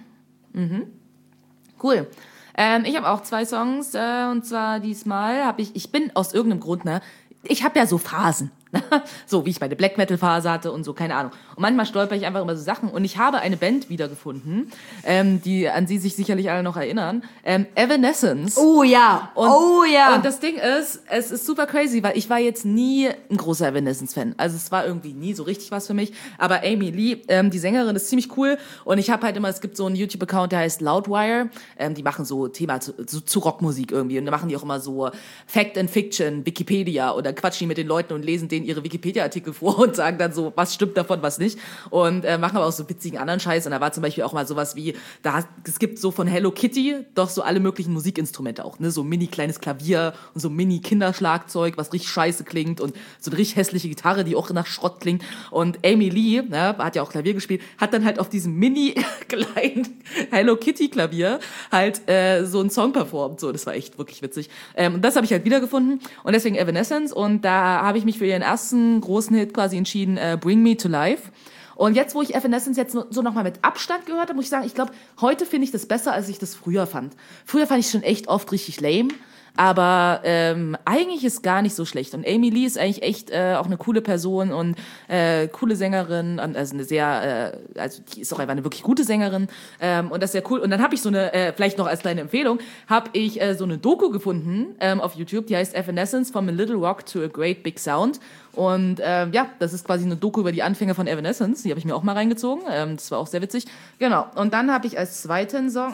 Cool. Ich habe auch 2 Songs und zwar diesmal ich bin aus irgendeinem Grund, ich habe ja so Phasen. So wie ich meine Black Metal Phase hatte und so, keine Ahnung. Und manchmal stolper ich einfach über so Sachen und ich habe eine Band wiedergefunden, an sie sich sicherlich alle noch erinnern. Evanescence. Oh ja, Und das Ding ist, es ist super crazy, weil ich war jetzt nie ein großer Evanescence-Fan. Also es war irgendwie nie so richtig was für mich. Aber Amy Lee, die Sängerin, ist ziemlich cool. Und ich habe halt immer, es gibt so einen YouTube-Account, der heißt Loudwire. Die machen so Thema zu Rockmusik irgendwie. Und da machen die auch immer so Fact and Fiction, Wikipedia oder quatschen die mit den Leuten und lesen denen ihre Wikipedia-Artikel vor und sagen dann so, was stimmt davon, was nicht. Und machen aber auch so witzigen anderen Scheiß. Und da war zum Beispiel auch mal sowas wie, es gibt so von Hello Kitty doch so alle möglichen Musikinstrumente auch, ne? So mini kleines Klavier und so mini Kinderschlagzeug, was richtig scheiße klingt und so eine richtig hässliche Gitarre, die auch nach Schrott klingt. Und Amy Lee, hat ja auch Klavier gespielt, hat dann halt auf diesem mini kleinen Hello Kitty Klavier halt so einen Song performt. So, das war echt wirklich witzig. Und das habe ich halt wiedergefunden und deswegen Evanescence. Und da habe ich mich für ihren ersten großen Hit quasi entschieden, Bring Me to Life. Und jetzt, wo ich Evanescence jetzt so nochmal mit Abstand gehört habe, muss ich sagen, ich glaube, heute finde ich das besser, als ich das früher fand. Früher fand ich schon echt oft richtig lame. Aber eigentlich ist gar nicht so schlecht. Und Amy Lee ist eigentlich echt auch eine coole Person und coole Sängerin. Also eine sehr, also die ist auch einfach eine wirklich gute Sängerin. Und das ist sehr cool. Und dann habe ich so eine, vielleicht noch als kleine Empfehlung, habe ich so eine Doku gefunden auf YouTube, die heißt Evanescence from a Little Rock to a Great Big Sound. Und das ist quasi eine Doku über die Anfänge von Evanescence. Die habe ich mir auch mal reingezogen. Das war auch sehr witzig. Genau. Und dann habe ich als zweiten Song,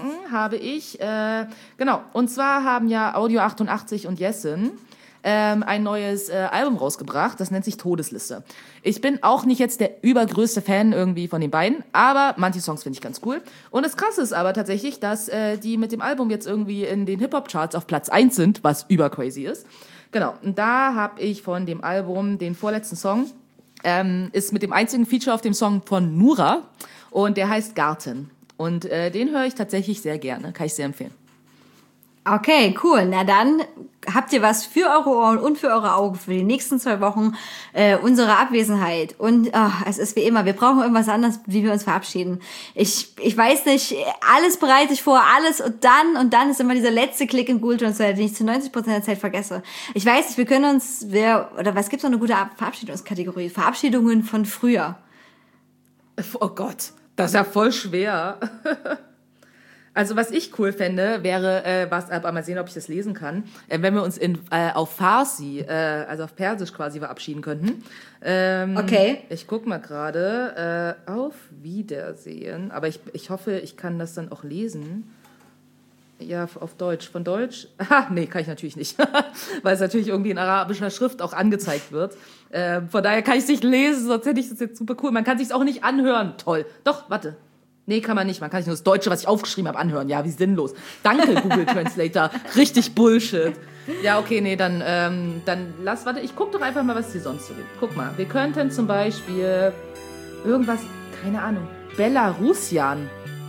und zwar haben ja Audio 88 und Jessin ein neues Album rausgebracht. Das nennt sich Todesliste. Ich bin auch nicht jetzt der übergrößte Fan irgendwie von den beiden, aber manche Songs finde ich ganz cool. Und das Krasse ist aber tatsächlich, dass die mit dem Album jetzt irgendwie in den Hip-Hop-Charts auf Platz 1 sind, was übercrazy ist. Genau, und da habe ich von dem Album den vorletzten Song, ist mit dem einzigen Feature auf dem Song von Nura und der heißt Garten. Und den höre ich tatsächlich sehr gerne, kann ich sehr empfehlen. Okay, cool. Na dann habt ihr was für eure Ohren und für eure Augen für die nächsten 2 Wochen unsere Abwesenheit. Und es ist wie immer, wir brauchen irgendwas anderes, wie wir uns verabschieden. Ich weiß nicht, alles bereite ich vor, alles und dann ist immer dieser letzte Klick in Google Translate, den ich zu 90% der Zeit vergesse. Ich weiß nicht, wir können uns, oder was gibt's noch eine gute Verabschiedungskategorie? Verabschiedungen von früher. Oh Gott, das ist ja voll schwer. Also was ich cool fände, wäre, aber mal sehen, ob ich das lesen kann, wenn wir uns auf Farsi, also auf Persisch quasi verabschieden könnten. Okay. Ich guck mal gerade, auf Wiedersehen, aber ich hoffe, ich kann das dann auch lesen. Ja, auf Deutsch. Von Deutsch? Nee, kann ich natürlich nicht, weil es natürlich irgendwie in arabischer Schrift auch angezeigt wird. Von daher kann ich es nicht lesen, sonst hätte ich das jetzt super cool. Man kann es sich auch nicht anhören. Toll. Doch, warte. Nee, kann man nicht. Man kann sich nur das Deutsche, was ich aufgeschrieben habe, anhören. Ja, wie sinnlos. Danke, Google Translator. Richtig Bullshit. Ja, okay, nee, dann warte, ich guck doch einfach mal, was hier sonst so gibt. Guck mal, wir könnten zum Beispiel irgendwas, keine Ahnung, Belarusian.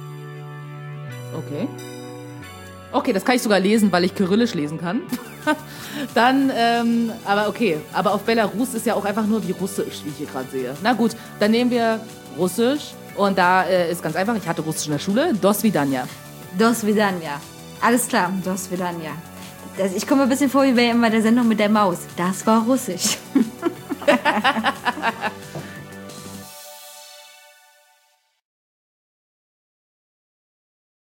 Okay, das kann ich sogar lesen, weil ich Kyrillisch lesen kann. Dann, aber auf Belarus ist ja auch einfach nur wie Russisch, wie ich hier gerade sehe. Na gut, dann nehmen wir Russisch. Und da ist ganz einfach, ich hatte Russisch in der Schule, Do Svidania. Do Svidania. Alles klar, Do Svidania. Ich komme mir ein bisschen vor wie bei der Sendung mit der Maus. Das war Russisch.